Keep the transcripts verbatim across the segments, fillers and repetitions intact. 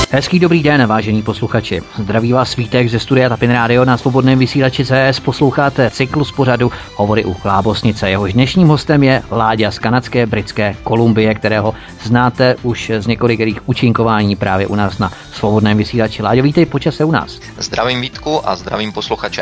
Hezký dobrý den, vážení posluchači. Zdraví vás Vítek ze studia Tapin Radio. Na svobodném vysílači C S posloucháte cyklus pořadu Hovory u Chlábosnice. Jehož dnešním hostem je Láďa z kanadské Britské Kolumbie, kterého znáte už z některých účinkování právě u nás na svobodném vysílači. Láďo, vítej po čase u nás. Zdravím Vítku a zdravím posluchače.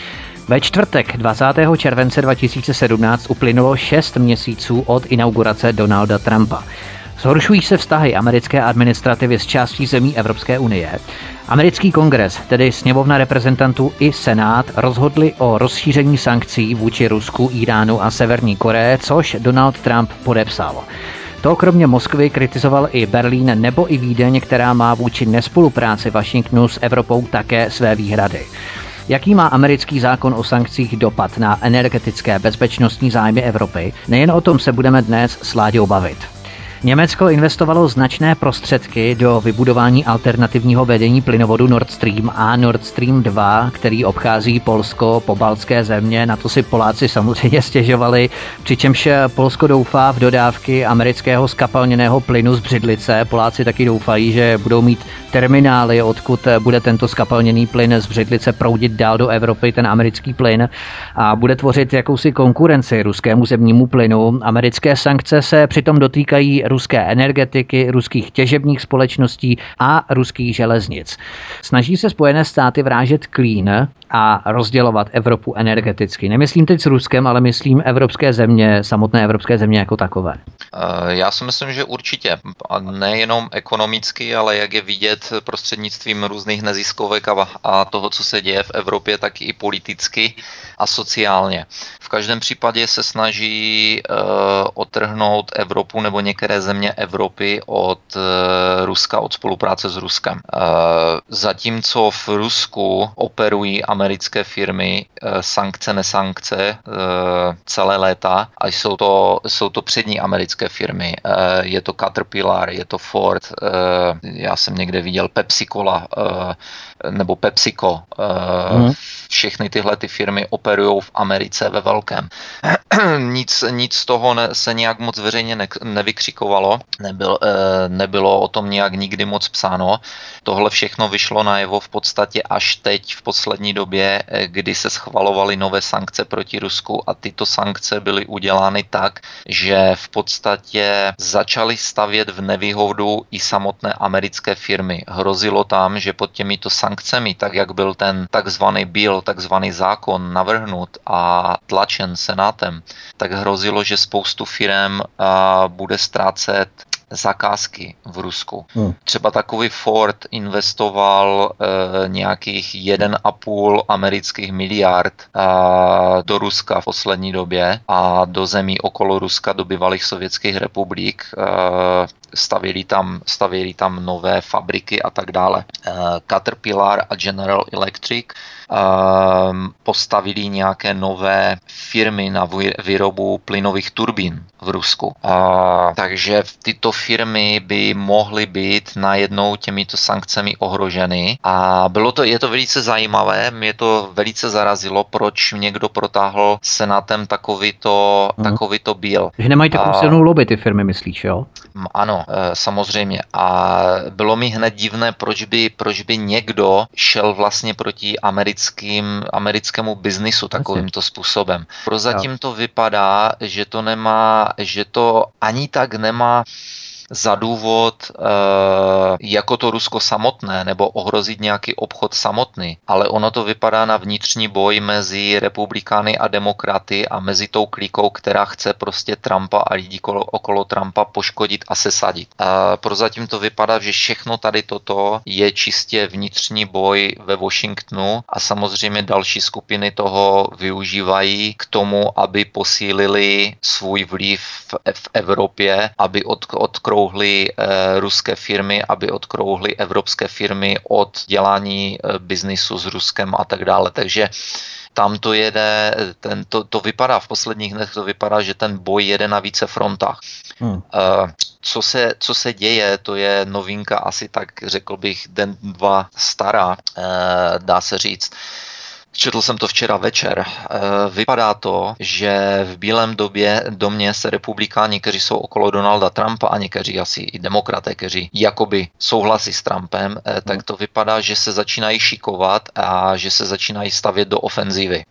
Ve čtvrtek dvacátého července dva tisíce sedmnáct uplynulo šest měsíců od inaugurace Donalda Trumpa. Zhoršují se vztahy americké administrativy s částí zemí Evropské unie. Americký kongres, tedy sněmovna reprezentantů i senát, rozhodli o rozšíření sankcí vůči Rusku, Íránu a Severní Koreje, což Donald Trump podepsal. To kromě Moskvy kritizoval i Berlín nebo i Vídeň, která má vůči nespolupráci Washingtonu s Evropou také své výhrady. Jaký má americký zákon o sankcích dopad na energetické bezpečnostní zájmy Evropy? Nejen o tom se budeme dnes s Láďou bavit. Německo investovalo značné prostředky do vybudování alternativního vedení plynovodu Nord Stream a Nord Stream dva, který obchází Polsko, pobaltské země. Na to si Poláci samozřejmě stěžovali, přičemž Polsko doufá v dodávky amerického skapalněného plynu z Břidlice. Poláci taky doufají, že budou mít terminály, odkud bude tento skapalněný plyn z Břidlice proudit dál do Evropy, ten americký plyn, a bude tvořit jakousi konkurenci ruskému zemnímu plynu. Americké sankce se přitom dotýkají ruské energetiky, ruských těžebních společností a ruských železnic. Snaží se Spojené státy vrážet klín a rozdělovat Evropu energeticky. Nemyslím teď s Ruskem, ale myslím evropské země, samotné evropské země jako takové. Já si myslím, že určitě. A nejenom ekonomicky, ale jak je vidět prostřednictvím různých neziskovek a, a toho, co se děje v Evropě, tak i politicky a sociálně. V každém případě se snaží uh, odtrhnout Evropu nebo některé země Evropy od uh, Ruska, od spolupráce s Ruskem. Uh, zatímco v Rusku operují americké firmy uh, sankce, nesankce uh, celé léta a jsou to, jsou to přední americké firmy. Uh, je to Caterpillar, je to Ford, uh, já jsem někde viděl Pepsi Cola uh, nebo PepsiCo. Uh, mm. Všechny tyhle ty firmy operují v Americe ve velkém. nic, nic z toho ne, se nějak moc veřejně ne, nevykřikovalo, nebyl, e, nebylo o tom nějak nikdy moc psáno. Tohle všechno vyšlo najevo v podstatě až teď v poslední době, kdy se schvalovaly nové sankce proti Rusku a tyto sankce byly udělány tak, že v podstatě začaly stavět v nevýhodu i samotné americké firmy. Hrozilo tam, že pod těmito sankcemi, tak jak byl ten takzvaný bill, takzvaný zákon navrhnut a tlačen senátem, tak hrozilo, že spoustu firem bude ztrácet zakázky v Rusku. Hmm. Třeba takový Ford investoval e, nějakých jeden a půl amerických miliard e, do Ruska v poslední době a do zemí okolo Ruska, do bývalých sovětských republik. E, stavěli tam, stavěli tam nové fabriky a tak dále. E, Caterpillar a General Electric e, postavili nějaké nové firmy na výrobu plynových turbín v Rusku. E, takže tyto firmy by mohly být najednou těmito sankcemi ohroženy a bylo to, je to velice zajímavé, mě to velice zarazilo, proč někdo protáhl senátem takovýto, mm. takovýto bill. Že nemají takovou silnou lobby ty firmy, myslíš, jo? Ano, samozřejmě. A bylo mi hned divné, proč by, proč by někdo šel vlastně proti americkým, americkému biznisu takovýmto způsobem. Prozatím to vypadá, že to nemá, že to ani tak nemá za důvod e, jako to Rusko samotné nebo ohrozit nějaký obchod samotný, ale ono to vypadá na vnitřní boj mezi republikány a demokraty a mezi tou klikou, která chce prostě Trumpa a lidi okolo, okolo Trumpa poškodit a sesadit. E, prozatím to vypadá, že všechno tady toto je čistě vnitřní boj ve Washingtonu a samozřejmě další skupiny toho využívají k tomu, aby posílili svůj vliv v, v Evropě, aby od, odkrouhli eh, ruské firmy, aby odkrouhli evropské firmy od dělání eh, biznisu s Ruskem a tak dále. Takže tam to jede, ten, to, to vypadá, v posledních dnech to vypadá, že ten boj jede na více frontách. Hmm. Uh, co, se, co se děje, to je novinka asi tak, řekl bych, den, dva stará, uh, dá se říct. Četl jsem to včera večer. Vypadá to, že v Bílém době, domě se republikáni, kteří jsou okolo Donalda Trumpa a někteří asi i demokraté, kteří jakoby souhlasí s Trumpem, tak to vypadá, že se začínají šikovat a že se začínají stavět do ofenzívy.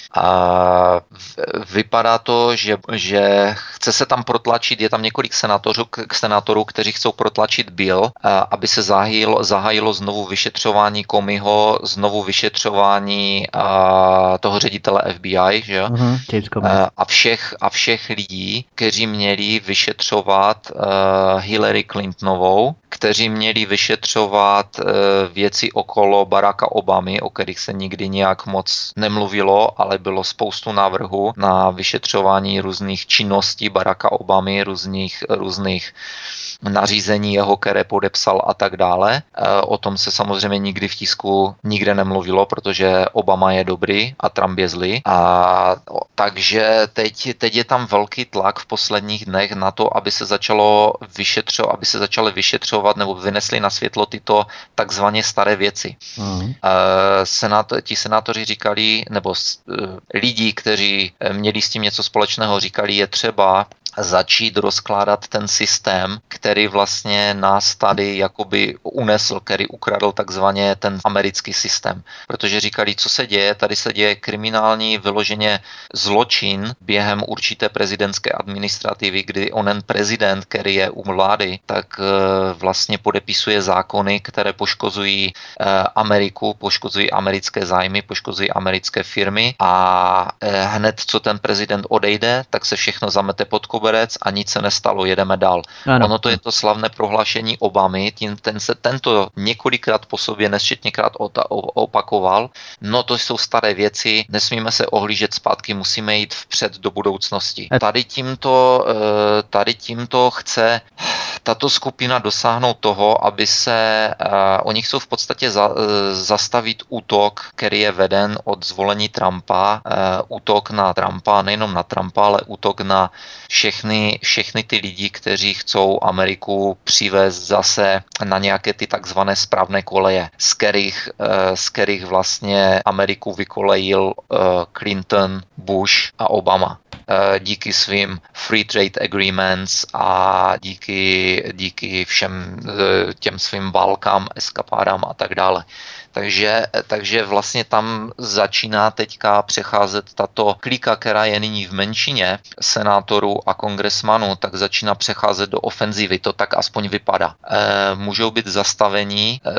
A vypadá to, že, že chce se tam protlačit, je tam několik senátorů, senátorů kteří chcou protlačit bill, aby se zahájilo, zahájilo znovu vyšetřování Comeyho, znovu vyšetřování a, toho ředitele F B I, že? Uh-huh, a, všech, a všech lidí, kteří měli vyšetřovat uh, Hillary Clintonovou, kteří měli vyšetřovat uh, věci okolo Baracka Obamy, o kterých se nikdy nějak moc nemluvilo, ale bylo spoustu návrhů na vyšetřování různých činností Baracka Obamy, různých, různých nařízení jeho, které podepsal a tak dále. O tom se samozřejmě nikdy v tisku nikde nemluvilo, protože Obama je dobrý a Trump je zlý. A takže teď, teď je tam velký tlak v posledních dnech na to, aby se začalo vyšetřovat, aby se začaly vyšetřovat nebo vynesly na světlo tyto takzvaně staré věci. Mm. Senát, ti senátoři říkali, nebo lidi, kteří měli s tím něco společného, říkali, je třeba začít rozkládat ten systém, který vlastně nás tady jakoby unesl, který ukradl takzvaně ten americký systém. Protože říkali, co se děje, tady se děje kriminální vyloženě zločin během určité prezidentské administrativy, kdy onen prezident, který je u vlády, tak vlastně podepisuje zákony, které poškozují Ameriku, poškozují americké zájmy, poškozují americké firmy a hned, co ten prezident odejde, tak se všechno zamete pod koberec a nic se nestalo, jedeme dál. Ano. Ono to je to slavné prohlášení Obamy, tím, ten se tento několikrát po sobě nesčetněkrát opakoval. No to jsou staré věci, nesmíme se ohlížet zpátky, musíme jít vpřed do budoucnosti. Tady tímto, tady tímto chce tato skupina dosáhnout toho, aby se, uh, oni chcou v podstatě za, uh, zastavit útok, který je veden od zvolení Trumpa, uh, útok na Trumpa, nejenom na Trumpa, ale útok na všechny, všechny ty lidi, kteří chcou Ameriku přivést zase na nějaké ty takzvané správné koleje, z kterých, uh, z kterých vlastně Ameriku vykolejil uh, Clinton, Bush a Obama. Díky svým free trade agreements a díky, díky všem těm svým válkám, eskapádám a tak dále. Takže, takže vlastně tam začíná teďka přecházet tato klika, která je nyní v menšině senátorů a kongresmanů, tak začíná přecházet do ofenzivy, to tak aspoň vypadá. E, můžou být zastavení e,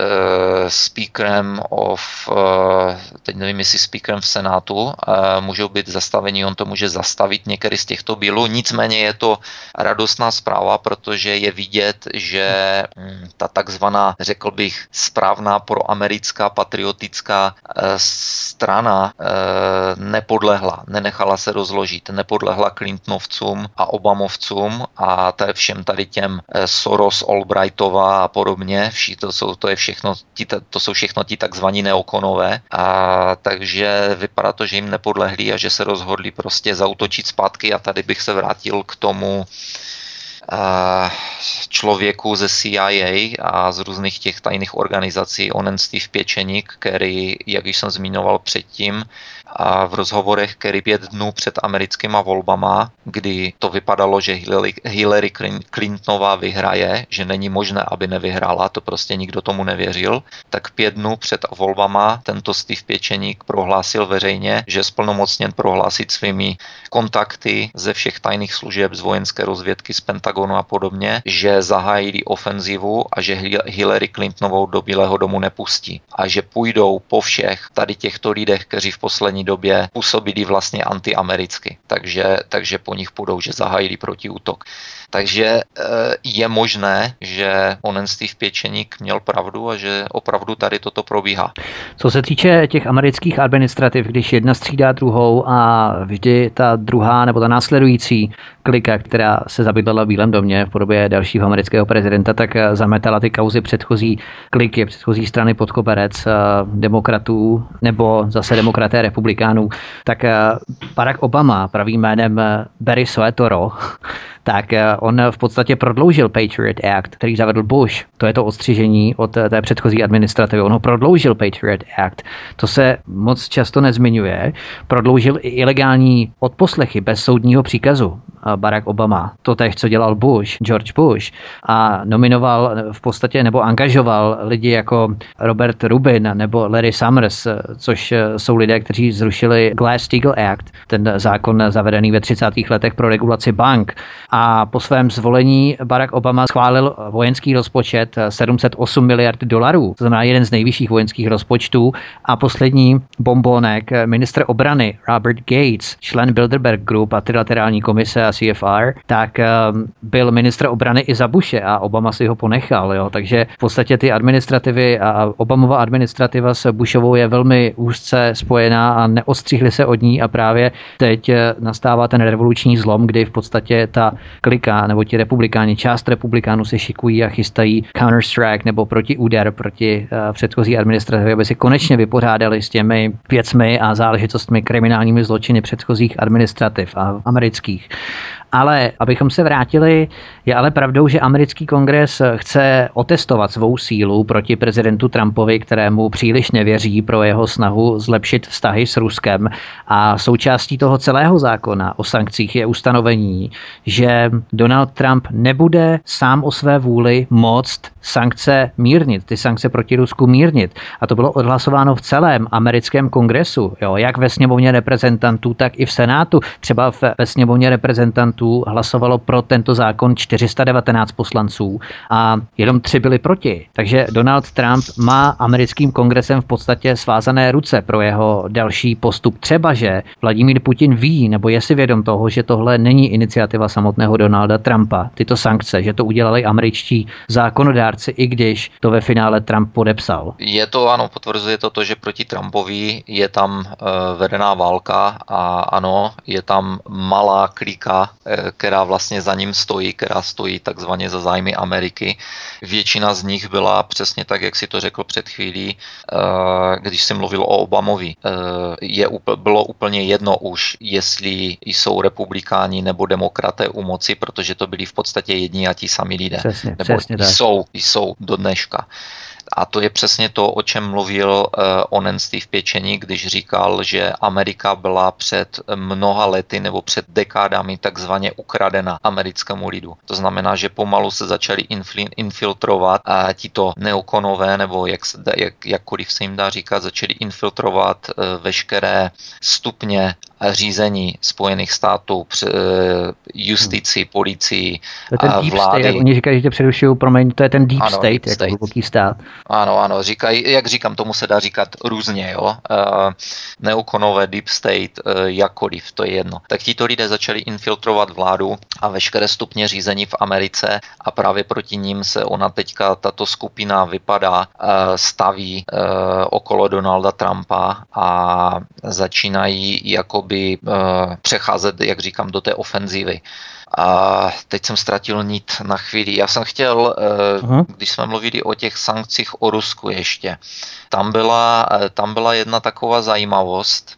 speakerem of, e, teď nevím, jestli speakerem v senátu, e, můžou být zastavení, on to může zastavit některý z těchto bílů, nicméně je to radostná zpráva, protože je vidět, že hm, ta takzvaná, řekl bych, správná proamerická patriotická e, strana e, nepodlehla, nenechala se rozložit, nepodlehla Clintonovcům a Obamovcům a tady všem tady těm e, Soros, Albrightová a podobně, vši, to, jsou, to, je všechno, ti, to jsou všechno ti takzvaní neokonové, a takže vypadá to, že jim nepodlehli a že se rozhodli prostě zaútočit zpátky a tady bych se vrátil k tomu člověku ze C I A a z různých těch tajných organizací, onen Steve Pěčeník, který, jak již jsem zmiňoval předtím, a v rozhovorech, který pět dnů před americkýma volbama, kdy to vypadalo, že Hillary, Hillary Clintonová vyhraje, že není možné, aby nevyhrála, to prostě nikdo tomu nevěřil, tak pět dnů před volbama tento Steve Pěčeník prohlásil veřejně, že je splnomocněn prohlásit svými kontakty ze všech tajných služeb, z vojenské rozvědky, z Pentagonu a podobně, že zahájili ofenzivu a že Hillary Clintonovou do Bílého domu nepustí a že půjdou po všech tady těchto lidech, kteří v poslední době působili vlastně antiamericky. Takže, takže po nich půjdou, že zahájili protiútok. Takže je možné, že onen Steve Pěčeník měl pravdu a že opravdu tady toto probíhá. Co se týče těch amerických administrativ, když jedna střídá druhou a vždy ta druhá nebo ta následující klika, která se zabydlela v Bílém Bílém domě v podobě dalšího amerického prezidenta, tak zametala ty kauzy předchozí kliky, předchozí strany pod koberec demokratů nebo zase demokraté republikánů. Tak Barack Obama, pravým jménem Barry Soetoro, tak on v podstatě prodloužil Patriot Act, který zavedl Bush. To je to odstřižení od té předchozí administrativy. On ho prodloužil Patriot Act. To se moc často nezmiňuje. Prodloužil i ilegální odposlechy bez soudního příkazu. Barack Obama. To též, co dělal Bush, George Bush. A nominoval v podstatě nebo angažoval lidi jako Robert Rubin nebo Larry Summers, což jsou lidé, kteří zrušili Glass-Steagall Act, ten zákon zavedený ve třicátých letech pro regulaci bank. A po svém zvolení Barack Obama schválil vojenský rozpočet sedm set osm miliard dolarů, to znamená jeden z nejvyšších vojenských rozpočtů. A poslední bombónek, ministr obrany Robert Gates, člen Bilderberg Group a trilaterální komise a C F R, tak um, byl ministr obrany i za Bushe a Obama si ho ponechal. Jo? Takže v podstatě ty administrativy a Obamova administrativa s Bushovou je velmi úzce spojená a neostřihli se od ní a právě teď nastává ten revoluční zlom, kdy v podstatě ta klika nebo ti republikáni, část republikánů se šikují a chystají counter-strike nebo protiúder proti uh, předchozí administrativě, aby si konečně vypořádali s těmi věcmi a záležitostmi kriminálními zločiny předchozích administrativ a amerických. Ale abychom se vrátili, je ale pravdou, že americký kongres chce otestovat svou sílu proti prezidentu Trumpovi, kterému příliš nevěří pro jeho snahu zlepšit vztahy s Ruskem. A součástí toho celého zákona o sankcích je ustanovení, že Donald Trump nebude sám o své vůli moct sankce mírnit, ty sankce proti Rusku mírnit. A to bylo odhlasováno v celém americkém kongresu, jo, jak ve sněmovně reprezentantů, tak i v Senátu. Třeba ve sněmovně reprezentantů hlasovalo pro tento zákon čtyři sta devatenáct poslanců a jenom tři byli proti. Takže Donald Trump má americkým kongresem v podstatě svázané ruce pro jeho další postup. Třeba, že Vladimír Putin ví nebo je si vědom toho, že tohle není iniciativa samotného Donalda Trumpa, tyto sankce, že to udělali američtí zákonodárci, i když to ve finále Trump podepsal. Je to, ano, potvrzuje to to, že proti Trumpovi je tam uh, vedená válka a ano, je tam malá klika, která vlastně za ním stojí, která stojí takzvaně za zájmy Ameriky. Většina z nich byla přesně tak, jak si to řekl před chvílí, když jsem mluvil o Obamovi. Je, bylo úplně jedno už, jestli jsou republikáni nebo demokraté u moci, protože to byli v podstatě jedni a ti sami lidé. Přesně, nebo přesně tak. jsou, jsou do dneška. A to je přesně to, o čem mluvil uh, onen Steve Pěčení, když říkal, že Amerika byla před mnoha lety nebo před dekádami takzvaně ukradena americkému lidu. To znamená, že pomalu se začali infl- infiltrovat a tito neokonové, nebo jak se, jak, jakkoliv se jim dá říkat, začali infiltrovat uh, veškeré stupně řízení Spojených států, justici, policii, to je ten deep vlády. State, jak oni říkají, že tě přerušují, promiň, to je ten deep ano, state, deep jako state. hluboký stát. Ano, ano, říkají, jak říkám, tomu se dá říkat různě, jo. Uh, neokonové deep state, uh, jakkoliv, to je jedno. Tak tito lidé začali infiltrovat vládu a veškeré stupně řízení v Americe a právě proti ním se ona teďka, tato skupina vypadá, uh, staví uh, okolo Donalda Trumpa a začínají jakoby uh, přecházet, jak říkám, do té ofenzívy. A teď jsem ztratil nit na chvíli. Já jsem chtěl, uh-huh. když jsme mluvili o těch sankcích o Rusku ještě, tam byla, tam byla jedna taková zajímavost.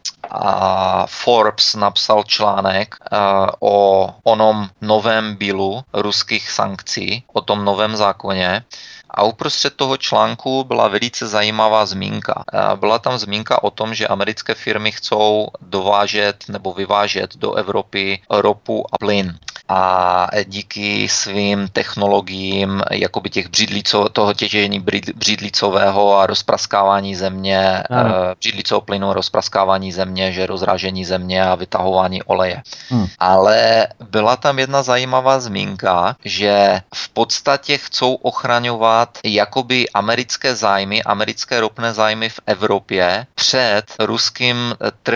A Forbes napsal článek uh, o onom novém bilu ruských sankcí, o tom novém zákoně. A uprostřed toho článku byla velice zajímavá zmínka. Byla tam zmínka o tom, že americké firmy chcou dovážet nebo vyvážet do Evropy ropu a plyn. A díky svým technologiím jakoby těch břidlico, toho těžení břidlicového a rozpraskávání země, ano. břidlicového plynu, rozpraskávání země, že rozrážení země a vytahování oleje. Hmm. Ale byla tam jedna zajímavá zmínka, že v podstatě chcou ochraňovat jakoby americké zájmy, americké ropné zájmy v Evropě před ruským trhem.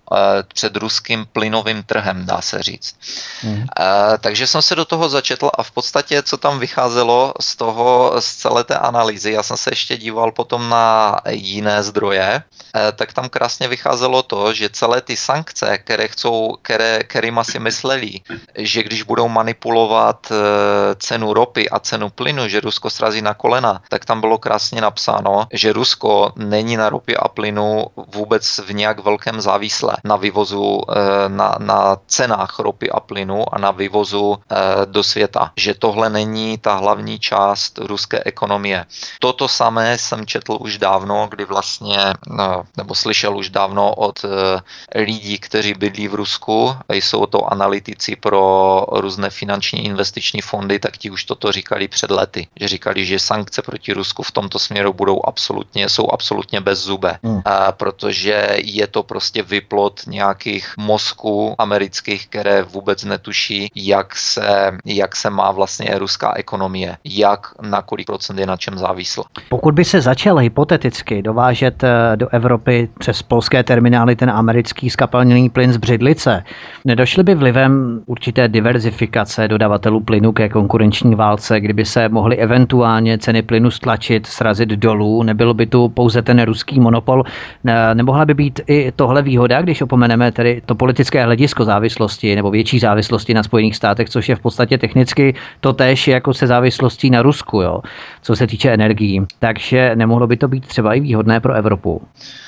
před ruským plynovým trhem, dá se říct. Mm. Takže jsem se do toho začetl a v podstatě, co tam vycházelo z toho, z celé té analýzy, já jsem se ještě díval potom na jiné zdroje, tak tam krásně vycházelo to, že celé ty sankce, které chcou, které, kterýma si mysleli, že když budou manipulovat cenu ropy a cenu plynu, že Rusko srazí na kolena, tak tam bylo krásně napsáno, že Rusko není na ropě a plynu vůbec v nějak velkém závislé na vývozu, na, na cenách ropy a plynu a na vývozu do světa. Že tohle není ta hlavní část ruské ekonomie. Toto samé jsem četl už dávno, kdy vlastně, nebo slyšel už dávno od lidí, kteří bydlí v Rusku, jsou to analytici pro různé finanční investiční fondy, tak ti už toto říkali před lety. Že říkali, že sankce proti Rusku v tomto směru budou absolutně, jsou absolutně bezzubé. Hmm. A protože je to prostě vyplod nějakých mozků amerických, které vůbec netuší, jak se, jak se má vlastně ruská ekonomie, jak na kolik procent je na čem závislá. Pokud by se začal hypoteticky dovážet do Evropy přes polské terminály ten americký skapalněný plyn z břidlice, nedošly by vlivem určité diverzifikace dodavatelů plynu ke konkurenční válce, kdyby se mohly eventuálně ceny plynu stlačit, srazit dolů, nebylo by tu pouze ten ruský monopol, nemohla by být i tohle výhoda, když opomeneme tedy to politické hledisko závislosti nebo větší závislosti na Spojených státech, což je v podstatě technicky totéž jako se závislostí na Rusku, jo, co se týče energií. Takže nemohlo by to být třeba i výhodné pro Evropu.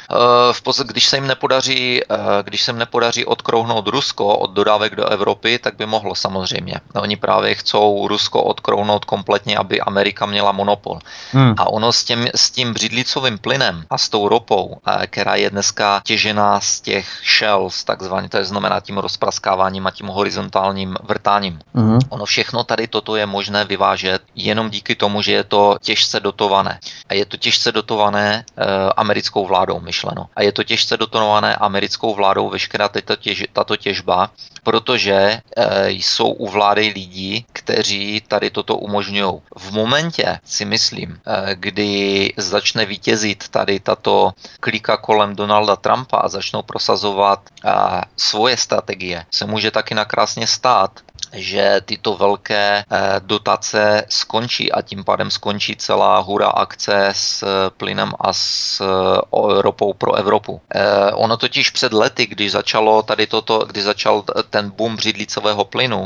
V podstatě, když se jim nepodaří, když se jim nepodaří odkrouhnout Rusko od dodávek do Evropy, tak by mohlo samozřejmě. Oni právě chcou Rusko odkrouhnout kompletně, aby Amerika měla monopol. Hmm. A ono s tím, s tím břidlicovým plynem a s tou ropou, která je dneska těžená z těch shells, takzvaně, to je znamená tím rozpraskáváním a tím horizontálním vrtáním. Hmm. Ono všechno tady toto je možné vyvážet jenom díky tomu, že je to těžce dotované. A je to těžce dotované e, americkou vládou, myšleno. A je to těžce dotované americkou vládou veškerá tato, těž, tato těžba, protože e, jsou u vlády lidi, kteří tady toto umožňují. V momentě, si myslím, e, kdy začne vítězit tady tato klika kolem Donalda Trumpa a začnou prosazovat e, svoje strategie, se může taky nakrásně stát, že tyto velké dotace skončí a tím pádem skončí celá hurá akce s plynem a s ropou pro Evropu. Ono totiž před lety, když začalo tady toto, když začal ten boom břidlicového plynu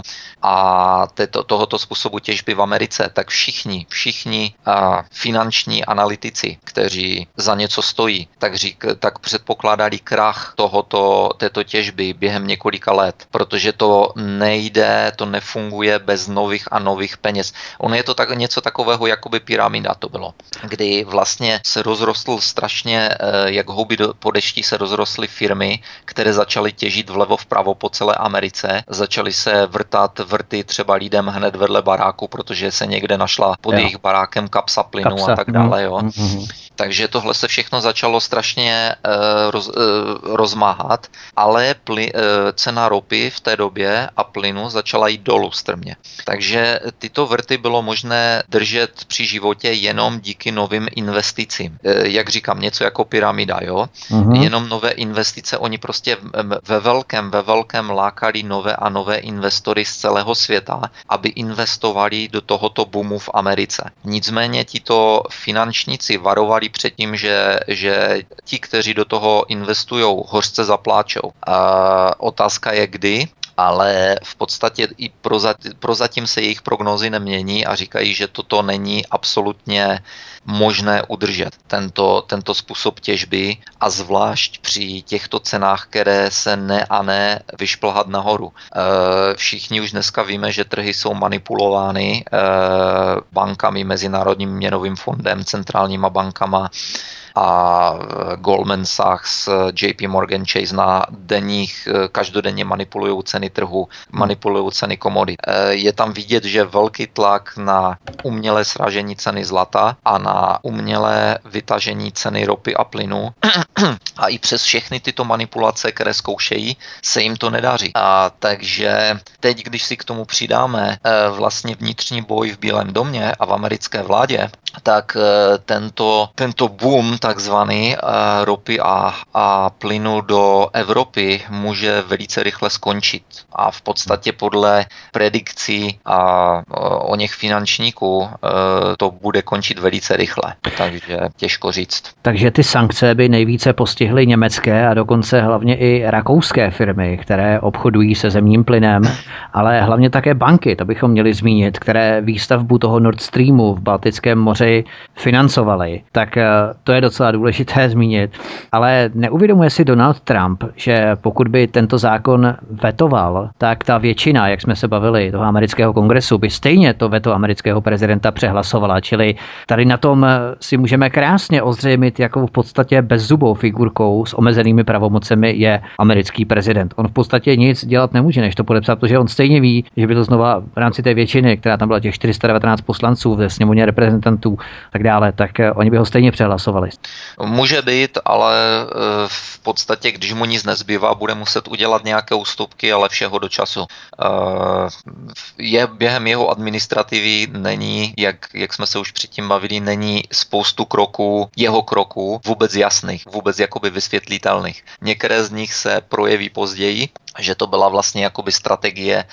a této, tohoto způsobu těžby v Americe, tak všichni, všichni finanční analytici, kteří za něco stojí, tak, řík, tak předpokládali krach tohoto, této těžby během několika let, protože to nejde, to nefunguje bez nových a nových peněz. Ono je to tak, něco takového, jako by pyramida to bylo, kdy vlastně se rozrostl strašně, jak houby po dešti se rozrostly firmy, které začaly těžit vlevo vpravo po celé Americe, začaly se vrtat vrty třeba lidem hned vedle baráku, protože se někde našla pod jo. jejich barákem kapsa plynu kapsa. a tak dále. Jo. Mm-hmm. Takže tohle se všechno začalo strašně uh, roz, uh, rozmáhat, ale ply, uh, cena ropy v té době a plynu začala jít dolů strmě. Takže tyto vrty bylo možné držet při životě jenom díky novým investicím. Uh, jak říkám, něco jako pyramida, jo? Mm-hmm. Jenom nové investice, oni prostě ve velkém, ve velkém lákali nové a nové investory z celého světa, aby investovali do tohoto boomu v Americe. Nicméně tito finančníci varovali před tím, že, že ti, kteří do toho investují, hořce zapláčou. A otázka je kdy, ale v podstatě i prozatím, prozatím se jejich prognózy nemění a říkají, že toto není absolutně možné udržet, tento, tento způsob těžby a zvlášť při těchto cenách, které se ne a ne vyšplhat nahoru. E, všichni už dneska víme, že trhy jsou manipulovány e, bankami, Mezinárodním měnovým fondem, centrálníma bankama a Goldman Sachs, J P Morgan Chase na denních, každodenně manipulují ceny trhu, manipulují ceny komodit. Je tam vidět, že velký tlak na umělé sražení ceny zlata a na umělé vytažení ceny ropy a plynu a i přes všechny tyto manipulace, které zkoušejí, se jim to nedaří. A takže teď, když si k tomu přidáme vlastně vnitřní boj v Bílém domě a v americké vládě, tak tento, tento boom takzvaný ropy a, a plynu do Evropy může velice rychle skončit. A v podstatě podle predikcí a o něch finančníků to bude končit velice rychle. Takže těžko říct. Takže ty sankce by nejvíce postihly německé a dokonce hlavně i rakouské firmy, které obchodují se zemním plynem, ale hlavně také banky, to bychom měli zmínit, které výstavbu toho Nord Streamu v Baltickém moři financovaly. Tak to je docela důležité zmínit. Ale neuvědomuje si Donald Trump, že pokud by tento zákon vetoval, tak ta většina, jak jsme se bavili, toho amerického kongresu, by stejně to veto amerického prezidenta přehlasovala. Čili tady na tom si můžeme krásně ozřejmit, jakou v podstatě bezzubou figurkou s omezenými pravomocemi je americký prezident. On v podstatě nic dělat nemůže, než to podepsat, protože on stejně ví, že by to znova v rámci té většiny, která tam byla těch čtyři sta devatenáct poslanců ve sněmovně reprezentantů tak dále, tak oni by ho stejně přehlasovali. Může být, ale v podstatě, když mu nic nezbývá, bude muset udělat nějaké ústupky, ale všeho do času. Je během jeho administrativy není, jak, jak jsme se už předtím bavili, není spoustu kroků, jeho kroků vůbec jasných, vůbec jakoby vysvětlitelných. Některé z nich se projeví později, že to byla vlastně jakoby strategie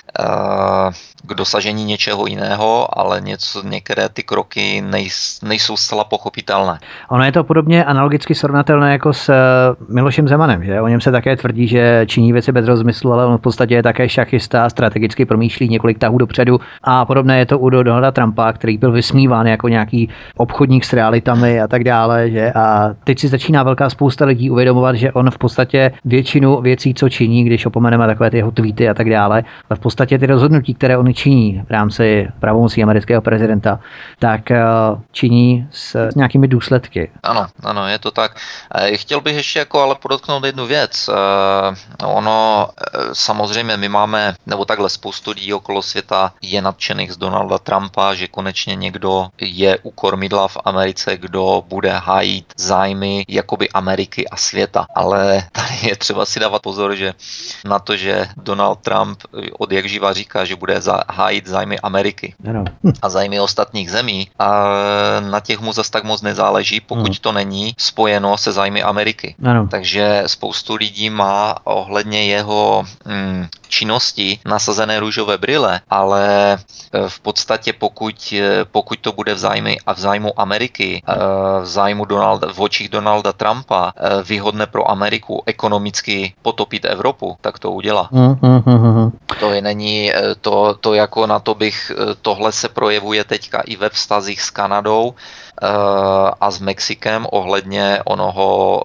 k dosažení něčeho jiného, ale něco, některé ty kroky nejs, nejsou zcela pochopitelné. Ono je to podobně analogicky srovnatelné jako s Milošem Zemanem, že? O něm se také tvrdí, že činí věci bez rozmyslu, ale on v podstatě je také šachista, strategicky promýšlí několik tahů dopředu a podobné je to u Donalda Trumpa, který byl vysmíván jako nějaký obchodník s realitami a tak dále, že? A teď si začíná velká spousta lidí uvědomovat, že on v podstatě většinu věcí, co činí, když opomeneme takové ty jeho tweety a tak dále, v podstatě ty rozhodnutí, které on činí v rámci pravomocí amerického prezidenta, tak činí s nějakými důsledky. Ano, ano, je to tak. Chtěl bych ještě jako ale podotknout jednu věc. Ono, samozřejmě my máme, nebo takhle spoustu lidí okolo světa je nadšených z Donalda Trumpa, že konečně někdo je u kormidla v Americe, kdo bude hájit zájmy jakoby Ameriky a světa. Ale tady je třeba si dávat pozor, že na to, že Donald Trump od jak živa říká, že bude hájit zájmy Ameriky ano. a zájmy ostatních zemí, a na těch mu zas tak moc nezáleží, pokud hmm. to není spojeno se zájmy Ameriky. Ano. Takže spoustu lidí má ohledně jeho mm, činnosti nasazené růžové brýle, ale v podstatě pokud, pokud to bude v zájmu, a v zájmu Ameriky, v zájmu Donalda, v očích Donalda Trumpa výhodné pro Ameriku ekonomicky potopit Evropu, tak to udělá. Hmm, hmm, hmm. To je není, to, to jako na to bych, tohle se projevuje teďka i ve vztazích s Kanadou a s Mexikem ohledně onoho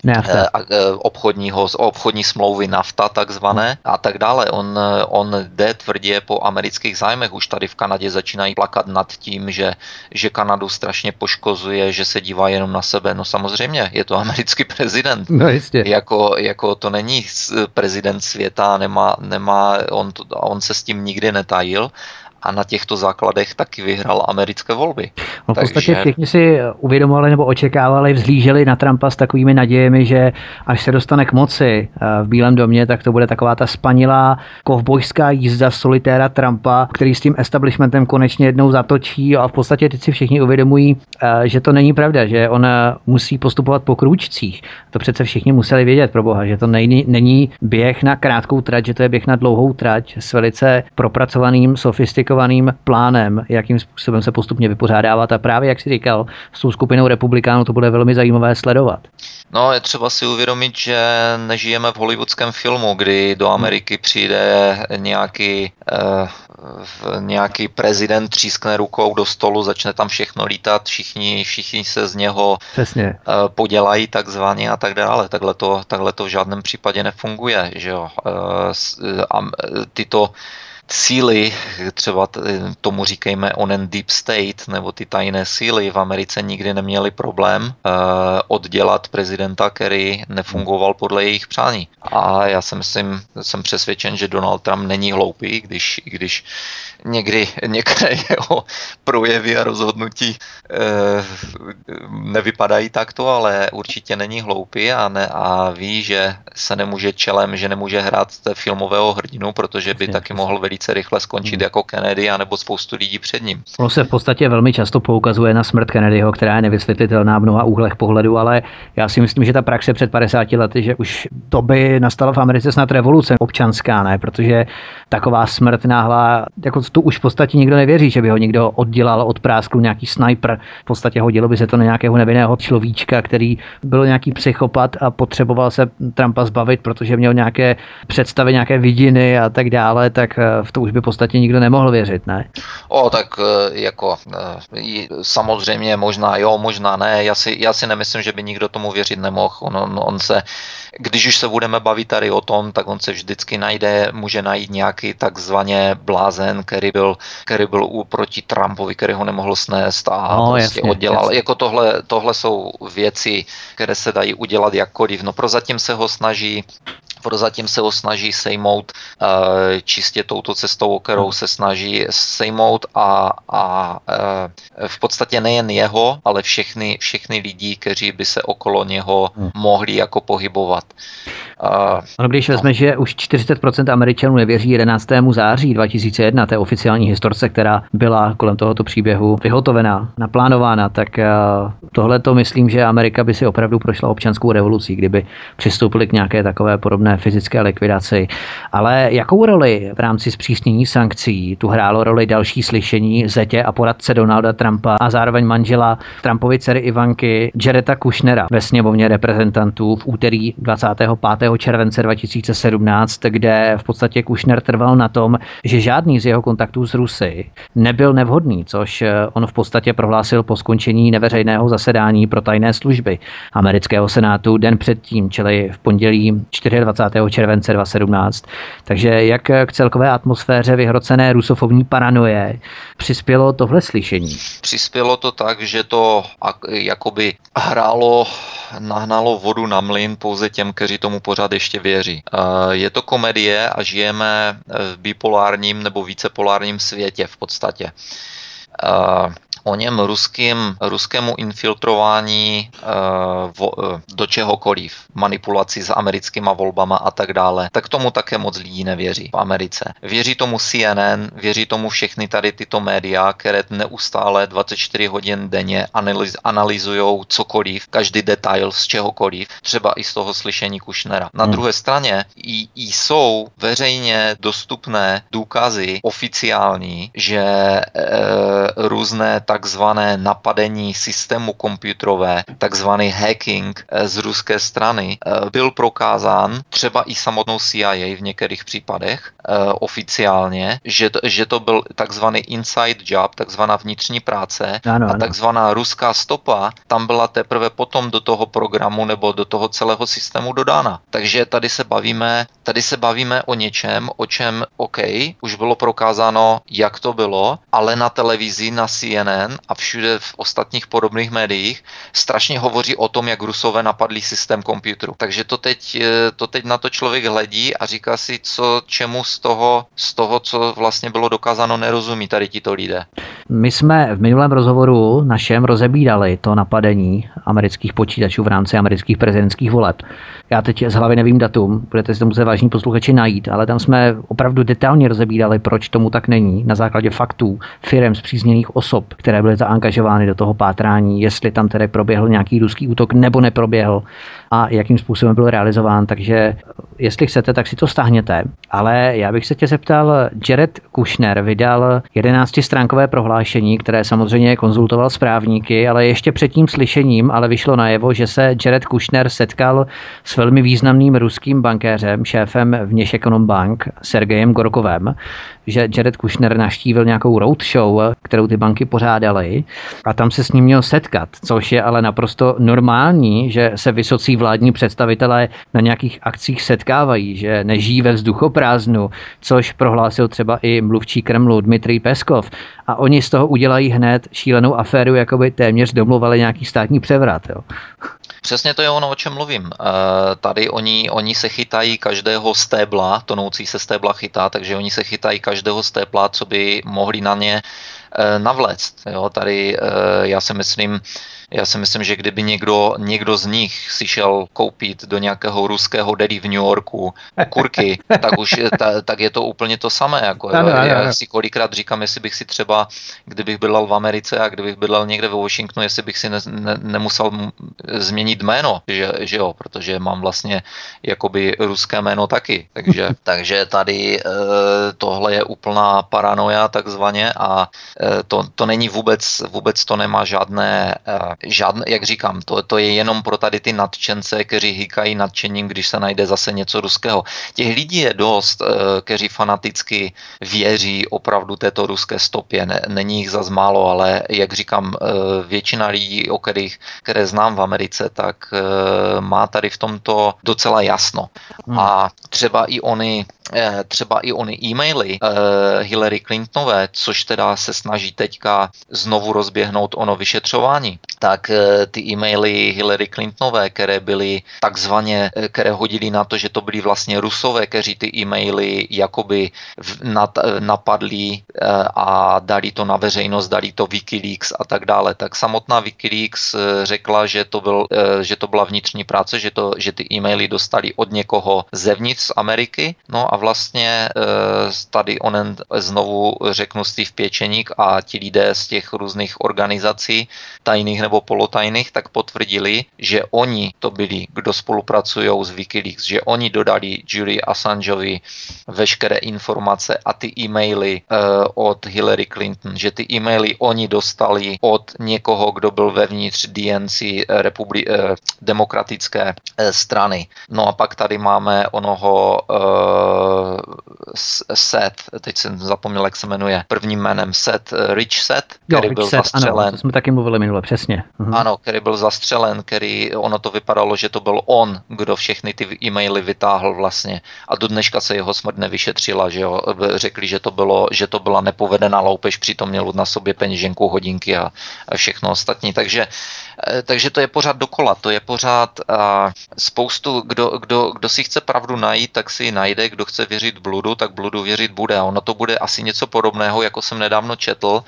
obchodního, obchodní smlouvy NAFTA takzvané a tak dále. On, on jde tvrdě po amerických zájmech. Už tady v Kanadě začínají plakat nad tím, že, že Kanadu strašně poškozuje, že se dívá jenom na sebe. No samozřejmě, je to americký prezident. No jistě. Jako, jako to není prezident světa, nemá, nemá on, to, on se s tím nikdy netajil. A na těchto základech taky vyhrál americké volby. No v podstatě Takže... všichni si uvědomovali nebo očekávali, vzhlíželi na Trumpa s takovými nadějemi, že až se dostane k moci v Bílém domě, tak to bude taková ta spanilá kovbojská jízda solitéra Trumpa, který s tím establishmentem konečně jednou zatočí a v podstatě teď si všichni uvědomují, že to není pravda, že on musí postupovat po krůčcích. To přece všichni museli vědět, pro boha, že to není, není běh na krátkou trať, že to je běh na dlouhou trať s velice propracovaným, sofistikovaným plánem, jakým způsobem se postupně vypořádávat a právě, jak jsi říkal, s tou skupinou republikánů to bude velmi zajímavé sledovat. No, je třeba si uvědomit, že nežijeme v hollywoodském filmu, kdy do Ameriky přijde nějaký, eh, nějaký prezident, třískne rukou do stolu, začne tam všechno lítat, všichni, všichni se z něho Přesně. eh, podělají takzvaně a tak dále. Takhle to, takhle to v žádném případě nefunguje. Že jo? Eh, a tyto síly, třeba tomu říkejme onen deep state, nebo ty tajné síly v Americe nikdy neměly problém uh, oddělat prezidenta, který nefungoval podle jejich přání. A já si myslím, jsem přesvědčen, že Donald Trump není hloupý, když, když někdy některé jeho projevy a rozhodnutí uh, nevypadají takto, ale určitě není hloupý a, ne, a ví, že se nemůže čelem, že nemůže hrát filmového hrdinu, protože by taky mohl velice velice rychle skončit hmm. jako Kennedy anebo spoustu lidí před ním. Ono se v podstatě velmi často poukazuje na smrt Kennedyho, která je nevysvětlitelná v mnoha úhlech pohledu, ale já si myslím, že ta praxe před padesáti lety, že už to by nastala v Americe snad revoluce občanská, ne? Protože taková smrt náhlá, jako tu už v podstatě nikdo nevěří, že by ho někdo oddělal od prásklu nějaký sniper. V podstatě hodilo by se to na nějakého nevinného človíčka, který byl nějaký psychopat a potřeboval se Trumpa zbavit, protože měl nějaké představy, nějaké vidiny a tak dále, tak v to už by v podstatě nikdo nemohl věřit, ne? O, tak jako samozřejmě možná jo, možná ne. Já si, já si nemyslím, že by nikdo tomu věřit nemohl. On, on, on se, když už se budeme bavit tady o tom, tak on se vždycky najde, může najít nějaký takzvaně blázen, který byl, který byl proti Trumpovi, který ho nemohl snést a no, prostě jasně, oddělal. Jasně. Jako tohle, tohle jsou věci, které se dají udělat jakkoliv. No prozatím se ho snaží Prozatím se ho snaží sejmout uh, čistě touto cestou, o kterou se snaží sejmout a, a uh, v podstatě nejen jeho, ale všechny, všechny lidi, kteří by se okolo něho mohli jako pohybovat. Uh, ono, když vezme, no. že už čtyřicet procent Američanů nevěří jedenáctého září dva tisíce jedna, té oficiální historce, která byla kolem tohoto příběhu vyhotovená, naplánována, tak uh, tohle to myslím, že Amerika by si opravdu prošla občanskou revolucí, kdyby přistoupili k nějaké takové podobné fyzické likvidaci. Ale jakou roli v rámci zpřísnění sankcí tu hrálo roli další slyšení zetě a poradce Donalda Trumpa a zároveň manžela Trumpovy dcery Ivanky Jareda Kushnera ve sněmovně reprezentantů v úterý dvacátého pátého července dva tisíce sedmnáct, kde v podstatě Kushner trval na tom, že žádný z jeho kontaktů s Rusy nebyl nevhodný, což on v podstatě prohlásil po skončení neveřejného zasedání pro tajné služby amerického senátu den předtím, čili v pondělí dvacátého čtvrtého července dva tisíce sedmnáct. Takže jak k celkové atmosféře vyhrocené rusofobní paranoje přispělo tohle slyšení? Přispělo to tak, že to jakoby hrálo, nahnalo vodu na mlyn pouze těm, kteří tomu pořád ještě věří. Je to komedie a žijeme v bipolárním nebo vícepolárním světě v podstatě. O něm ruským, ruskému infiltrování uh, vo, uh, do čehokoliv, manipulaci s americkýma volbama a tak dále, tak tomu také moc lidí nevěří v Americe. Věří tomu C N N, věří tomu všechny tady tyto média, které neustále dvacet čtyři hodin denně analyz, analyzujou cokoliv, každý detail z čehokoliv, třeba i z toho slyšení Kushnera. Na hmm. druhé straně i, i jsou veřejně dostupné důkazy oficiální, že e, různé takzvané napadení systému komputerové, takzvaný hacking z ruské strany byl prokázán třeba i samotnou C I A v některých případech oficiálně, že to, že to byl takzvaný inside job, takzvaná vnitřní práce ano, a takzvaná ruská stopa tam byla teprve potom do toho programu nebo do toho celého systému dodána. Takže tady se bavíme, tady se bavíme o něčem, o čem OK, už bylo prokázáno, jak to bylo, ale na televizi, na C N N a všude v ostatních podobných médiích strašně hovoří o tom, jak Rusové napadli systém komputeru. Takže to teď, to teď na to člověk hledí a říká si, co čemu z toho, z toho, co vlastně bylo dokázáno, nerozumí tady tito lidé. My jsme v minulém rozhovoru našem rozebírali to napadení amerických počítačů v rámci amerických prezidentských voleb. Já teď z hlavy nevím datum, budete si to muset vážní posluchači najít, ale tam jsme opravdu detailně rozebírali, proč tomu tak není, na základě faktů firem spřízněných osob, které byly zaangažovány do toho pátrání, jestli tam tedy proběhl nějaký ruský útok nebo neproběhl a jakým způsobem byl realizován. Takže jestli chcete, tak si to stáhněte. Ale já bych se tě zeptal, Jared Kushner vydal jedenáctistránkové prohlášení, které samozřejmě konzultoval s právníky, ale ještě před tím slyšením ale vyšlo najevo, že se Jared Kushner setkal s velmi významným ruským bankéřem, šéfem Vněšekonombank Sergejem Gorkovem, že Jared Kushner navštívil nějakou roadshow, kterou ty banky pořádaly a tam se s ním měl setkat, což je ale naprosto normální, že se vysocí vládní představitelé na nějakých akcích setkávají, že nežijí ve vzduchoprázdnu, což prohlásil třeba i mluvčí Kremlu Dmitrij Peskov a oni z toho udělají hned šílenou aféru, jako by téměř domluvali nějaký státní převrat. Jo. Přesně to je ono, o čem mluvím. E, tady oni, oni se chytají každého stébla, tonoucí se stébla chytá, takže oni se chytají každého stébla, co by mohli na ně e, navléct. Jo, tady e, já si myslím, Já si myslím, že kdyby někdo, někdo z nich si šel koupit do nějakého ruského deli v New Yorku okurky, tak už ta, tak je to úplně to samé. Jako, ano, já, já ano. si kolikrát říkám, jestli bych si třeba, kdybych bydlel v Americe a kdybych bydlel někde ve Washingtonu, jestli bych si ne, ne, nemusel změnit jméno, že, že jo, protože mám vlastně jakoby ruské jméno taky. Takže, takže tady e, tohle je úplná paranoja takzvaně a e, to, to není vůbec, vůbec to nemá žádné, e, žádné, jak říkám, to, to je jenom pro tady ty nadšence, kteří hýkají nadšením, když se najde zase něco ruského. Těch lidí je dost, e, kteří fanaticky věří opravdu této ruské stopě. Ne, není jich zas málo, ale jak říkám, e, většina lidí, o kterých, které znám v Americe, tak e, má tady v tomto docela jasno. Hmm. A třeba i oni třeba i ony e-maily uh, Hillary Clintonové, což teda se snaží teďka znovu rozběhnout ono vyšetřování, tak uh, ty e-maily Hillary Clintonové, které byly takzvaně, které hodili na to, že to byli vlastně Rusové, kteří ty e-maily jakoby nad, napadli uh, a dali to na veřejnost, dali to Wikileaks a tak dále, tak samotná Wikileaks uh, řekla, že to, byl, uh, že to byla vnitřní práce, že, to, že ty e-maily dostali od někoho zevnitř z Ameriky, no a vlastně tady onen znovu řeknu Steve Pěčeník a ti lidé z těch různých organizací, tajných nebo polotajných, tak potvrdili, že oni to byli, kdo spolupracují s Wikileaks, že oni dodali Julian Assangeovi veškeré informace a ty e-maily od Hillary Clinton, že ty e-maily oni dostali od někoho, kdo byl vevnitř D N C, republi- demokratické strany. No a pak tady máme onoho Seth, teď jsem zapomněl, jak se jmenuje, prvním jménem Seth, Rich Seth, který jo, byl Seth, zastřelen. Ano, to jsme taky mluvili minule, přesně. Mhm. Ano, který byl zastřelen, který, ono to vypadalo, že to byl on, kdo všechny ty e-maily vytáhl vlastně a do dneška se jeho smrt nevyšetřila, že jo, řekli, že to bylo, že to byla nepovedená loupež, přitom měl na sobě peněženku, hodinky a, a všechno ostatní, takže takže to je pořád dokola, to je pořád a spoustu, kdo, kdo, kdo si chce pravdu najít, tak si ji najde, kdo chce věřit bludu, tak bludu věřit bude a ono to bude asi něco podobného, jako jsem nedávno četl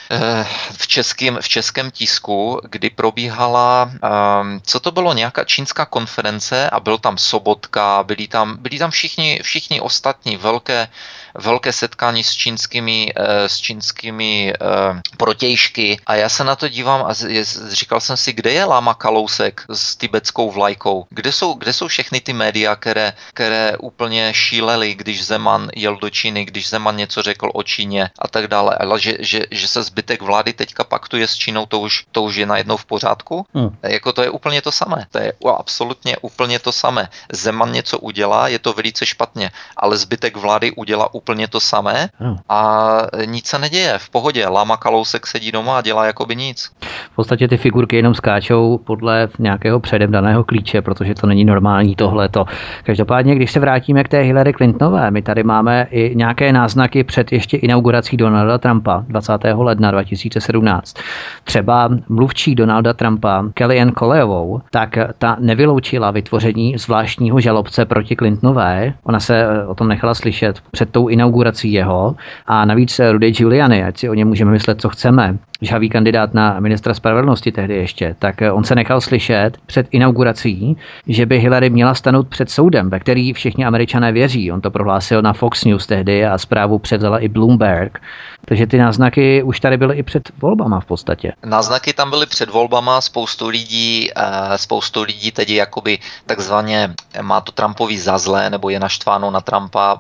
v českém, v českém tisku, kdy probíhala, um, co to bylo, nějaká čínská konference a byl tam Sobotka, byli tam, byli tam všichni, všichni ostatní, velké, velké setkání s čínskými, s čínskými uh, protějšky a já se na to dívám a říkal jsem si, kde je Lama Kalousek s tibetskou vlajkou, kde jsou, kde jsou všechny ty média, které, které úplně šílely, když Zeman jel do Číny, když Zeman něco řekl o Číně a tak dále, ale že, že, že se zbytek vlády teďka paktuje s Čínou, to už, to už je najednou v pořádku. Hmm. Jako to je úplně to samé. To je absolutně úplně to samé. Zeman něco udělá, je to velice špatně, ale zbytek vlády udělá úplně to samé hmm. a nic se neděje. V pohodě. Lama Kalousek sedí doma a dělá jakoby nic. V podstatě ty figurky jenom skáčou podle nějakého předem daného klíče, protože to není normální tohleto. Každopádně, když se vrátíme k té Hillary Clintonové, my tady máme i nějaké náznaky před ještě inaugurací Donalda Trumpa dvacátého ledna dva tisíce sedmnáct. Třeba mluvčí Donalda Trumpa Kellyanne Conwayovou, tak ta nevyloučila vytvoření zvláštního žalobce proti Clintonové. Ona se o tom nechala slyšet před tou inaugurací jeho a navíc Rudy Giuliani, ať si o něm můžeme myslet, co chceme, žhavý kandidát na ministra spravedlnosti tehdy ještě, tak on se nechal slyšet před inaugurací, že by Hillary měla stanout před soudem, ve který všichni Američané věří. On to prohlásil na Fox News tehdy a zprávu převzala i Bloomberg. Takže ty náznaky už tady byly i před volbama v podstatě. Náznaky tam byly před volbama, spoustu lidí, spoustu lidí tedy jakoby takzvaně má to Trumpovi za zlé, nebo je naštváno na Trumpa,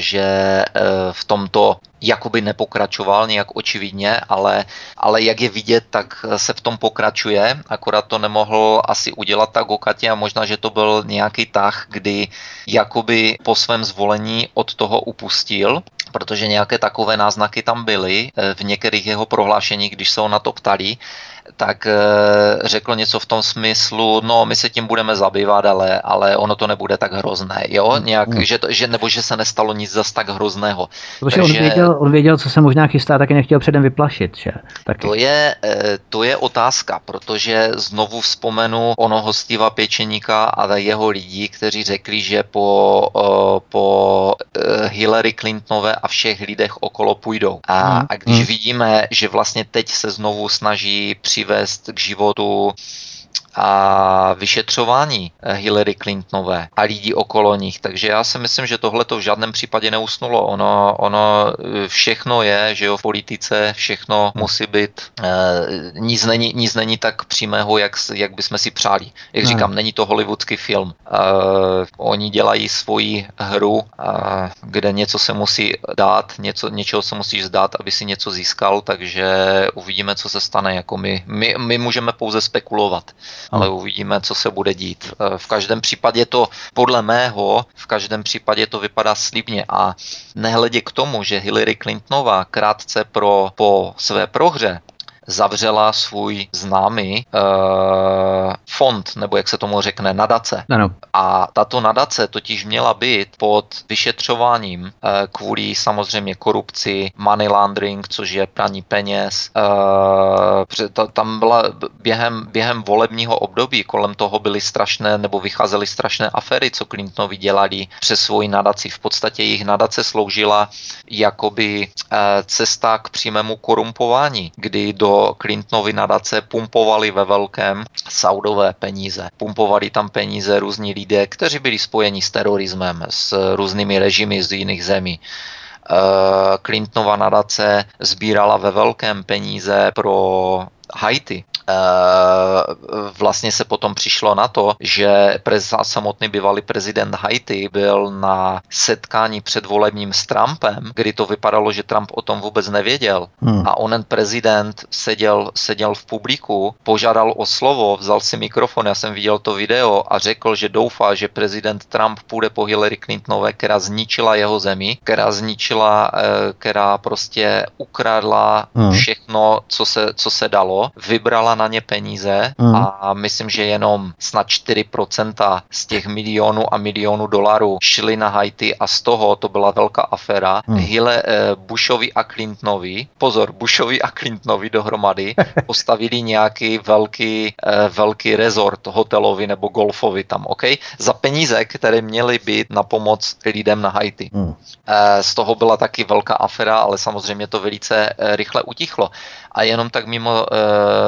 že v tomto jakoby nepokračoval nějak očividně, ale, ale jak je vidět, tak se v tom pokračuje, akorát to nemohl asi udělat tak okatě a možná, že to byl nějaký tah, kdy jakoby po svém zvolení od toho upustil, protože nějaké takové náznaky tam byly v některých jeho prohlášeních, když se ho na to ptali, tak řekl něco v tom smyslu, no my se tím budeme zabývat, ale, ale ono to nebude tak hrozné, jo, nějak, mm. že, to, že nebo že se nestalo nic zas tak hrozného. Protože Takže, on, věděl, on věděl, co se možná chystá, taky nechtěl předem vyplašit, že? Taky. To je, to je otázka, protože znovu vzpomenu onoho Steva Pěčeníka a jeho lidí, kteří řekli, že po, po Hillary Clintonové a všech lidech okolo půjdou. A, mm. a když mm. vidíme, že vlastně teď se znovu snaží přivést k životu a vyšetřování Hillary Clintonové a lidí okolo nich. Takže já si myslím, že tohle to v žádném případě neusnulo. Ono, ono všechno je, že jo, v politice všechno musí být, eh, nic, není, nic není tak přímého, jak, jak bychom si přáli. Jak říkám, no. Není to hollywoodský film. Eh, oni dělají svoji hru, eh, kde něco se musí dát, něco, něčeho se musíš zdát, aby si něco získal, takže uvidíme, co se stane. Jako my, my, my můžeme pouze spekulovat. Ale uvidíme, co se bude dít. V každém případě to, podle mého, v každém případě to vypadá slibně a nehledě k tomu, že Hillary Clintonová krátce pro, po své prohře zavřela svůj známý uh, fond, nebo jak se tomu řekne, nadace. Ano. A tato nadace totiž měla být pod vyšetřováním uh, kvůli samozřejmě korupci, money laundering, což je praní peněz. Uh, tam byla během, během volebního období, kolem toho byly strašné, nebo vycházely strašné aféry, co Clintonovi dělali přes svoji nadaci. V podstatě jejich nadace sloužila jakoby uh, cesta k přímému korumpování, kdy do Clintonovy nadace pumpovali ve velkém saudové peníze. Pumpovali tam peníze různí lidé, kteří byli spojeni s terorismem, s různými režimy z jiných zemí. Clintonova nadace sbírala ve velkém peníze pro Haiti. Vlastně se potom přišlo na to, že prez, samotný bývalý prezident Haiti byl na setkání předvolebním s Trumpem, kdy to vypadalo, že Trump o tom vůbec nevěděl. Hmm. A onen prezident seděl, seděl v publiku, požádal o slovo, vzal si mikrofon, já jsem viděl to video a řekl, že doufá, že prezident Trump půjde po Hillary Clintonové, která zničila jeho zemi, která zničila, která prostě ukradla hmm. všechno, co se, co se dalo, vybrala na ně peníze mm. a myslím, že jenom snad čtyři procenta z těch milionů a milionů dolarů šly na Haiti a z toho to byla velká aféra. Mm. Hille, Bushovi a Clintonovi, pozor, Bushovi a Clintonovi dohromady postavili nějaký velký, velký resort hotelový nebo golfový tam, ok? Za peníze, které měly být na pomoc lidem na Haiti. Mm. Z toho byla taky velká aféra, ale samozřejmě to velice rychle utichlo. A jenom tak mimo e,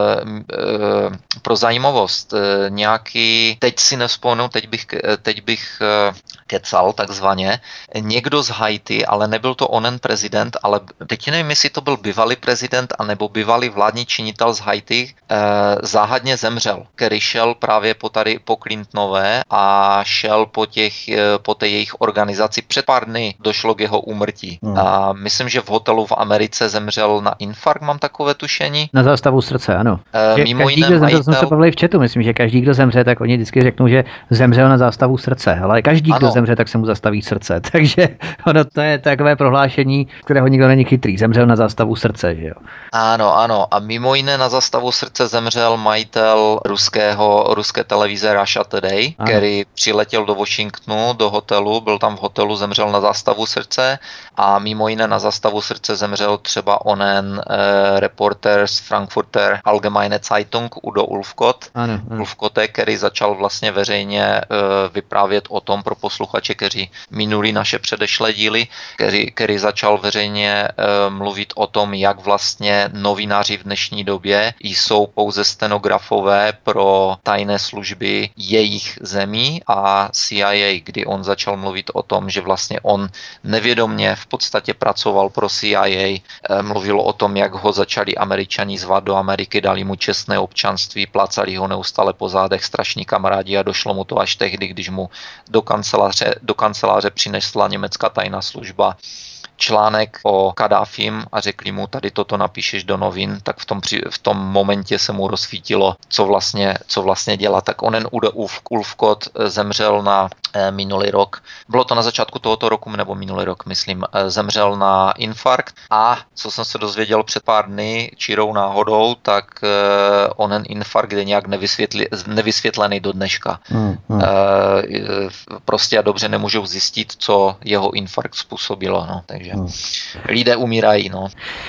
e, pro zajímavost, e, nějaký, teď si nevzpomenu, teď bych, teď bych e, kecal takzvaně, někdo z Haiti, ale nebyl to onen prezident, ale teď nevím, jestli to byl bývalý prezident, anebo bývalý vládní činitel z Haiti, e, záhadně zemřel, který šel právě po tady po Clintonové a šel po, těch, po té jejich organizaci. Před pár dny došlo k jeho úmrtí. Hmm. A myslím, že v hotelu v Americe zemřel na infarkt, mám takové tušení. Na zástavu srdce, ano. E, mimo každý, jiné kdo zemřel, majitel... jsme se bavili v chatu, myslím, že každý, kdo zemře, tak oni vždycky řeknou, že zemřel na zástavu srdce, ale každý, ano. Kdo zemře, tak se mu zastaví srdce. Takže ono to je takové prohlášení, kterého nikdo není chytrý. Zemřel na zástavu srdce, že jo. Ano, ano. A mimo jiné na zástavu srdce zemřel majitel ruského, ruské televize Russia Today, ano. Který přiletěl do Washingtonu, do hotelu, byl tam v hotelu, zemřel na zástavu srdce a mimo jiné na zástavu srdce zemřel třeba onen eh, reporter z Frankfurter Allgemeine Zeitung Udo Ulfkott. Ano, ano. Ulfkotte, který začal vlastně veřejně eh, vyprávět o tom pro posluchače, kteří minuli naše předešlé díly, který, který začal veřejně e, mluvit o tom, jak vlastně novináři v dnešní době jsou pouze stenografové pro tajné služby jejich zemí a C I A, kdy on začal mluvit o tom, že vlastně on nevědomně v podstatě pracoval pro C I A, e, mluvil o tom, jak ho začali Američani zvat do Ameriky, dali mu čestné občanství, plácali ho neustále po zádech, strašní kamarádi a došlo mu to až tehdy, když mu do kanceláře, do kanceláře přinesla německá tajná služba článek o Kadáfim a řekli mu, tady toto napíšeš do novin, tak v tom, v tom momentě se mu rozsvítilo, co vlastně, co vlastně dělá. Tak onen Udo Ulfkott zemřel na eh, minulý rok. Bylo to na začátku tohoto roku, nebo minulý rok, myslím, eh, zemřel na infarkt a co jsem se dozvěděl před pár dny, čirou náhodou, tak eh, onen infarkt je nějak nevysvětlený do dneška. Hmm, hmm. Eh, prostě a dobře nemůžou zjistit, co jeho infarkt způsobilo. No, takže lidé umírají, no.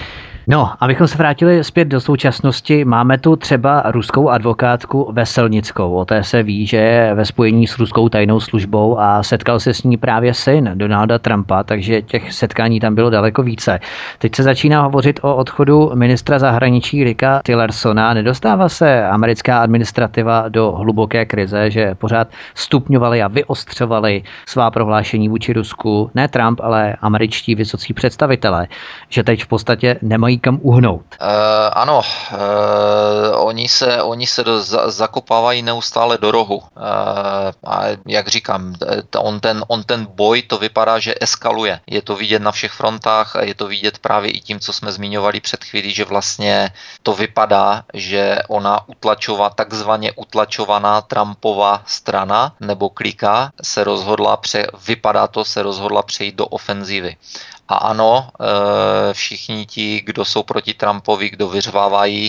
No, abychom se vrátili zpět do současnosti, máme tu třeba ruskou advokátku Veselnickou. O té se ví, že je ve spojení s ruskou tajnou službou a setkal se s ní právě syn Donalda Trumpa, takže těch setkání tam bylo daleko více. Teď se začíná hovořit o odchodu ministra zahraničí Ricka Tillersona. Nedostává se americká administrativa do hluboké krize, že pořád stupňovali a vyostřovali svá prohlášení vůči Rusku, ne Trump, ale američtí vysocí představitelé, že teď v podstatě nemají kam uhnout. Uh, ano, uh, oni se, oni se do, za, zakopávají neustále do rohu. Uh, a jak říkám, on ten, on ten boj, to vypadá, že eskaluje. Je to vidět na všech frontách a je to vidět právě i tím, co jsme zmiňovali před chvílí, že vlastně to vypadá, že ona utlačová, takzvaně utlačovaná Trumpova strana nebo klika se rozhodla, pře, vypadá to, se rozhodla přejít do ofenzívy. A ano, všichni ti, kdo jsou proti Trumpovi, kdo vyřvávají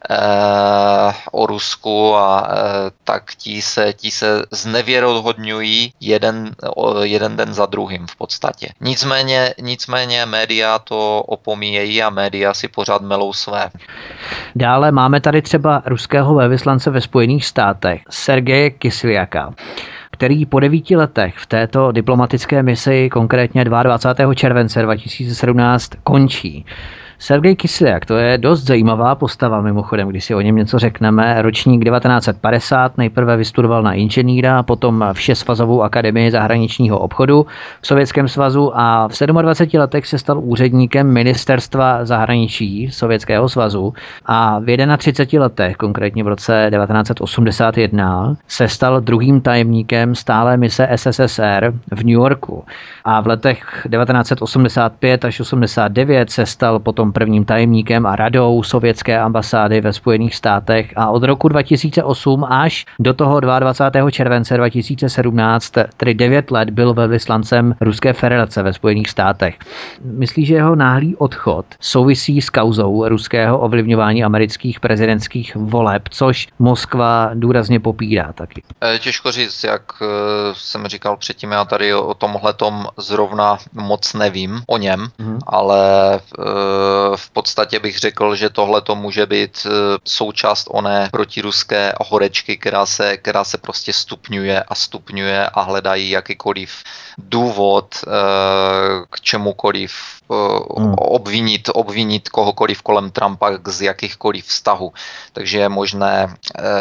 o Rusku, a tak ti se, ti se znevěrohodňují jeden, jeden den za druhým v podstatě. Nicméně, nicméně média to opomíjejí a média si pořád melou své. Dále máme tady třeba ruského velvyslance ve Spojených státech, Sergeje Kislyaka, který po devíti letech v této diplomatické misi, konkrétně dvacátého druhého července dva tisíce sedmnáct, končí. Sergej Kislyák, to je dost zajímavá postava mimochodem, když si o něm něco řekneme. Ročník devatenáct set padesát, nejprve vystudoval na inženýra, potom Všesvazovou akademii zahraničního obchodu v Sovětském svazu a v dvaceti sedmi letech se stal úředníkem ministerstva zahraničí Sovětského svazu a v třiceti jedné letech, konkrétně v roce devatenáct set osmdesát jedna, se stal druhým tajemníkem stálé mise S S S R v New Yorku a v letech devatenáct set osmdesát pět až osmdesát devět se stal potom prvním tajemníkem a radou sovětské ambasády ve Spojených státech a od roku dva tisíce osm až do toho dvacátého druhého července dva tisíce sedmnáct, tedy devět let, byl velvyslancem Ruské federace ve Spojených státech. Myslí, že jeho náhlý odchod souvisí s kauzou ruského ovlivňování amerických prezidentských voleb, což Moskva důrazně popírá taky. Těžko říct, jak jsem říkal předtím, já tady o tomhletom zrovna moc nevím o něm, mm. ale v podstatě bych řekl, že tohle to může být součást oné protiruské horečky, která se, která se prostě stupňuje a stupňuje a hledají jakýkoliv důvod k čemukoliv hmm. obvinit, obvinit kohokoliv kolem Trumpa z jakýchkoliv vztahů. Takže je možné,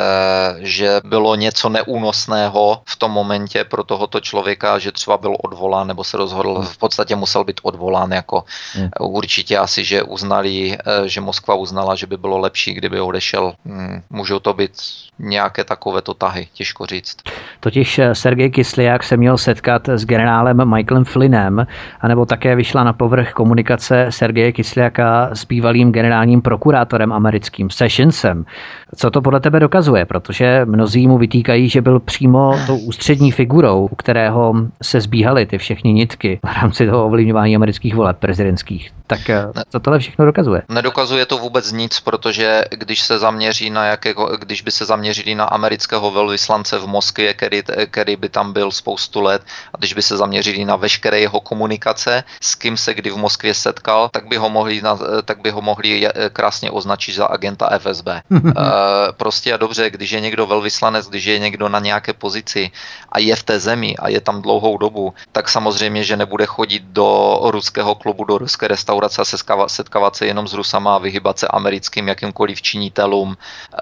že bylo něco neúnosného v tom momentě pro tohoto člověka, že třeba byl odvolán nebo se rozhodl, v podstatě musel být odvolán jako hmm. určitě asi, že uznali, že Moskva uznala, že by bylo lepší, kdyby odešel. Můžou to být nějaké takovéto tahy, těžko říct. Totiž Sergej Kislyák se měl setkat s generálem Michaelem Flynnem, anebo také vyšla na povrch komunikace Sergeje Kislyáka s bývalým generálním prokurátorem americkým Sessionsem. Co to podle tebe dokazuje? Protože mnozí mu vytýkají, že byl přímo tou ústřední figurou, u kterého se zbíhaly ty všechny nitky v rámci toho ovlivňování amerických voleb prezidentských. Tak co tohle všechno dokazuje? Nedokazuje to vůbec nic, protože když se zaměří na jakého, když by se zaměřili na amerického velvyslance v Moskvě, který, který by tam byl spoustu let, a když by se zaměřili na veškeré jeho komunikace, s kým se kdy v Moskvě setkal, tak by ho mohli, tak by ho mohli krásně označit za agenta F S B. Prostě a dobře, když je někdo velvyslanec, když je někdo na nějaké pozici a je v té zemi a je tam dlouhou dobu, tak samozřejmě, že nebude chodit do ruského klubu, do ruské restaurace a setkávat se jenom s Rusama a vyhybat se americkým jakýmkoliv činitelům.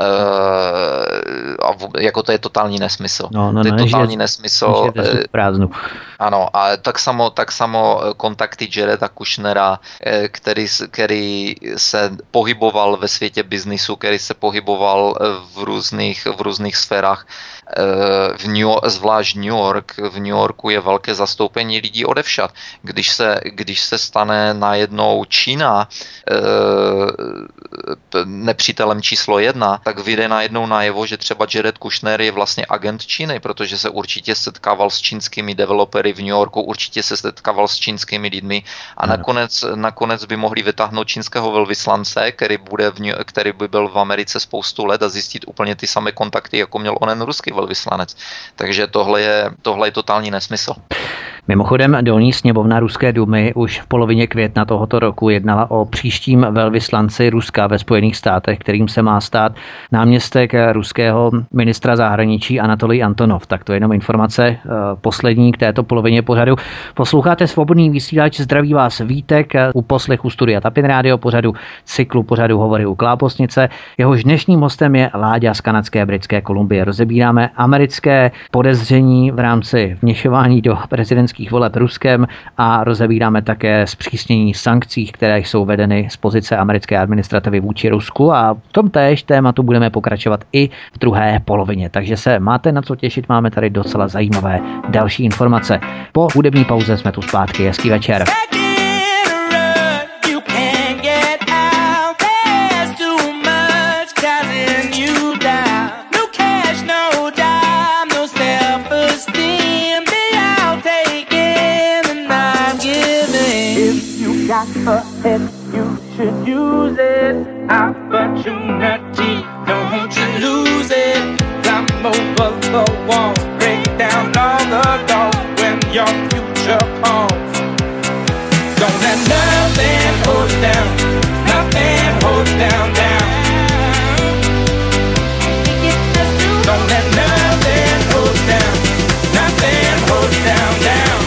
A jako to je totální nesmysl. No, no, to je no, totální než nesmysl. Prázdnu. Ano, a tak samo, tak samo kontakty Jareda Kushnera, který, který se pohyboval ve světě biznisu, který se pohyboval v různých, v různých sférách. V New, zvlášť New York, v New Yorku je velké zastoupení lidí odevšad. Když se, když se stane najednou Čína nepřítelem číslo jedna, tak vyjde najednou najevo, že třeba Jared Kushner je vlastně agent Číny, protože se určitě setkával s čínskými developery v New Yorku, určitě se setkával s čínskými lidmi a nakonec, nakonec by mohli vytáhnout čínského velvyslance, který, bude v New, který by byl v Americe spoustu let a zjistit úplně ty samé kontakty, jako měl onen ruský velvyslanec. Takže tohle je, tohle je totální nesmysl. Mimochodem, dolní sněmovna Ruské dumy už v polovině května tohoto roku jednala o příštím velvyslanci Ruska ve Spojených státech, kterým se má stát náměstek ruského ministra zahraničí Anatolij Antonov. Tak to je jenom informace poslední k této polovině pořadu. Posloucháte Svobodný vysílač, zdraví vás Vítek u poslechu Studia Tapin Rádio, pořadu cyklu pořadu Hovory u Klábosnice. Jehož dnešním hostem je Láďa z kanadské Britské Kolumbie. Rozebíráme americké podezření v rámci vměšování do prezidentských voleb Ruskem a rozebíráme také zpřísnění sankcí, které jsou vedeny z pozice americké administrativy vůči Rusku, a v tom též tématu budeme pokračovat i v druhé polovině. Takže se máte na co těšit, máme tady docela zajímavé další informace. Po hudební pauze jsme tu zpátky. Hezký večer. A head, you should use it. Opportunity, don't you lose it. Climb over the wall, break down all the doors when your future calls. Don't let nothing hold down, nothing hold down, down. Don't let nothing hold down, nothing hold down, down.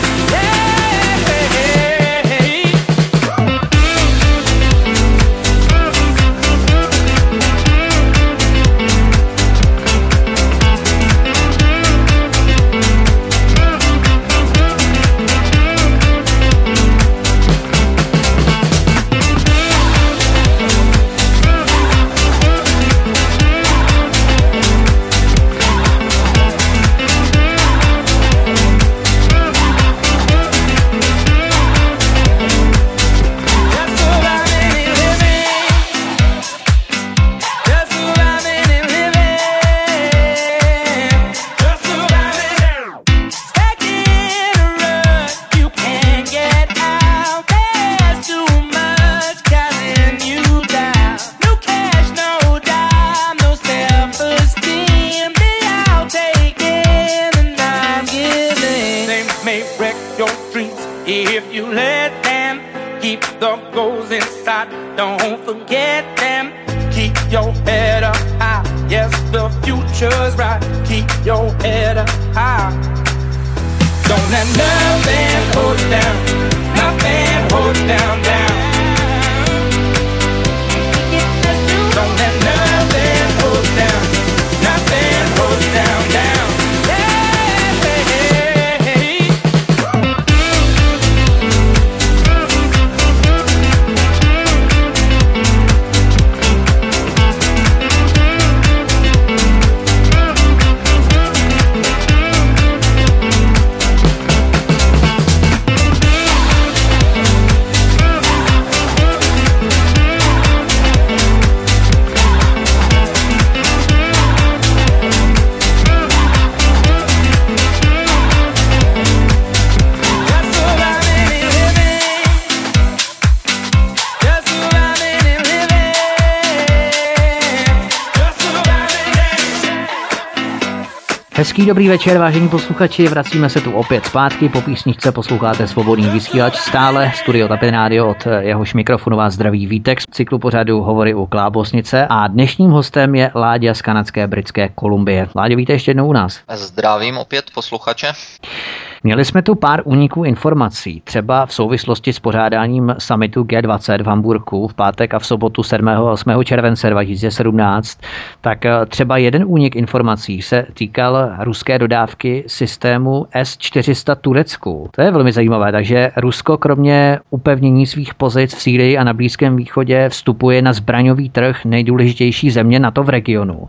Hezký dobrý večer, vážení posluchači, vracíme se tu opět zpátky, po písničce posloucháte Svobodný vysílač, stále Studio Tapin Rádio, od jehož mikrofonu vás zdraví Vítek z cyklu pořadu Hovory u Klábosnice a dnešním hostem je Láďa z kanadské Britské Kolumbie. Láďo, víte ještě jednou u nás. Zdravím opět posluchače. Měli jsme tu pár úniků informací, třeba v souvislosti s pořádáním summitu G dvacet v Hamburku v pátek a v sobotu sedmého a osmého července dva tisíce sedmnáct, tak třeba jeden únik informací se týkal ruské dodávky systému S čtyři sta Turecku. To je velmi zajímavé, takže Rusko kromě upevnění svých pozic v Sýrii a na Blízkém východě vstupuje na zbraňový trh nejdůležitější země NATO v regionu.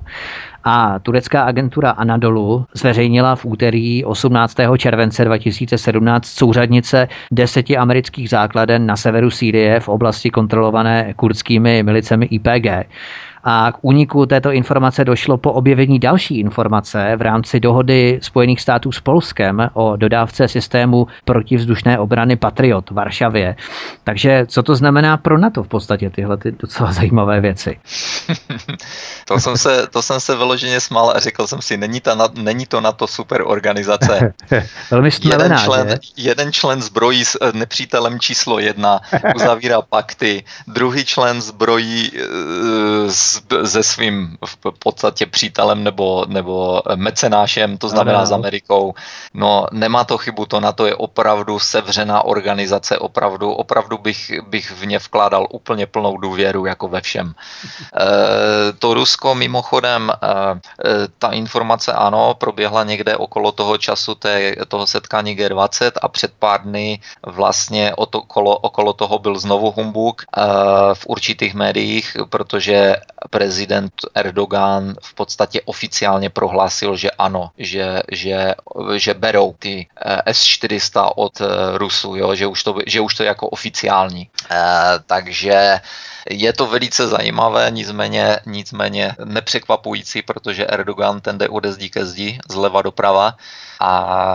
A turecká agentura Anadolu zveřejnila v úterý osmnáctého července dva tisíce sedmnáct souřadnice deseti amerických základen na severu Sýrie v oblasti kontrolované kurdskými milicemi I P G. A k úniku této informace došlo po objevení další informace v rámci dohody Spojených států s Polskem o dodávce systému protivzdušné obrany Patriot v Varšavě. Takže co to znamená pro NATO v podstatě tyhle ty docela zajímavé věci? to, jsem se, to jsem se vyloženě smál a řekl jsem si, není, ta, není to NATO super organizace. Velmi stmelená, jeden, člen, že? jeden člen zbrojí s nepřítelem číslo jedna, uzavírá pakty, druhý člen zbrojí se svým v podstatě přítelem nebo, nebo mecenášem, to znamená ano. s Amerikou. No, nemá to chybu, to NATO je opravdu sevřená organizace, opravdu, opravdu bych, bych v ně vkládal úplně plnou důvěru, jako ve všem. E, to Rusko mimochodem, e, ta informace ano, proběhla někde okolo toho času té, toho setkání G dvacet a před pár dny vlastně okolo, okolo toho byl znovu humbuk e, v určitých médiích, protože prezident Erdogan v podstatě oficiálně prohlásil, že ano, že, že, že berou ty S čtyři sta od Rusů, jo, že, už to, že už to je jako oficiální. E, takže je to velice zajímavé, nicméně, nicméně nepřekvapující, protože Erdogan ten jde ode zdi ke zdi, zleva doprava a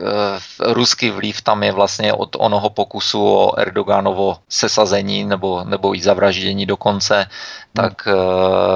e, ruský vliv tam je vlastně od onoho pokusu o Erdoganovo sesazení nebo, nebo i zavraždění dokonce, tak e,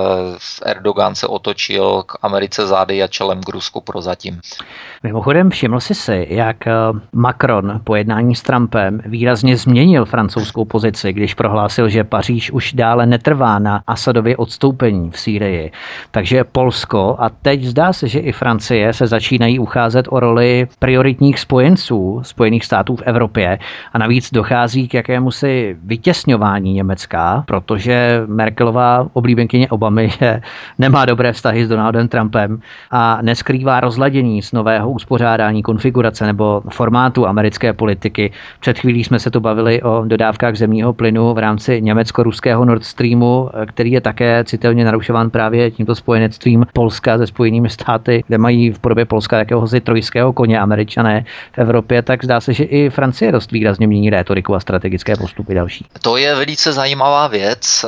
Erdogan se otočil k Americe zády a čelem k Rusku prozatím. Mimochodem všiml jsi si, jak Macron po jednání s Trumpem výrazně změnil francouzskou pozici, když prohlásil, že Paříž už dále netrvá na Asadově odstoupení v Sýrii. Takže Polsko a teď zdá se, že i Francie se začínají ucházet o roli prioritních spojenců Spojených států v Evropě a navíc dochází k jakémusi vytěsňování Německa, protože Merkelová oblíbenkyně Obamy že nemá dobré vztahy s Donaldem Trumpem a neskrývá rozladění z nového uspořádání konfigurace nebo formátu americké politiky. Před chvílí jsme se tu bavili o dodávkách zemního plynu v rámci německo-ruského Nord Streamu, který je také citelně narušován právě tímto spojenectvím Polska se Spojenými státy, kde mají v podobě Polska jakéhosi trojského koně Američané v Evropě, tak zdá se, že i Francie dost výrazně mění rétoriku a strategické postupy další. To je velice zajímavá věc.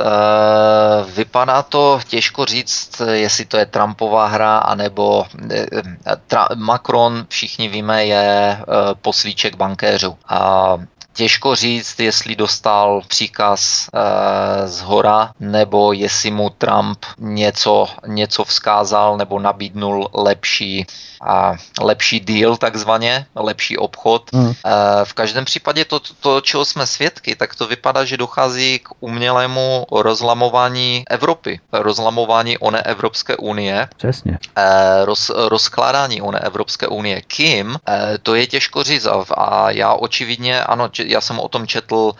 Vypadá to těžko říct, jestli to je Trumpova hra, anebo Macron, všichni víme, je poslíček bankéřů. A těžko říct, jestli dostal příkaz e, z hora, nebo jestli mu Trump něco, něco vzkázal nebo nabídnul lepší, a lepší deal takzvaně, lepší obchod. Mm. E, v každém případě to, to, čeho jsme svědky, tak to vypadá, že dochází k umělému rozlamování Evropy, rozlamování oné Evropské unie. Přesně. E, roz, rozkládání oné Evropské unie. Kým? E, to je těžko říct a, a já očividně, ano, já jsem o tom četl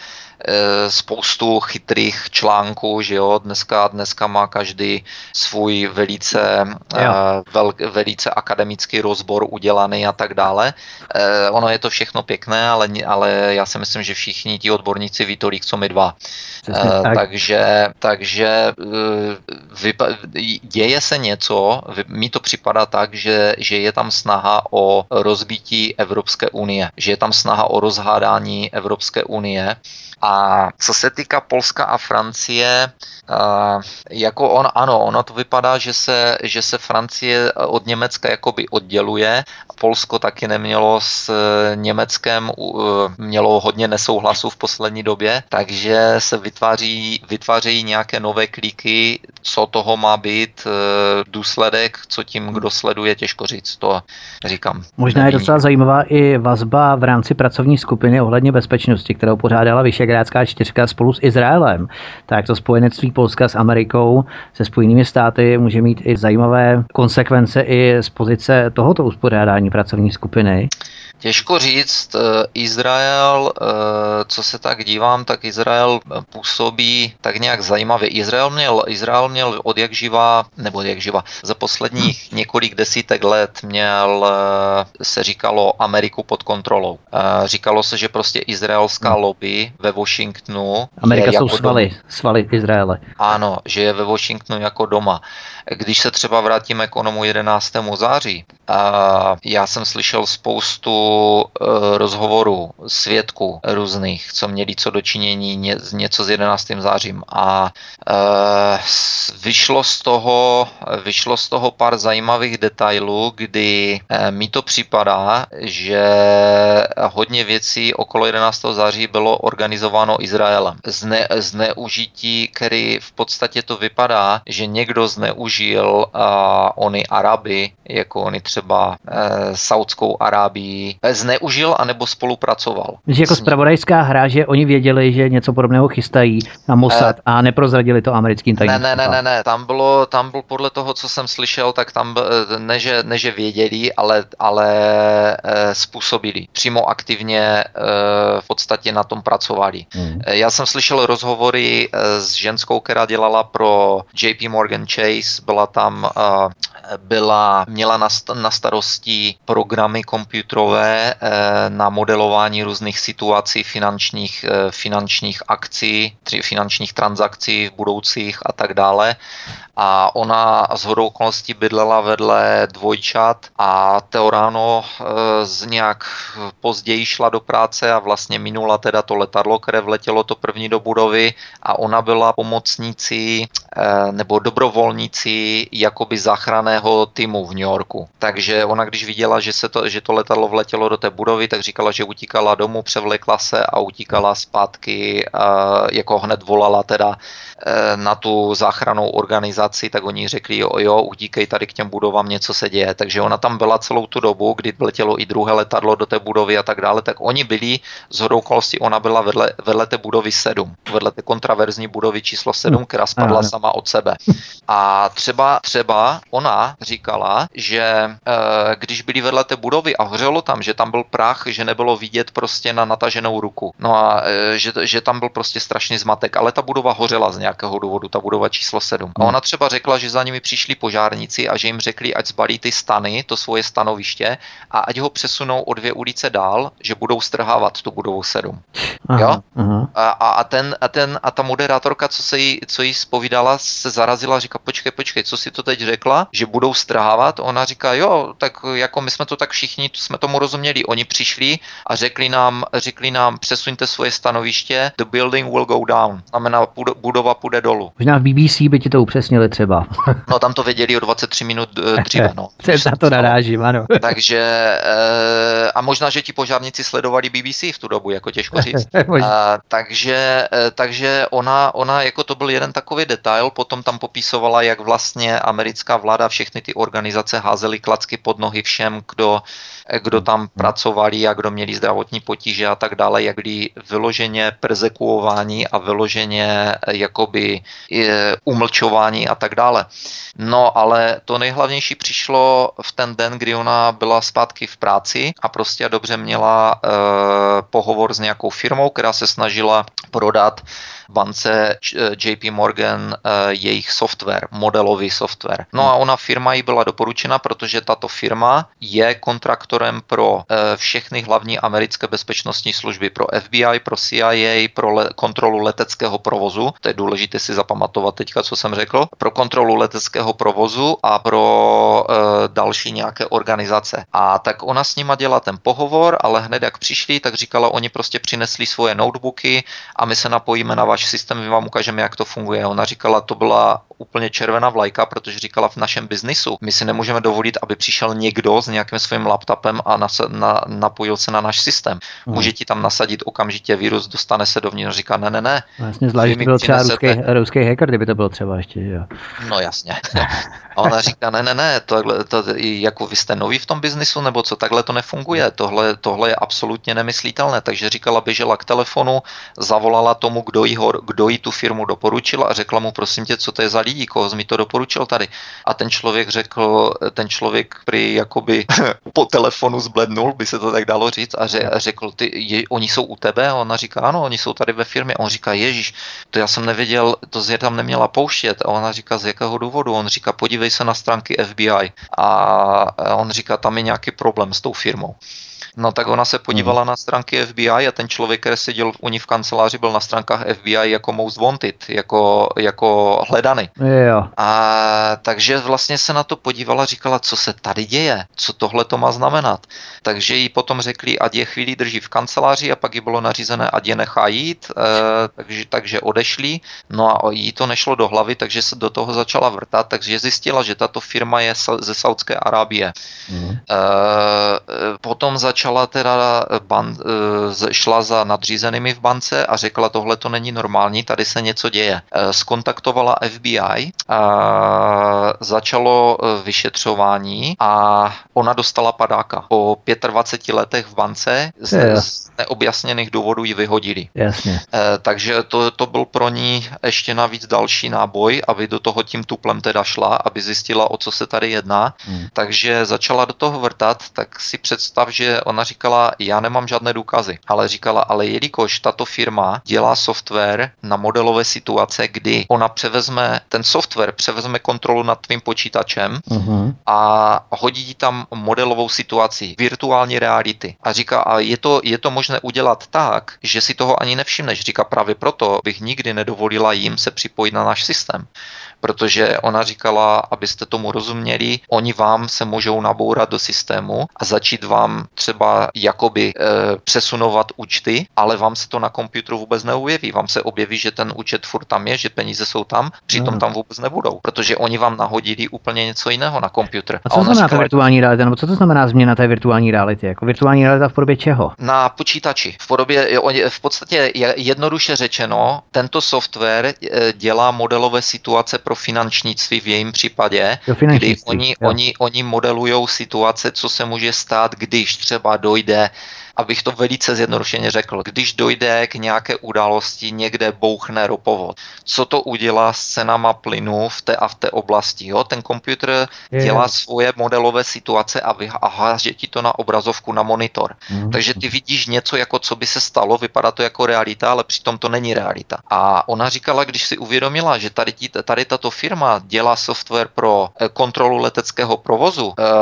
spoustu chytrých článků, že jo, dneska, dneska má každý svůj velice, vel, velice akademický rozbor udělaný a tak dále. Ono je to všechno pěkné, ale, ale já si myslím, že všichni ti odborníci ví tolik, co my dva. Přesně, tak. Takže, takže vypa, děje se něco, mi to připadá tak, že, že je tam snaha o rozbití Evropské unie, že je tam snaha o rozhádání Evropské unie. A co se týká Polska a Francie, uh, jako on, ano, ono to vypadá, že se, že se Francie od Německa jakoby odděluje. Polsko taky nemělo s Německem, uh, mělo hodně nesouhlasů v poslední době, takže se vytváří, vytváří nějaké nové klíky, co toho má být uh, důsledek, co tím, kdo sleduje, těžko říct, to říkám. Možná je docela zajímavá i vazba v rámci pracovní skupiny ohledně bezpečnosti, kterou pořádala Visegrádská čtyřka spolu s Izraelem. Tak to spojenectví Polska s Amerikou, se Spojenými státy může mít i zajímavé konsekvence i z pozice tohoto uspořádání pracovní skupiny. Těžko říct, Izrael, co se tak dívám, tak Izrael působí tak nějak zajímavě. Izrael měl, Izrael měl od jak živa, nebo jak živa, za posledních několik desítek let měl, se říkalo, Ameriku pod kontrolou. Říkalo se, že prostě izraelská lobby ve Washingtonu Washingtonu. Amerika jsou svaly, doma. svaly Izraele. Ano, že je ve Washingtonu jako doma. Když se třeba vrátíme k onomu jedenáctému září, a já jsem slyšel spoustu uh, rozhovorů, svědků různých, co měli co dočinění ně, něco s jedenáctým zářím. A uh, vyšlo z toho, vyšlo z toho pár zajímavých detailů, kdy uh, mi to připadá, že hodně věcí okolo jedenáctého září bylo organizováno Izraelem. Zne, zneužití, který v podstatě to vypadá, že někdo zneužil uh, ony Araby, jako oni třeba uh, Saudskou Arábii, zneužil anebo spolupracoval. Že jako zpravodajská hra, že oni věděli, že něco podobného chystají na Mossad uh, a neprozradili to americkým tajným. Ne, ne, ne, ne, ne, tam bylo, tam byl podle toho, co jsem slyšel, tak tam ne, že, ne, že věděli, ale, ale uh, způsobili. Přímo aktivně uh, v podstatě na tom pracovali. Hmm. Já jsem slyšel rozhovory uh, s ženskou, která dělala pro J P Morgan Chase, byla tam, uh, byla, měla na, na starosti programy komputerové uh, na modelování různých situací, finančních, uh, finančních akcí, tři, finančních transakcí v budoucích a tak dále. A ona shodou okolností bydlela vedle dvojčat a to ráno e, z nějak později šla do práce a vlastně minula teda to letadlo, které vletělo to první do budovy a ona byla pomocnicí e, nebo dobrovolnicí jakoby záchranného týmu v New Yorku. Takže ona, když viděla, že, se to, že to letadlo vletělo do té budovy, tak říkala, že utíkala domů, převlekla se a utíkala zpátky, e, jako hned volala teda e, na tu záchrannou organizaci, tak oni řekli, jo, jo, utíkej, tady k těm budovám, něco se děje. Takže ona tam byla celou tu dobu, kdy letělo i druhé letadlo do té budovy a tak dále, tak oni byli, shodou okolností ona byla vedle, vedle té budovy sedm, vedle té kontraverzní budovy číslo sedm, která spadla sama od sebe. A třeba, třeba ona říkala, že e, když byli vedle té budovy a hořelo tam, že tam byl prach, že nebylo vidět prostě na nataženou ruku. No a e, že, že tam byl prostě strašný zmatek, ale ta budova hořela z nějakého důvodu, ta budova číslo sedm. A ona třeba řekla, že za nimi přišli požárníci a že jim řekli, ať zbalí ty stany, to svoje stanoviště a ať ho přesunou o dvě ulice dál, že budou strhávat tu budovu sedm. Aha, jo? Aha. A, a, ten, a, ten, a ta moderátorka, co se jí, co jí zpovídala, se zarazila a říká, počkej, počkej, co si to teď řekla, že budou strhávat? Ona říká, jo, tak jako my jsme to tak všichni, jsme tomu rozuměli. Oni přišli a řekli nám, řekli nám, přesuňte svoje stanoviště, the building will go down. Znamená, budova půjde dolů. Možná v B B C by ti to upřesnili třeba. No tam to věděli o dvacet tři minut dříve, no. Na to narážím, ano. Takže a možná, že ti požárníci sledovali B B C v tu dobu, jako těžko říct. a, takže takže ona, ona, jako to byl jeden takový detail, potom tam popisovala, jak vlastně americká vláda, všechny ty organizace házely klacky pod nohy všem, kdo, kdo tam pracovali a kdo měli zdravotní potíže a tak dále, jak byli vyloženě persekuováni a vyloženě jakoby umlčováni a tak dále. No, ale to nejhlavnější přišlo v ten den, kdy ona byla zpátky v práci a prostě dobře měla e, pohovor s nějakou firmou, která se snažila prodat bance J P Morgan jejich software, modelový software. No a ona firma jí byla doporučena, protože tato firma je kontraktorem pro všechny hlavní americké bezpečnostní služby, pro F B I, pro C I A, pro le- kontrolu leteckého provozu, to je důležité si zapamatovat teďka, co jsem řekl, pro kontrolu leteckého provozu a pro e, další nějaké organizace. A tak ona s nima dělala ten pohovor, ale hned jak přišli, tak říkala, oni prostě přinesli svoje notebooky a my se napojíme na váš systém, my vám ukážeme, jak to funguje. Ona říkala, to byla úplně červená vlajka, protože říkala, v našem biznisu my si nemůžeme dovolit, aby přišel někdo s nějakým svým laptopem a nas, na, napojil se na náš systém. Hmm. Může ti tam nasadit okamžitě virus, dostane se dovnitř. Říká, ne, ne, ne. Vlastně zvlášť, by byl třeba ruský, ruský hacker, kdyby to bylo třeba ještě, jo. No jasně. A ona říká, ne, ne, ne, tohle, to, jako vy jste noví v tom biznisu, nebo co, takhle to nefunguje. Tohle, tohle je absolutně nemyslitelné. Takže říkala, běžela k telefonu, zavolala tomu, kdo jí, ho, kdo jí tu firmu doporučil a řekla mu, prosím tě, co to je za lidi, koho jsi mi to doporučil tady. A ten člověk řekl, ten člověk prý jakoby po telefonu zblednul, by se to tak dalo říct, a řekl, ty, je, oni jsou u tebe? A ona říká, ano, oni jsou tady ve firmě. A on říká, ježiš, to já jsem nevěděl, to je tam neměla pouštět. A ona říká, z jakého důvodu? On říká, podívej se na stránky F B I. A on říká, tam je nějaký problém s tou firmou. No tak ona se podívala hmm. na stránky F B I a ten člověk, který seděl u ní v kanceláři, byl na stránkách F B I jako most wanted, jako, jako hledaný. Jo. A takže vlastně se na to podívala, říkala, co se tady děje, co tohle to má znamenat. Takže jí potom řekli, ať je chvíli drží v kanceláři a pak jí bylo nařízené, ať je nechá jít, e, takže, takže odešli. No a jí to nešlo do hlavy, takže se do toho začala vrtat, takže zjistila, že tato firma je ze Saudské Arábie. Mm. E, potom začala teda, ban, e, šla za nadřízenými v bance a řekla, tohle to není normální, tady se něco děje. E, skontaktovala F B I, a začalo vyšetřování a ona dostala padáka. Po dvaceti pěti letech v bance z, z neobjasněných důvodů ji vyhodili. Jasně. E, takže to, to byl pro ní ještě navíc další náboj, aby do toho tím tuplem teda šla, aby zjistila, o co se tady jedná. Hmm. Takže začala do toho vrtat, tak si představ, že ona říkala, já nemám žádné důkazy, ale říkala, ale jelikož tato firma dělá software na modelové situace, kdy ona převezme, ten software převezme kontrolu nad tvým počítačem uh-huh. a hodí tam modelovou situaci, virtuální reality. A říká, a je to, je to možné udělat tak, že si toho ani nevšimneš. Říká, právě proto bych nikdy nedovolila jim se připojit na náš systém. Protože ona říkala, abyste tomu rozuměli, oni vám se můžou nabourat do systému a začít vám třeba jakoby e, přesunovat účty, ale vám se to na počítači vůbec neobjeví. Vám se objeví, že ten účet furt tam je, že peníze jsou tam, přitom tam vůbec nebudou, protože oni vám nahodili úplně něco jiného na počítač. A co a znamená ta virtuální realita, nebo co to znamená změna té virtuální reality? Jako virtuální realita v podobě čeho? Na počítači. V podobě, v podstatě jednoduše řečeno, tento software dělá modelové situace pro finančnictví v jejím případě, kdy oni, oni, oni modelujou situace, co se může stát, když třeba dojde, abych to velice zjednodušeně řekl, když dojde k nějaké události, někde bouchne ropovod. Co to udělá s cenama plynu v té a v té oblasti? Jo? Ten počítač dělá svoje modelové situace a, vy, a háže ti to na obrazovku, na monitor. Mm. Takže ty vidíš něco, jako co by se stalo, vypadá to jako realita, ale přitom to není realita. A ona říkala, když si uvědomila, že tady, tady tato firma dělá software pro kontrolu leteckého provozu e,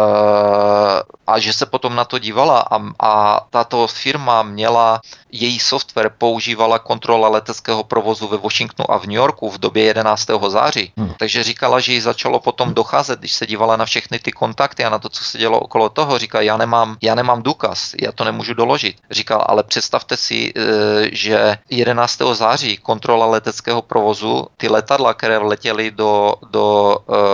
a že se potom na to dívala a, a tato firma měla, její software používala kontrola leteckého provozu ve Washingtonu a v New Yorku v době jedenáctého září. Hmm. Takže říkala, že jí začalo potom docházet, když se dívala na všechny ty kontakty a na to, co se dělo okolo toho. Říká, já nemám, já nemám důkaz, já to nemůžu doložit. Říkal, ale představte si, že jedenáctého září kontrola leteckého provozu, ty letadla, které letěly do, do,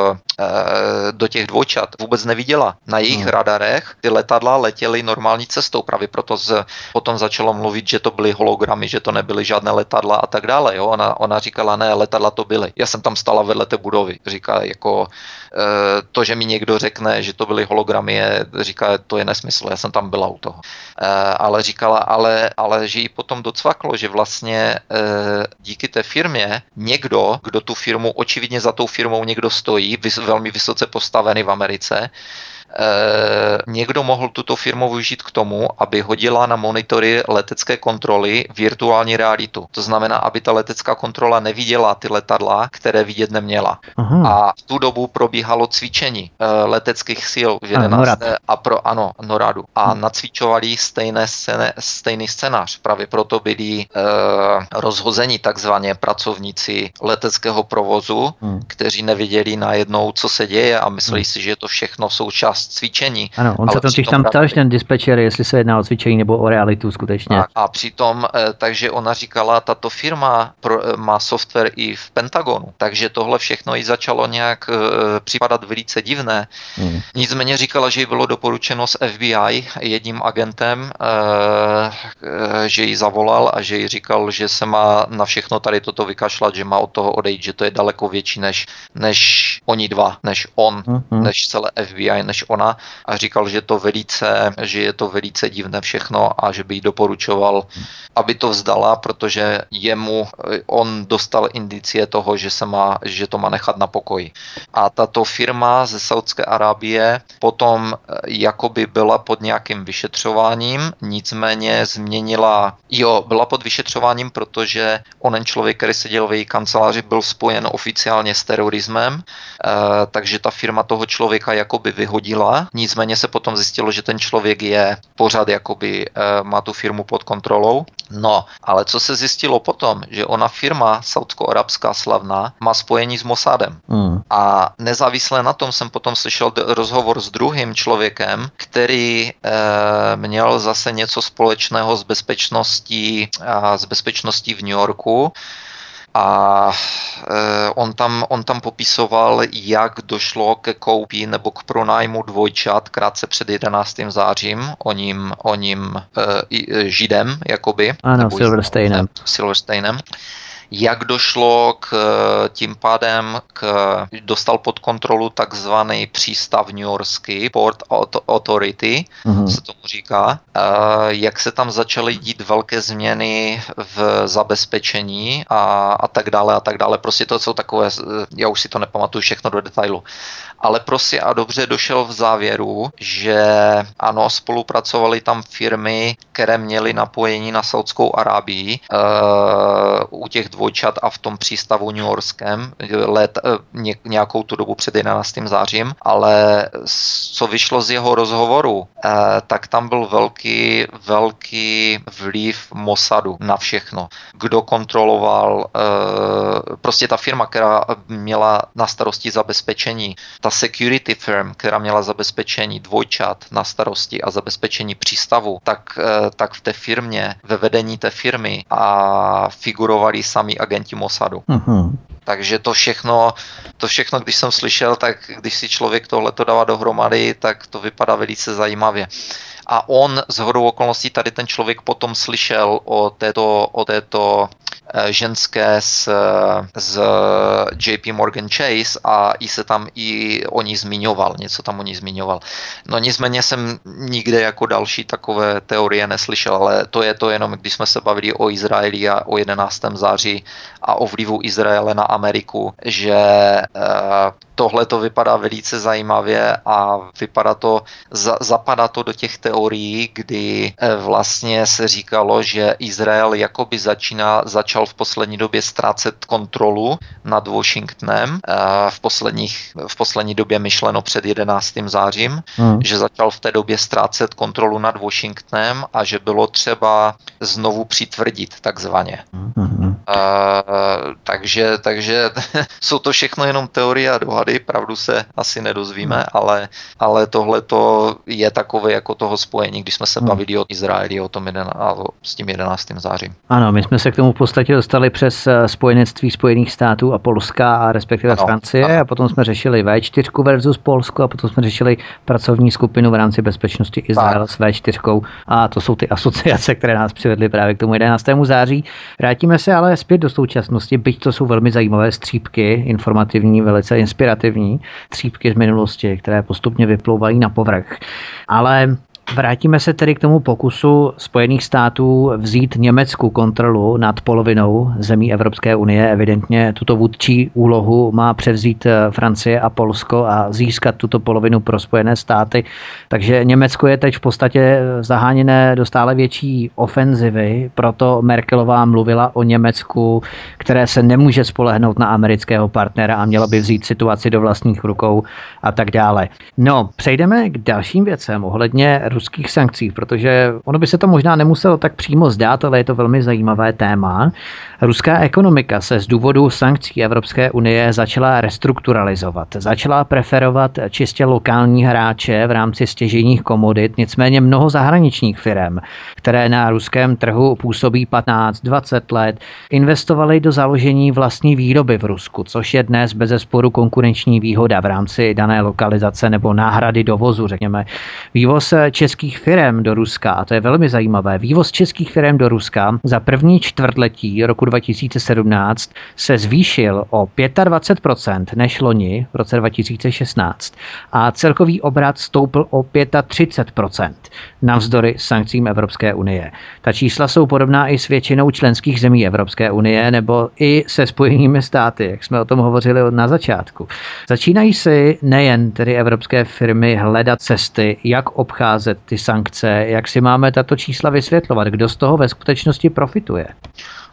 do těch dvojčat, vůbec neviděla. Na jejich hmm. radarech ty letadla letěly normální cestou, právě proto z, potom začalo mluvit, že to byly hologramy, že to nebyly žádné letadla a tak dále. Jo? Ona, ona říkala, ne, letadla to byly. Já jsem tam stala vedle té budovy. Říká, jako e, to, že mi někdo řekne, že to byly hologramy, je, říká, to je nesmysl, já jsem tam byla u toho. E, ale říkala, ale, ale že jí potom docvaklo, že vlastně e, díky té firmě někdo, kdo tu firmu, očividně za tou firmou někdo stojí, vys, velmi vysoce postavený v Americe, E, někdo mohl tuto firmu využít k tomu, aby hodila na monitory letecké kontroly virtuální realitu. To znamená, aby ta letecká kontrola neviděla ty letadla, které vidět neměla. Aha. A v tu dobu probíhalo cvičení e, leteckých sil v jedenácté a pro ano, NORADu. A hmm. nacvičovali stejné scéne, stejný scénář. Právě proto byli e, rozhozeni takzvaně pracovníci leteckého provozu, hmm. kteří nevěděli najednou, co se děje a mysleli hmm. si, že je to všechno součást cvičení. Ano, on se totiž tam ptal, ten dispečer, jestli se jedná o cvičení nebo o realitu skutečně. Tak, a přitom, takže ona říkala, tato firma pro, má software i v Pentagonu, takže tohle všechno jí začalo nějak uh, připadat velice divné. Hmm. Nicméně říkala, že jí bylo doporučeno s F B I jedním agentem, uh, uh, že jí zavolal a že jí říkal, že se má na všechno tady toto vykašlat, že má od toho odejít, že to je daleko větší než, než oni dva, než on, hmm. než celé F B I, než ona, a říkal, že to velice, že je to velice divné všechno a že by jí doporučoval, aby to vzdala, protože jemu, on dostal indicie toho, že se má, že to má nechat na pokoji. A tato firma ze Saudské Arábie potom jakoby byla pod nějakým vyšetřováním, nicméně změnila, jo, byla pod vyšetřováním, protože onen člověk, který seděl v její kanceláři, byl spojen oficiálně s terorismem, takže ta firma toho člověka jakoby vyhodila díla, nicméně se potom zjistilo, že ten člověk je pořád jakoby má tu firmu pod kontrolou. No, ale co se zjistilo potom, že ona firma saúdsko-arabská slavná má spojení s Mossadem. Mm. A nezávisle na tom jsem potom slyšel rozhovor s druhým člověkem, který e, měl zase něco společného s bezpečností, a s bezpečností v New Yorku. A e, on, tam, on tam popisoval, jak došlo ke koupi nebo k pronájmu dvojčat krátce před jedenáctým zářím, o ním, o ním e, Židem, jakoby. Ano, Silversteinem. Silversteinem. Jak došlo k tím pádem, k, dostal pod kontrolu takzvaný přístav newyorský, Port Authority, mm-hmm. se tomu říká, jak se tam začaly dít velké změny v zabezpečení a, a tak dále a tak dále. Prostě to jsou takové, já už si to nepamatuju všechno do detailu. Ale prostě a dobře došel v závěru, že ano, spolupracovaly tam firmy, které měly napojení na Saudskou Arábii uh, u těch dvojčat a v tom přístavu newyorském let uh, nějakou tu dobu před jedenáctým zářím, ale co vyšlo z jeho rozhovoru, uh, tak tam byl velký, velký vliv Mossadu na všechno. Kdo kontroloval, uh, prostě ta firma, která měla na starosti zabezpečení, ta security firm, která měla zabezpečení dvojčat na starosti a zabezpečení přístavu, tak, tak v té firmě, ve vedení té firmy a figurovali sami agenti Mossadu. Mm-hmm. Takže to všechno, to všechno, když jsem slyšel, tak když si člověk tohleto dává dohromady, tak to vypadá velice zajímavě. A on shodou okolností, tady ten člověk potom slyšel o této, o této ženské z, z J P Morgan Chase a i se tam i o ní zmiňoval, něco tam o ní zmiňoval. No nicméně jsem nikde jako další takové teorie neslyšel, ale to je to jenom, když jsme se bavili o Izraeli a o jedenáctém září a o vlivu Izraele na Ameriku, že tohle to vypadá velice zajímavě a vypadá to, za, zapadá to do těch teorií, kdy vlastně se říkalo, že Izrael jakoby začíná, začal v poslední době ztrácet kontrolu nad Washingtonem, v, posledních, v poslední době myšleno před jedenáctým zářím, hmm. že začal v té době ztrácet kontrolu nad Washingtonem a že bylo třeba znovu přitvrdit takzvaně. Hmm. Uh, takže, takže jsou to všechno jenom teorie a dohady, pravdu se asi nedozvíme, hmm. ale, ale tohle to je takové jako toho spojení, když jsme se hmm. bavili o Izraeli, o tom jeden, s tím jedenáctým zářím. Ano, my jsme se k tomu v podstatě dostali přes spojenectví Spojených států a Polska a respektive ano, Francie ano. a potom jsme řešili vé čtyři versus Polsko a potom jsme řešili pracovní skupinu v rámci bezpečnosti Izrael s vé čtyři a to jsou ty asociace, které nás přivedly právě k tomu jedenáctému září. Vrátíme se ale zpět do současnosti, byť to jsou velmi zajímavé střípky, informativní, velice inspirativní střípky z minulosti, které postupně vyplouvají na povrch. Ale vrátíme se tedy k tomu pokusu Spojených států vzít Německu kontrolu nad polovinou zemí Evropské unie. Evidentně tuto vůdčí úlohu má převzít Francie a Polsko a získat tuto polovinu pro Spojené státy. Takže Německo je teď v podstatě zaháněné do stále větší ofenzivy, proto Merkelová mluvila o Německu, které se nemůže spolehnout na amerického partnera a mělo by vzít situaci do vlastních rukou a tak dále. No, přejdeme k dalším věcem ohledně ruských sankcí, protože ono by se to možná nemuselo tak přímo zdát, ale je to velmi zajímavé téma. Ruská ekonomika se z důvodu sankcí Evropské unie začala restrukturalizovat. Začala preferovat čistě lokální hráče v rámci stěžejních komodit, nicméně mnoho zahraničních firem, které na ruském trhu působí patnáct dvacet let, investovaly do založení vlastní výroby v Rusku, což je dnes bezesporu konkurenční výhoda v rámci dané lokalizace nebo náhrady dovozu, řekněme. Vývoz českých firem do Ruska, a to je velmi zajímavé, vývoz českých firem do Ruska za první čtvrtletí roku dva tisíce sedmnáct se zvýšil o dvacet pět procent než loni v roce dva tisíce šestnáct a celkový obrat stoupl o třicet pět procent navzdory sankcím Evropské unie. Ta čísla jsou podobná i s většinou členských zemí Evropské unie nebo i se Spojenými státy, jak jsme o tom hovořili na začátku. Začínají si nejen tedy evropské firmy hledat cesty, jak obcházet ty sankce, jak si máme tato čísla vysvětlovat, kdo z toho ve skutečnosti profituje?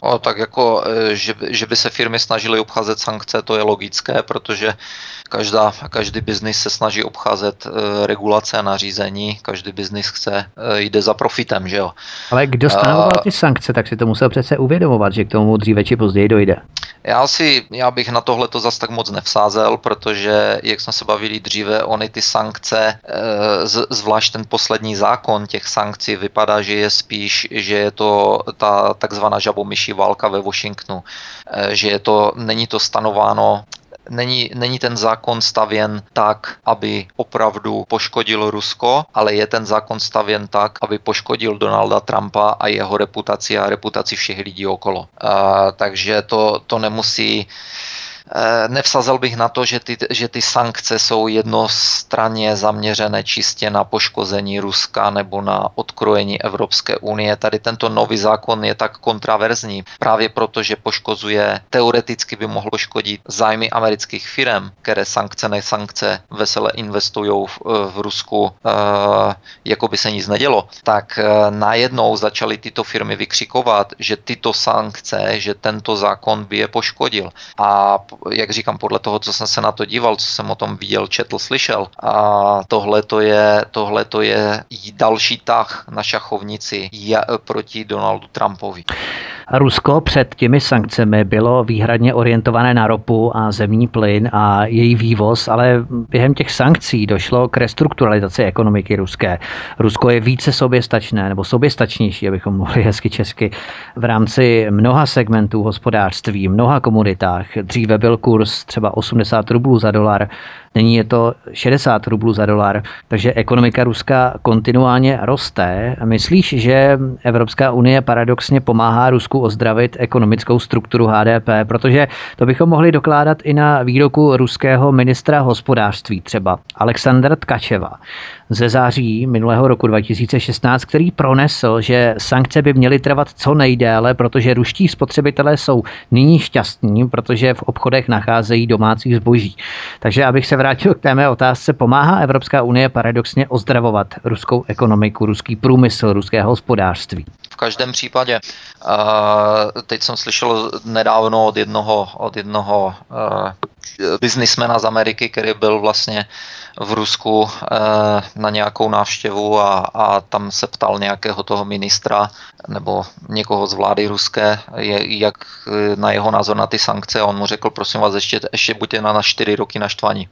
O, tak jako, že, že by se firmy snažily obcházet sankce, to je logické, protože každá, každý biznis se snaží obcházet e, regulace a nařízení, každý biznis chce, e, jde za profitem, že jo. Ale kdo stanoval ty sankce, tak si to musel přece uvědomovat, že k tomu dříve či později dojde. Já si, já bych na tohle to zas tak moc nevsázel, protože, jak jsme se bavili dříve, ony ty sankce, z, zvlášť ten poslední zákon těch sankcí, vypadá, že je spíš, že je to ta takzvaná žabomyší válka ve Washingtonu, že je to, není to stanováno, Není, není ten zákon stavěn tak, aby opravdu poškodil Rusko, ale je ten zákon stavěn tak, aby poškodil Donalda Trumpa a jeho reputaci a reputaci všech lidí okolo. Uh, takže to, to nemusí... Nevsazel bych na to, že ty, že ty sankce jsou jednostranně zaměřené čistě na poškození Ruska nebo na odkrojení Evropské unie. Tady tento nový zákon je tak kontraverzní právě proto, že poškozuje, teoreticky by mohlo škodit zájmy amerických firem, které sankce ne sankce vesele investují v, v Rusku, e, jako by se nic nedělo. Tak e, najednou začaly tyto firmy vykřikovat, že tyto sankce, že tento zákon by je poškodil. A jak říkám, podle toho, co jsem se na to díval, co jsem o tom viděl, četl, slyšel. A tohle to je, tohle to je další tah na šachovnici proti Donaldu Trumpovi. Rusko před těmi sankcemi bylo výhradně orientované na ropu a zemní plyn a její vývoz, ale během těch sankcí došlo k restrukturalizaci ekonomiky ruské. Rusko je více soběstačné nebo soběstačnější, abychom mluvili hezky česky, v rámci mnoha segmentů hospodářství, mnoha komoditách. Dříve byl kurz třeba osmdesát rublů za dolar, nyní je to šedesát rublů za dolar, takže ekonomika Ruska kontinuálně roste. Myslíš, že Evropská unie paradoxně pomáhá Rusku ozdravit ekonomickou strukturu H D P, protože to bychom mohli dokládat i na výroku ruského ministra hospodářství, třeba Alexandra Tkačeva ze září minulého roku dva tisíce šestnáct, který pronesl, že sankce by měly trvat co nejdéle, protože ruští spotřebitelé jsou nyní šťastní, protože v obchodech nacházejí domácí zboží. Takže abych se vrátil k té mé otázce, pomáhá Evropská unie paradoxně ozdravovat ruskou ekonomiku, ruský průmysl, ruské hospodářství? V každém případě. Teď jsem slyšel nedávno od jednoho, od jednoho biznismena z Ameriky, který byl vlastně v Rusku na nějakou návštěvu a, a tam se ptal nějakého toho ministra nebo někoho z vlády ruské, jak na jeho názor na ty sankce, a on mu řekl, prosím vás, ještě, ještě buďte na, na čtyři roky naštvaní.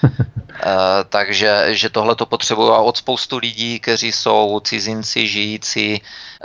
Takže že tohle to potřebují od spoustu lidí, kteří jsou cizinci žijící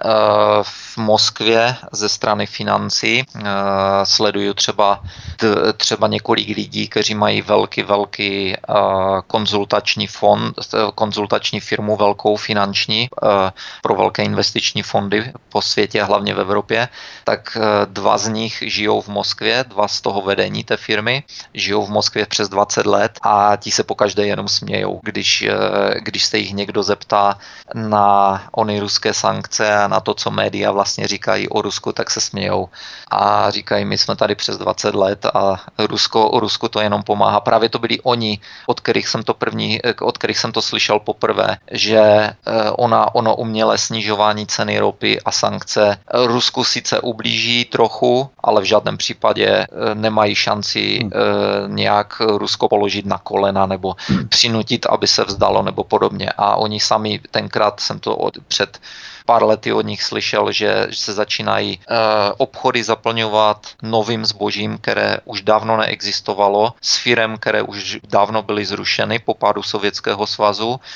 v Moskvě ze strany financí. Sleduju třeba, třeba několik lidí, kteří mají velký, velký konzultační fond, konzultační firmu velkou finanční pro velké investiční fondy po světě, hlavně v Evropě, tak dva z nich žijou v Moskvě, dva z toho vedení té firmy, žijou v Moskvě přes dvacet let a ti se pokaždé jenom smějou, když, když se jich někdo zeptá na ony ruské sankce a na to, co média vlastně říkají o Rusku, tak se smějou a říkají, my jsme tady přes dvacet let a Rusko, o Rusku to jenom pomáhá. Právě to byli oni, od kterých jsem to první, od kterých jsem to slyšel poprvé, že ona, ono umělé snižování ceny ropy a sankce Rusku sice ublíží trochu, ale v žádném případě nemají šanci hmm. nějak Rusko položit na kolena nebo přinutit, aby se vzdalo nebo podobně. A oni sami, tenkrát jsem to od, před pár lety od nich slyšel, že se začínají uh, obchody zaplňovat novým zbožím, které už dávno neexistovalo, s firem, které už dávno byly zrušeny po pádu Sovětského svazu, uh,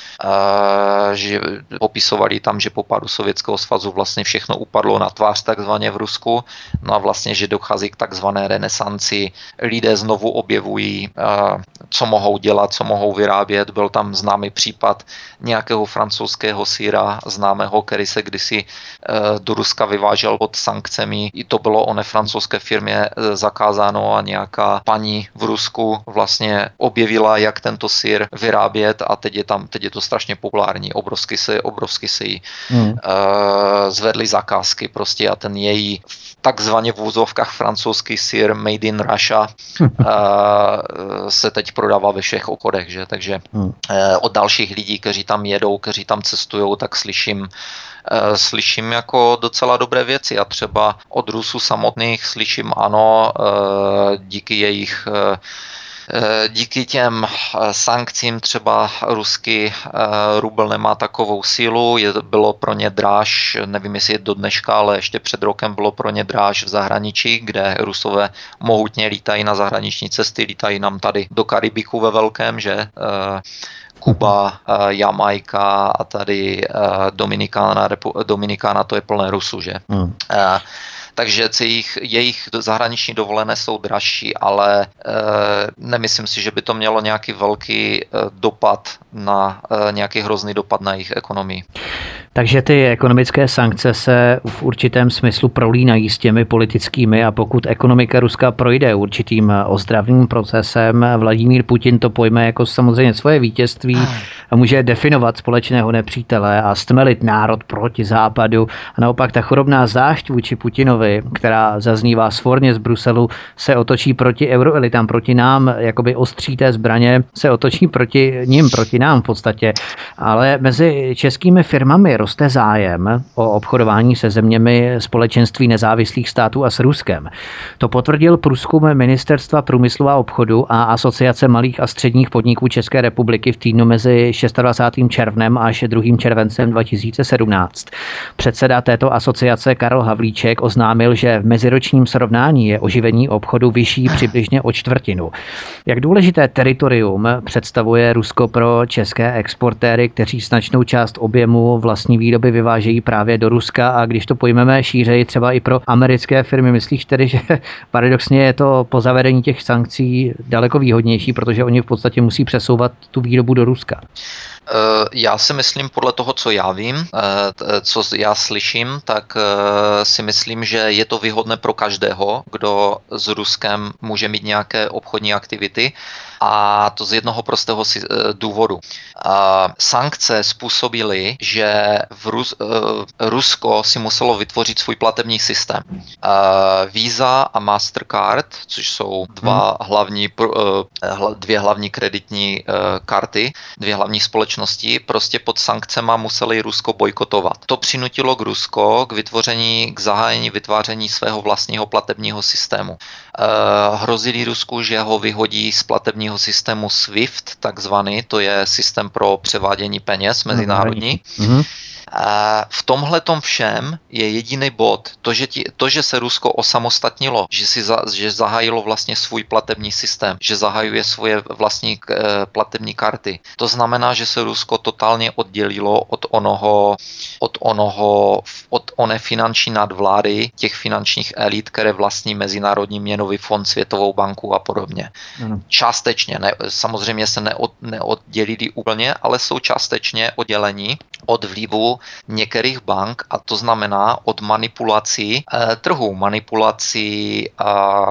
že popisovali tam, že po pádu Sovětského svazu vlastně všechno upadlo na tvář takzvaně v Rusku, no a vlastně, že dochází k takzvané renesanci, lidé znovu objevují, uh, co mohou dělat, co mohou vyrábět. Byl tam známý případ nějakého francouzského syra známého, který se kdysi do Ruska vyvážel pod sankcemi. I to bylo o francouzské firmě zakázáno a nějaká paní v Rusku vlastně objevila, jak tento syr vyrábět a teď je tam, teď je to strašně populární. Obrovsky se, obrovsky se jí hmm. uh, zvedly zakázky prostě a ten její takzvaně v úzovkách francouzský syr made in Russia uh, se teď prodává ve všech obchodech. případech, že? Takže hmm. od dalších lidí, kteří tam jedou, kteří tam cestují, tak slyším slyším jako docela dobré věci a třeba od Rusů samotných slyším ano, díky jejich díky těm sankcím třeba ruský rubl nemá takovou sílu, je, bylo pro ně dráž, nevím jestli je do dneška, ale ještě před rokem bylo pro ně dráž v zahraničí, kde Rusové mohutně lítají na zahraniční cesty, lítají nám tady do Karibiku ve velkém, že Kuba, Jamajka a tady Dominikána, Dominikána to je plné Rusů, že? Hmm. Takže jejich, jejich zahraniční dovolené jsou dražší, ale e, nemyslím si, že by to mělo nějaký velký e, dopad na e, nějaký hrozný dopad na jejich ekonomii. Takže ty ekonomické sankce se v určitém smyslu prolínají s těmi politickými a pokud ekonomika Ruska projde určitým ozdravným procesem, Vladimír Putin to pojme jako samozřejmě svoje vítězství a může definovat společného nepřítele a stmelit národ proti západu. A naopak ta chorobná zášť vůči Putinovi, která zaznívá svorně z Bruselu, se otočí proti euroelitám, proti nám, jakoby ostří té zbraně se otočí proti ním, proti nám v podstatě. Ale mezi českými firmami roste zájem o obchodování se zeměmi společenství nezávislých států a s Ruskem. To potvrdil průzkum Ministerstva průmyslu a obchodu a Asociace malých a středních podniků České republiky v týdnu mezi dvacátým šestým červnem až druhým červencem dva tisíce sedmnáct. Předseda této asociace Karel Havlíček oznámil, že v meziročním srovnání je oživení obchodu vyšší přibližně o čtvrtinu. Jak důležité teritorium představuje Rusko pro české exportéry, kteří značnou část objemu vlastní výroby vyvážejí právě do Ruska a když to pojmeme šířeji třeba i pro americké firmy, myslíš tedy, že paradoxně je to po zavedení těch sankcí daleko výhodnější, protože oni v podstatě musí přesouvat tu výrobu do Ruska? Já si myslím, podle toho, co já vím, co já slyším, tak si myslím, že je to výhodné pro každého, kdo s Ruskem může mít nějaké obchodní aktivity. A to z jednoho prostého důvodu. Sankce způsobily, že v Rus- Rusko si muselo vytvořit svůj platební systém. Visa a Mastercard, což jsou dva hlavní, dvě hlavní kreditní karty, dvě hlavní společnosti, prostě pod sankcema museli Rusko bojkotovat. To přinutilo k Rusko k vytvoření, k zahájení vytváření svého vlastního platebního systému. Hrozili Rusku, že ho vyhodí z platebního systému SWIFT, takzvaný, to je systém pro převádění peněz mezinárodní. Mm-hmm. V tomhletom všem je jediný bod, to že, ti, to, že se Rusko osamostatnilo, že, si za, že zahájilo vlastně svůj platební systém, že zahajuje svoje vlastní e, platební karty. To znamená, že se Rusko totálně oddělilo od onoho, od onoho, od oné finanční nadvlády, těch finančních elit, které vlastní Mezinárodní měnový fond, Světovou banku a podobně. Ano. Částečně, ne, samozřejmě se neod, neoddělili úplně, ale jsou částečně oddělení od vlivu některých bank a to znamená od manipulací eh, trhu, manipulací a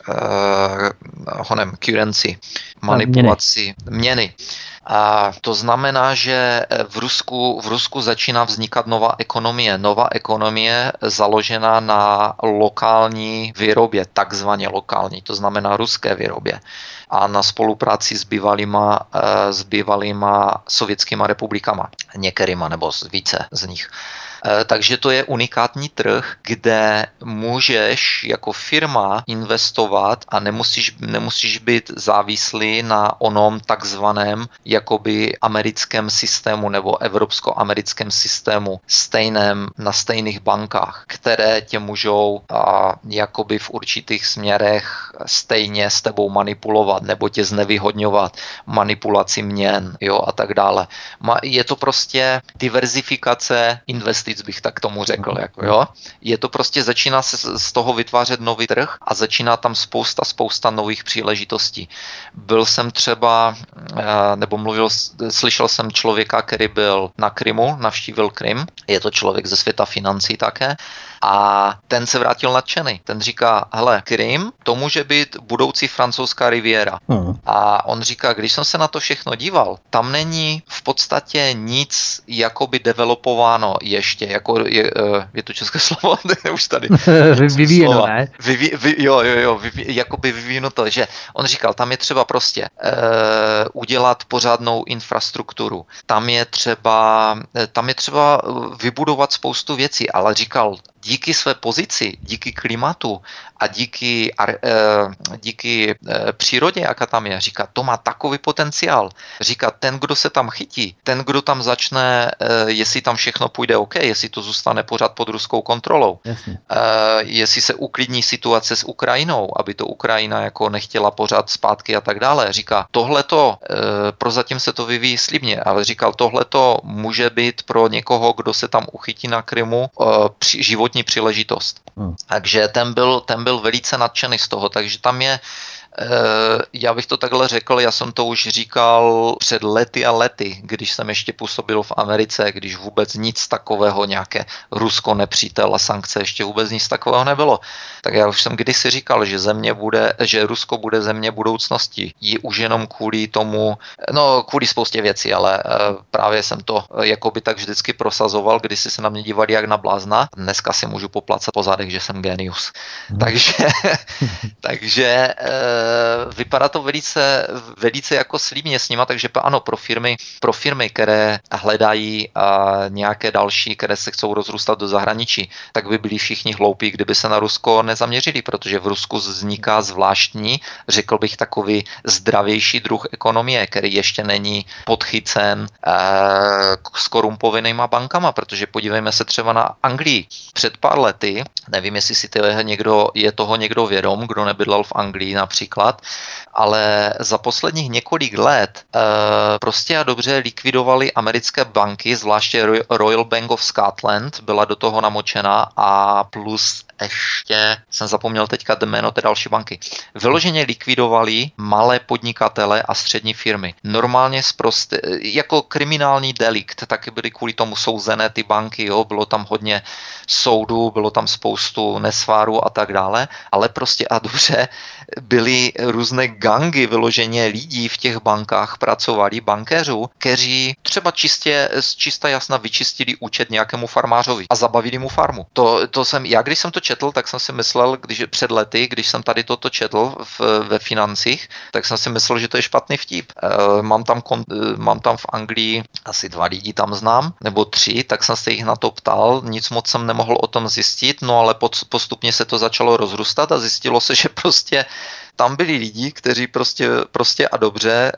eh, honem currency, manipulací měny. měny. A to znamená, že v Rusku, v Rusku začíná vznikat nová ekonomie. Nová ekonomie založená na lokální výrobě, takzvaně lokální, to znamená ruské výrobě. A na spolupráci s bývalýma, s bývalýma sovětskýma republikama, některýma nebo více z nich. Takže to je unikátní trh, kde můžeš jako firma investovat a nemusíš, nemusíš být závislý na onom takzvaném jakoby americkém systému nebo evropsko-americkém systému stejném na stejných bankách, které tě můžou a, jakoby v určitých směrech stejně s tebou manipulovat nebo tě znevýhodňovat, manipulaci měn, jo, a tak dále. Je to prostě diverzifikace investic, bych tak tomu řekl. Jako, jo? Je to prostě, začíná se z toho vytvářet nový trh a začíná tam spousta, spousta nových příležitostí. Byl jsem třeba, nebo mluvil, slyšel jsem člověka, který byl na Krymu, navštívil Krym, je to člověk ze světa financí také, a ten se vrátil nadšený. Ten říká, hele, Krym, to může být budoucí francouzská riviera. Hmm. A on říká, když jsem se na to všechno díval, tam není v podstatě nic jakoby developováno ještě, jako je, je to české slovo, už tady. Vyvíjeno, ne? Vyví, vy, jo, jo, jo, vyví, jakoby vyvíjeno to, že on říkal, tam je třeba prostě uh, udělat pořádnou infrastrukturu. Tam je třeba, tam je třeba vybudovat spoustu věcí, ale říkal, díky své pozici, díky klimatu a díky, díky přírodě, jaká tam je, říká, to má takový potenciál. Říká, ten, kdo se tam chytí, ten, kdo tam začne, jestli tam všechno půjde OK, jestli to zůstane pořád pod ruskou kontrolou, Jasně. jestli se uklidní situace s Ukrajinou, aby to Ukrajina jako nechtěla pořád zpátky a tak dále. Říká, tohleto, prozatím se to vyvíjí slibně, ale říkal, tohleto může být pro někoho, kdo se tam uchytí na Krymu, život příležitost. Hmm. Takže ten byl, ten byl velice nadšený z toho, takže tam je, já bych to takhle řekl, já jsem to už říkal před lety a lety, když jsem ještě působil v Americe, když vůbec nic takového, nějaké Rusko nepřítel a sankce, ještě vůbec nic takového nebylo. Tak já už jsem kdysi říkal, že země bude, že Rusko bude země budoucnosti. Je už jenom kvůli tomu, no kvůli spoustě věcí, ale právě jsem to jakoby tak vždycky prosazoval, když si se na mě dívali jak na blázna. Dneska si můžu poplacat po zádech, že jsem genius. Hmm. takže, takže vypadá to velice, velice jako slibně s nima, takže ano, pro firmy, pro firmy, které hledají nějaké další, které se chcou rozrůstat do zahraničí, tak by byli všichni hloupí, kdyby se na Rusko nezaměřili, protože v Rusku vzniká zvláštní, řekl bych takový zdravější druh ekonomie, který ještě není podchycen s korumpovanýma bankama, protože podívejme se třeba na Anglii. Před pár lety, nevím, jestli si to je, někdo, je toho někdo vědom, kdo nebydlel v Anglii například, ale za posledních několik let e, prostě a dobře likvidovali americké banky, zvláště Royal Bank of Scotland byla do toho namočena a plus ještě, jsem zapomněl teďka jméno té další banky. Vyloženě likvidovali malé podnikatele a střední firmy. Normálně zprostě, jako kriminální delikt, taky byly kvůli tomu souzené ty banky, jo, bylo tam hodně soudů, bylo tam spoustu nesvárů a tak dále, ale prostě a dobře byly různé gangy vyloženě lidí v těch bankách, pracovali bankéřů, kteří třeba čistě, čista jasna vyčistili účet nějakému farmářovi a zabavili mu farmu. To, to jsem, já když jsem to četl, tak jsem si myslel, když před lety, když jsem tady toto četl v, ve financích, tak jsem si myslel, že to je špatný vtip. E, mám, tam, mám tam v Anglii asi dva lidi tam znám, nebo tři, tak jsem se jich na to ptal, nic moc jsem nemohl o tom zjistit, no ale postupně se to začalo rozrůstat a zjistilo se, že prostě tam byli lidi, kteří prostě, prostě a dobře e,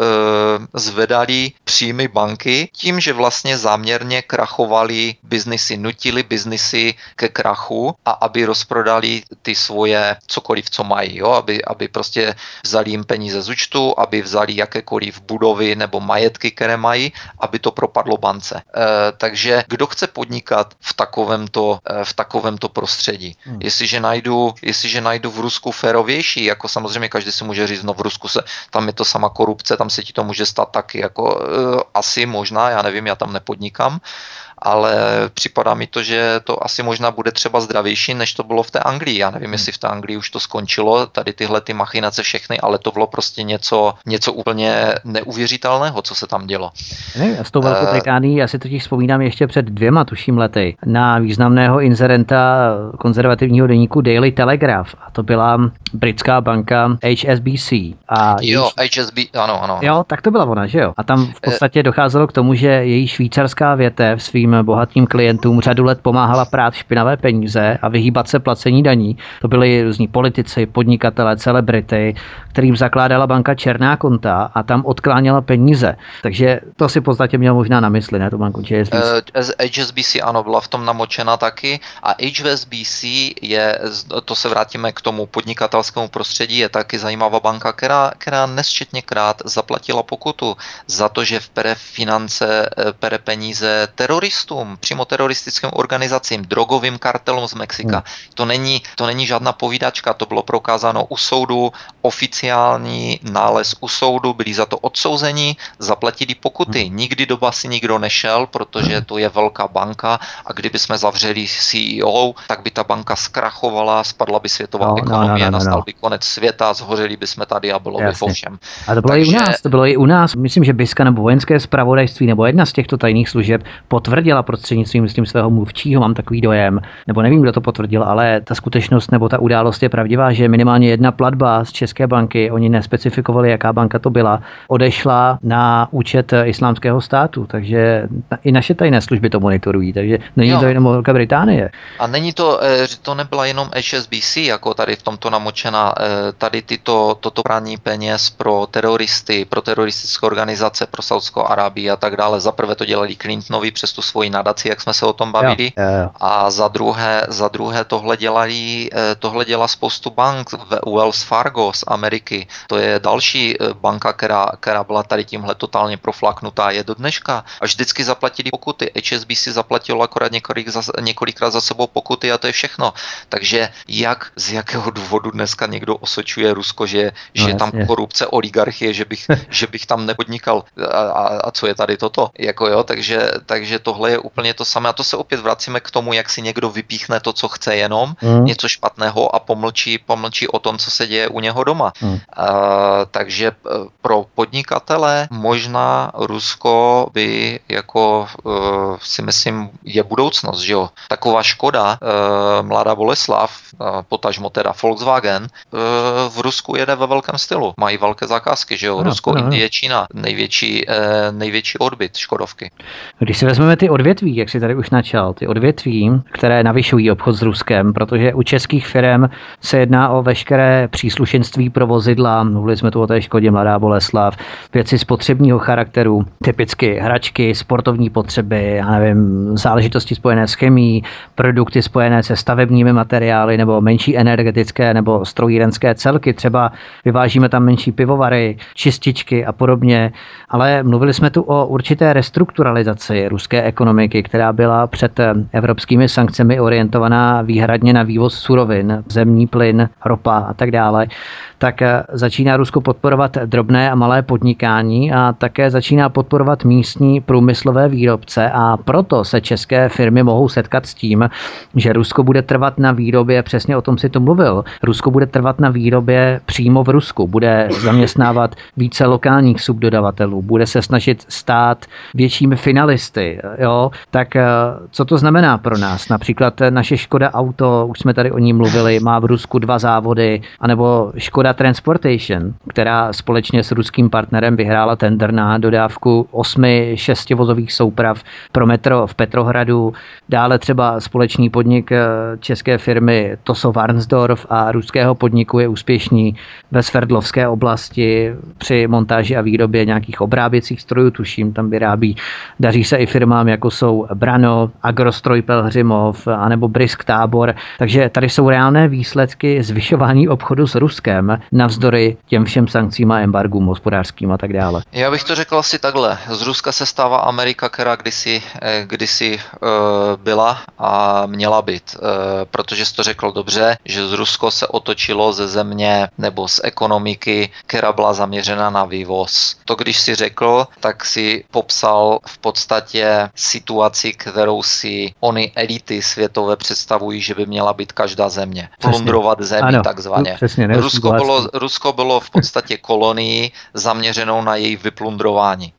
zvedali příjmy banky tím, že vlastně záměrně krachovali biznisy, nutili biznisy ke krachu a aby rozprodali ty svoje cokoliv, co mají, jo? Aby, aby prostě vzali jim peníze z účtu, aby vzali jakékoliv budovy nebo majetky, které mají, aby to propadlo bance. E, takže kdo chce podnikat v takovémto, e, v takovémto prostředí? Hmm. Jestliže najdu, jestliže najdu v Rusku férovější, jako samozřejmě každý si může říct, no v Rusku se, tam je to sama korupce, tam se ti to může stát taky, jako uh, asi možná, já nevím, já tam nepodnikám, ale připadá mi to, že to asi možná bude třeba zdravější, než to bylo v té Anglii. Já nevím, jestli v té Anglii už to skončilo, tady tyhle ty machinace všechny, ale to bylo prostě něco, něco úplně neuvěřitelného, co se tam dělo. Ne, s tou Velkou Británií, já si totiž vzpomínám ještě před dvěma, tuším lety, na významného inzerenta konzervativního deníku Daily Telegraph. A to byla britská banka H S B C. A jo, její... H S B C, ano, ano. Jo, tak to byla ona, že jo? A tam v podstatě docházelo k tomu, že její švýcarská větev svým bohatým klientům řadu let pomáhala prát špinavé peníze a vyhýbat se placení daní. To byli různí politici, podnikatelé, celebrity, kterým zakládala banka černá konta a tam odkláněla peníze. Takže to si v podstatě měl možná na mysli, ne, tu banku H S B C. Uh, H S B C ano, byla v tom namočena taky a H S B C je, to se vrátíme k tomu podnikatelskému prostředí, je taky zajímavá banka, která, která nesčetněkrát zaplatila pokutu za to, že pere finance, pere peníze teroristům, přímo teroristickým organizacím, drogovým kartelům z Mexika. Hmm. To není, to není žádná povídačka, to bylo prokázáno u soudu, oficiální nález u soudu, byli za to odsouzeni, zaplatili pokuty. Hmm. Nikdy do basy nikdo nešel, protože to je velká banka a kdyby jsme zavřeli C E O, tak by ta banka zkrachovala, spadla by světová no, ekonomie, no, no, no, nastal no. by konec světa, zhořeli by jsme tady a bylo Jasně. by po všem. A to bylo Takže... i u nás, to bylo i u nás. Myslím, že BISka nebo vojenské zpravodajství nebo jedna z těchto tajných služeb potvrdila potvrdila prostřednictvím, myslím, svého mluvčího, mám takový dojem, nebo nevím, kdo to potvrdil, ale ta skutečnost nebo ta událost je pravdivá, že minimálně jedna platba z České banky, oni nespecifikovali, jaká banka to byla, odešla na účet Islámského státu, takže i naše tajné služby to monitorují, takže není jo. to jenom Velká Británie. A není to, to nebyla jenom H S B C, jako tady v tomto namočena, tady tyto, toto prání peněz pro teroristy, pro teroristické organizace, pro Saudskou Arábii a tak dále. Za prvé to dělali Clintonovi přes tu svoji nadaci, jak jsme se o tom bavili, jo, jo. a za druhé, za druhé tohle dělali, tohle dělá spoustu bank, Wells Fargo z Ameriky, to je další banka, která, která byla tady tímhle totálně proflaknutá, je do dneška a vždycky zaplatili pokuty. H S B C zaplatilo akorát několik, několikrát za sebou pokuty a to je všechno. Takže jak, z jakého důvodu dneska někdo osočuje Rusko, že, no, že je tam korupce, oligarchie, že bych, že bych tam nepodnikal a, a, a co je tady toto? Jako jo, takže, takže tohle je úplně to samé a to se opět vracíme k tomu, jak si někdo vypíchne to, co chce jenom, mm. něco špatného a pomlčí, pomlčí o tom, co se děje u něho doma. Mm. Uh, takže pro podnikatele možná Rusko by jako uh, si myslím je budoucnost, že jo. Taková Škoda, uh, Mladá Boleslav, uh, potažmo teda Volkswagen, uh, v Rusku jede ve velkém stylu. Mají velké zakázky, že jo. Ano, Rusko, ano, Indie, Čína, největší, uh, největší odbyt Škodovky. Když si vezmeme ty odvětví, jak si tady už načal, ty odvětví, které navyšují obchod s Ruskem, protože u českých firm se jedná o veškeré příslušenství pro vozidla, mluvili jsme tu o té Škodě Mladá Boleslav, věci spotřebního charakteru, typicky hračky, sportovní potřeby, já nevím, záležitosti spojené s chemií, produkty spojené se stavebními materiály nebo menší energetické nebo strojírenské celky, třeba vyvážíme tam menší pivovary, čističky a podobně, ale mluvili jsme tu o určité restrukturalizaci ruské ekonomiky, která byla před evropskými sankcemi orientovaná výhradně na vývoz surovin, zemní plyn, ropa a tak dále. Tak začíná Rusko podporovat drobné a malé podnikání a také začíná podporovat místní průmyslové výrobce a proto se české firmy mohou setkat s tím, že Rusko bude trvat na výrobě, přesně o tom si to mluvil, Rusko bude trvat na výrobě přímo v Rusku, bude zaměstnávat více lokálních subdodavatelů, bude se snažit stát většími finalisty, jo? Tak co to znamená pro nás? Například naše Škoda Auto, už jsme tady o ní mluvili, má v Rusku dva závody, anebo Škoda Transportation, která společně s ruským partnerem vyhrála tender na dodávku osmi šestivozových souprav pro metro v Petrohradu. Dále třeba společný podnik české firmy Toso Varnsdorf a ruského podniku je úspěšný ve Sverdlovské oblasti při montáži a výrobě nějakých obráběcích strojů, tuším, tam vyrábí. Daří se i firmám, jako jsou Brano, Agrostroj Pelhřimov, anebo Brisk Tábor. Takže tady jsou reálné výsledky zvyšování obchodu s Ruskem navzdory těm všem sankcím a embargům hospodářským a tak dále. Já bych to řekl asi takhle. Z Ruska se stává Amerika, která kdysi, kdysi uh, byla a měla být. Uh, protože jsi to řekl dobře, že z Rusko se otočilo ze země nebo z ekonomiky, která byla zaměřena na vývoz. To, když si řekl, tak si popsal v podstatě situaci, kterou si ony elity světové představují, že by měla být každá země. Plundrovat zemi, ano, takzvaně. Přesně, Rusko bylo, Rusko bylo v podstatě kolonii zaměřenou na její vyplundrování.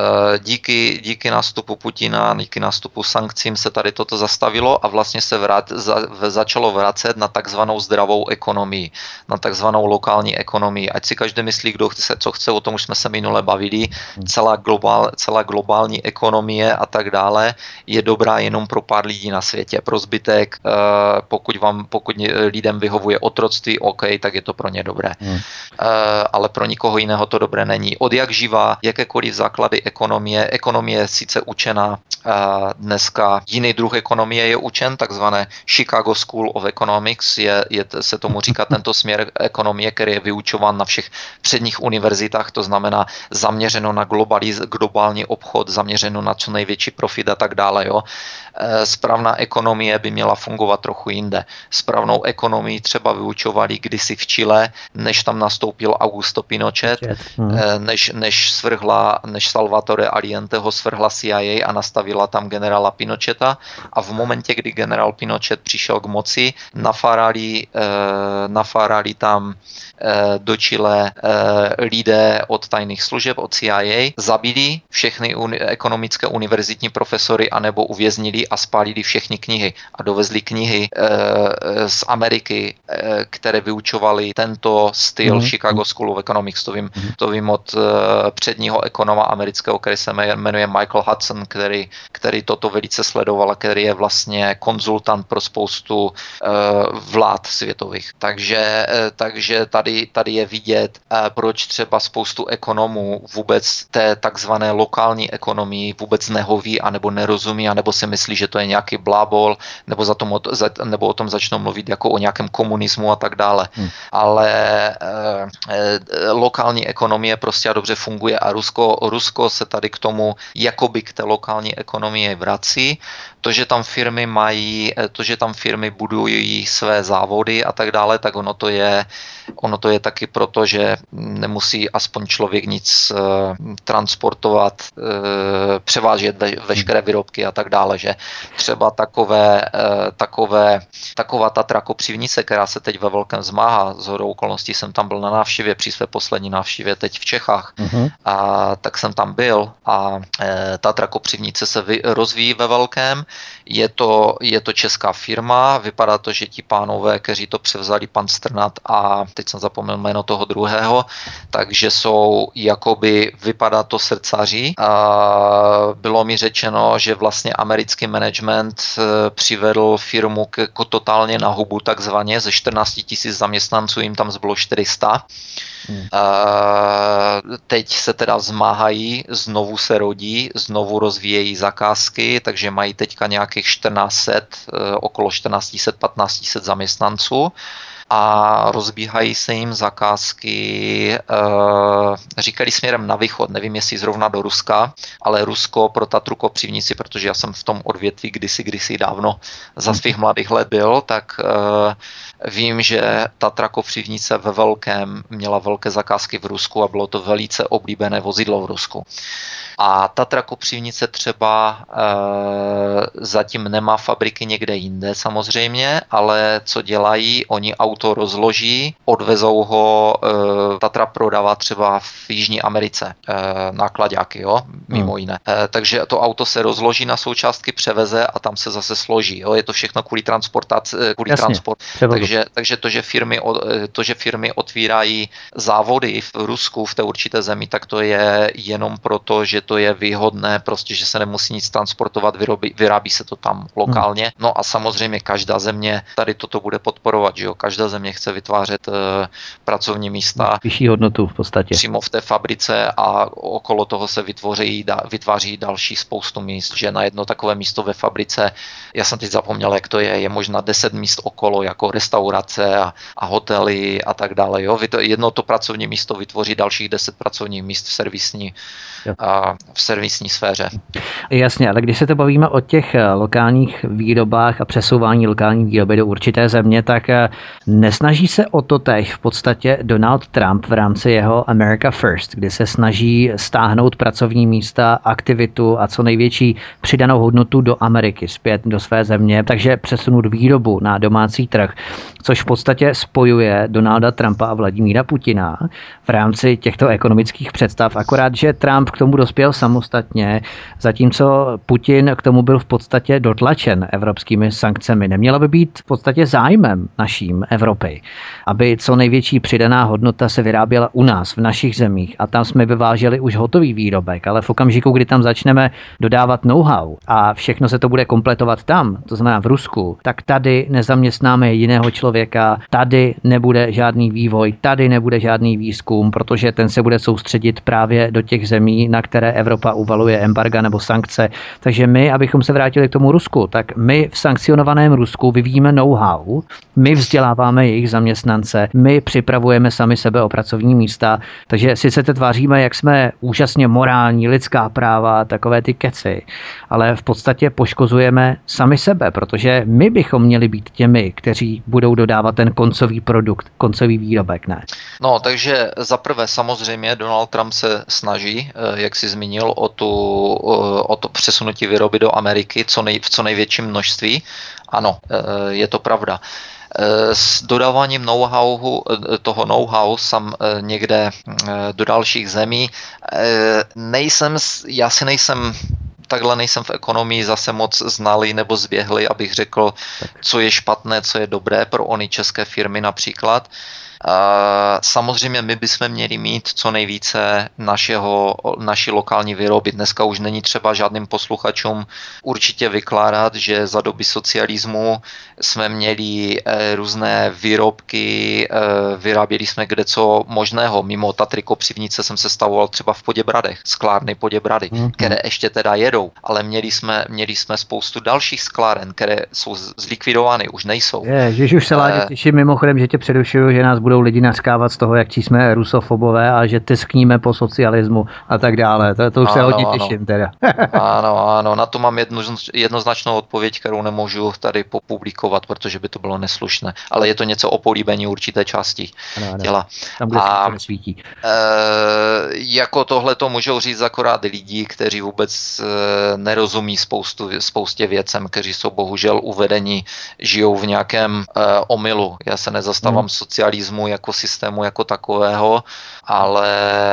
Díky, díky nástupu Putina, díky nástupu sankcím se tady toto zastavilo a vlastně se vrát, za, začalo vracet na takzvanou zdravou ekonomii, na takzvanou lokální ekonomii. Ať si každý myslí, kdo chce, co chce, o tom už jsme se minule bavili, celá, globál, celá globální ekonomie a tak dále je dobrá jenom pro pár lidí na světě. Pro zbytek, pokud, vám, pokud lidem vyhovuje otroctví, OK, tak je to pro ně dobré. Hmm. Uh, ale pro nikoho jiného to dobré není. Od jak živá, jakékoliv základy ekonomie, ekonomie je sice učená uh, dneska, jiný druh ekonomie je učen, takzvané Chicago School of Economics, je, je, se tomu říká tento směr ekonomie, který je vyučován na všech předních univerzitách, to znamená zaměřeno na globaliz, globální obchod, zaměřeno na co největší profit a tak dále. Jo. Správná ekonomie by měla fungovat trochu jinde. Správnou ekonomii třeba vyučovali kdysi v Chile, než tam nastoupil Augusto Pinochet, hmm. než, než, svrhla, než Salvatore Allenteho svrhla C I A a nastavila tam generála Pinocheta a v momentě, kdy generál Pinochet přišel k moci, nafárali, nafárali tam do Chile lidé od tajných služeb, od C I A, zabili všechny uni- ekonomické univerzitní profesory anebo uvěznili a spálili všechny knihy a dovezli knihy z Ameriky, které vyučovali tento styl mm. Chicago School of Economics. To vím, mm. to vím od předního ekonoma amerického, který se jmenuje Michael Hudson, který, který toto velice sledoval a který je vlastně konzultant pro spoustu vlád světových. Takže, takže tady, tady je vidět, proč třeba spoustu ekonomů vůbec té takzvané lokální ekonomii vůbec nehoví anebo nerozumí, anebo si myslí, že to je nějaký blábol, nebo, za tom, nebo o tom začnou mluvit jako o nějakém komunismu a tak dále. Hmm. Ale e, e, lokální ekonomie prostě dobře funguje a Rusko, Rusko se tady k tomu jakoby k té lokální ekonomii vrací. To, že tam firmy mají, to, že tam firmy budují své závody a tak dále, tak ono to je, ono to je taky proto, že nemusí aspoň člověk nic uh, transportovat, uh, převážet ve, veškeré výrobky a tak dále, že třeba takové, uh, takové, taková ta trakopřivnice, která se teď ve velkém zmáhá, shodou okolností jsem tam byl na návštěvě při své poslední návštěvě teď v Čechách, uh-huh. a tak jsem tam byl a uh, ta trakopřivnice se vy, rozvíjí ve velkém. Je to, je to česká firma, vypadá to, že ti pánové, kteří to převzali, pan Strnad a teď jsem zapomněl jméno toho druhého, takže jsou jakoby, vypadá to srdcaři. A bylo mi řečeno, že vlastně americký management přivedl firmu k, k totálně na hubu takzvaně, ze čtrnáct tisíc zaměstnanců jim tam zbylo čtyři sta. Hmm. Uh, teď se teda vzmáhají, znovu se rodí, znovu rozvíjejí zakázky, takže mají teďka nějakých čtrnáct set, uh, okolo čtrnáct set, patnáct set zaměstnanců a rozbíhají se jim zakázky, uh, říkali směrem na východ, nevím jestli zrovna do Ruska, ale Rusko pro Tatru Kopřivnici, protože já jsem v tom odvětví kdysi, kdysi dávno za svých mladých let byl, tak uh, vím, že Tatra Kopřivnice ve velkém měla velké zakázky v Rusku a bylo to velice oblíbené vozidlo v Rusku. A Tatra Kopřivnice třeba e, zatím nemá fabriky někde jinde samozřejmě, ale co dělají, oni auto rozloží, odvezou ho, e, Tatra prodává třeba v Jižní Americe e, náklaďáky, jo, mimo hmm. jiné. E, takže to auto se rozloží na součástky, převeze a tam se zase složí, jo, je to všechno kvůli transportaci, kvůli transportu. Takže, takže to, že firmy, to, že firmy otvírají závody v Rusku, v té určité zemi, tak to je jenom proto, že to je výhodné, prostě, že se nemusí nic transportovat, vyrobí, vyrábí se to tam lokálně. Hmm. No a samozřejmě každá země tady toto bude podporovat, že jo? Každá země chce vytvářet uh, pracovní místa. Vyšší hodnotu v podstatě. Přímo v té fabrice a okolo toho se vytvoří, da, vytváří další spoustu míst, že na jedno takové místo ve fabrice, já jsem teď zapomněl, jak to je, je možná deset míst okolo, jako restaurace a, a hotely a tak dále. Jo? Jedno to pracovní místo vytvoří dalších deset pracovních míst v servisní a v servisní sféře. Jasně, ale když se to bavíme o těch lokálních výrobách a přesouvání lokální výroby do určité země, tak nesnaží se o to též v podstatě Donald Trump v rámci jeho America First, kdy se snaží stáhnout pracovní místa, aktivitu a co největší přidanou hodnotu do Ameriky zpět do své země, takže přesunout výrobu na domácí trh, což v podstatě spojuje Donalda Trumpa a Vladimíra Putina v rámci těchto ekonomických představ, akorát, že Trump k tomu dospěl samostatně, zatímco Putin k tomu byl v podstatě dotlačen evropskými sankcemi. Nemělo by být v podstatě zájmem naším Evropy, aby co největší přidaná hodnota se vyráběla u nás, v našich zemích a tam jsme vyváželi už hotový výrobek, ale v okamžiku, kdy tam začneme dodávat know-how a všechno se to bude kompletovat tam, to znamená v Rusku, tak tady nezaměstnáme jediného člověka, tady nebude žádný vývoj, tady nebude žádný výzkum, protože ten se bude soustředit právě do těch zemí, na které Evropa uvaluje embarga nebo sankce. Takže my, abychom se vrátili k tomu Rusku, tak my v sankcionovaném Rusku vyvíjíme know-how, my vzděláváme jejich zaměstnance, my připravujeme sami sebe o pracovní místa, takže si se tváříme, jak jsme úžasně morální, lidská práva, takové ty keci, ale v podstatě poškozujeme sami sebe, protože my bychom měli být těmi, kteří budou dodávat ten koncový produkt, koncový výrobek, ne? No, takže zaprvé samozřejmě Donald Trump se snaží, jak jsi zmínil, o, tu, o to přesunutí výroby do Ameriky co nej, v co největším množství. Ano, je to pravda. s dodáváním know-how, toho know-how sam někde do dalších zemí. Nejsem, já si nejsem takhle nejsem v ekonomii zase moc znalý nebo zběhlý, abych řekl, co je špatné, co je dobré pro ony české firmy například. Samozřejmě my bychom měli mít co nejvíce našeho, naší lokální výroby. Dneska už není třeba žádným posluchačům určitě vykládat, že za doby socialismu jsme měli různé výrobky, vyráběli jsme kde co možného. Mimo Tatry Kopřivnice jsem se stavoval třeba v Poděbradech, sklárny Poděbrady, mm-hmm. které ještě teda jedou, ale měli jsme, měli jsme spoustu dalších skláren, které jsou zlikvidovány, už nejsou. Je, že už se Láďo těším mimochodem, že tě přerušuju, že nás budou lidi nařkávat z toho, jak jsme rusofobové a že teskníme po socialismu a tak dále. To, to už ano, se hodně ano. těším teda. Ano, ano, na to mám jedno, jednoznačnou odpověď, kterou nemůžu tady popublikovat, protože by to bylo neslušné. Ale je to něco o políbení určité části ano, ano. těla. Tam, kde a, se svítí. E, jako tohle to můžou říct akorát lidi, kteří vůbec e, nerozumí spoustu, spoustě věcem, kteří jsou bohužel uvedeni, žijou v nějakém e, omylu. Já se nezastávám hmm. socialismu jako systému jako takového, ale,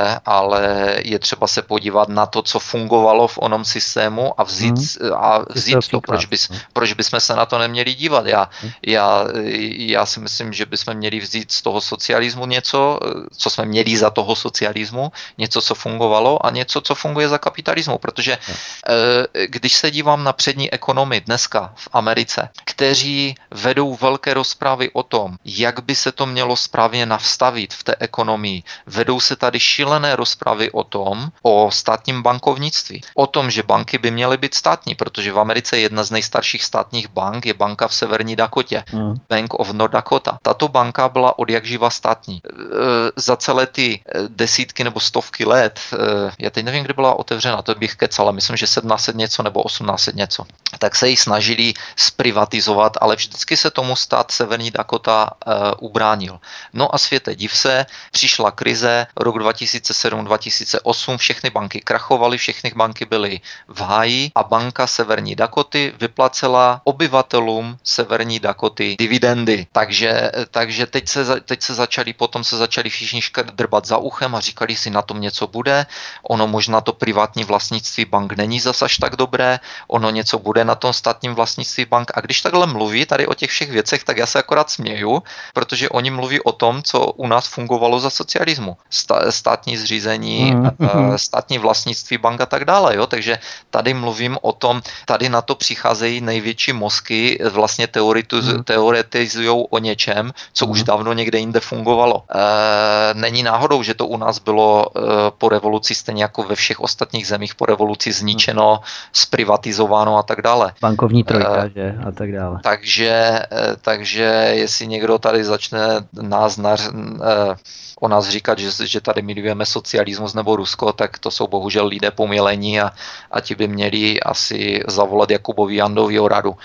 ale je třeba se podívat na to, co fungovalo v onom systému a vzít, hmm. a vzít to, proč, bys, proč bychom se na to neměli dívat. Já, hmm. já, já si myslím, že bychom měli vzít z toho socialismu něco, co jsme měli za toho socialismu, něco, co fungovalo a něco, co funguje za kapitalismu, protože hmm. když se dívám na přední ekonomy dneska v Americe, kteří vedou velké rozpravy o tom, jak by se to mělo správně navstavit v té ekonomii. Vedou se tady šílené rozpravy o tom, o státním bankovnictví. O tom, že banky by měly být státní, protože v Americe jedna z nejstarších státních bank je banka v severní Dakotě. Mm. Bank of North Dakota. Tato banka byla odjakživa státní. E, za celé ty desítky nebo stovky let, e, já teď nevím, kdy byla otevřena, to bych kecal, myslím, že sedmnáct set něco nebo osmnáct set něco. Tak se ji snažili zprivatizovat, ale vždycky se tomu stát severní Dakota e, ubránil. No a světe, div se, přišla krize, rok dva tisíce sedm dva tisíce osm, všechny banky krachovaly, všechny banky byly v háji a banka severní Dakoty vyplacela obyvatelům severní Dakoty dividendy. Takže, takže teď, se, teď se začali, potom se začali všichni drbat za uchem a říkali si, na tom něco bude, ono možná to privátní vlastnictví bank není zas až tak dobré, ono něco bude na tom státním vlastnictví bank. A když takhle mluví tady o těch všech věcech, tak já se akorát směju, protože oni mluví o tom, co u nás fungovalo za socialismu. Státní zřízení, mm. státní vlastnictví bank a tak dále. Jo? Takže tady mluvím o tom, tady na to přicházejí největší mozky, vlastně teoretiz- mm. teoretizují o něčem, co mm. už dávno někde jinde fungovalo. E, není náhodou, že to u nás bylo e, po revoluci, stejně jako ve všech ostatních zemích po revoluci zničeno, mm. zprivatizováno a tak dále. Bankovní trojka, e, že? A tak dále. Takže, e, takže jestli někdo tady začne nás nař, e, o nás říkat, že, že tady milujeme socialismus nebo Rusko, tak to jsou bohužel lidé pomilení a, a ti by měli asi zavolat Jakubovi Jandovi o radu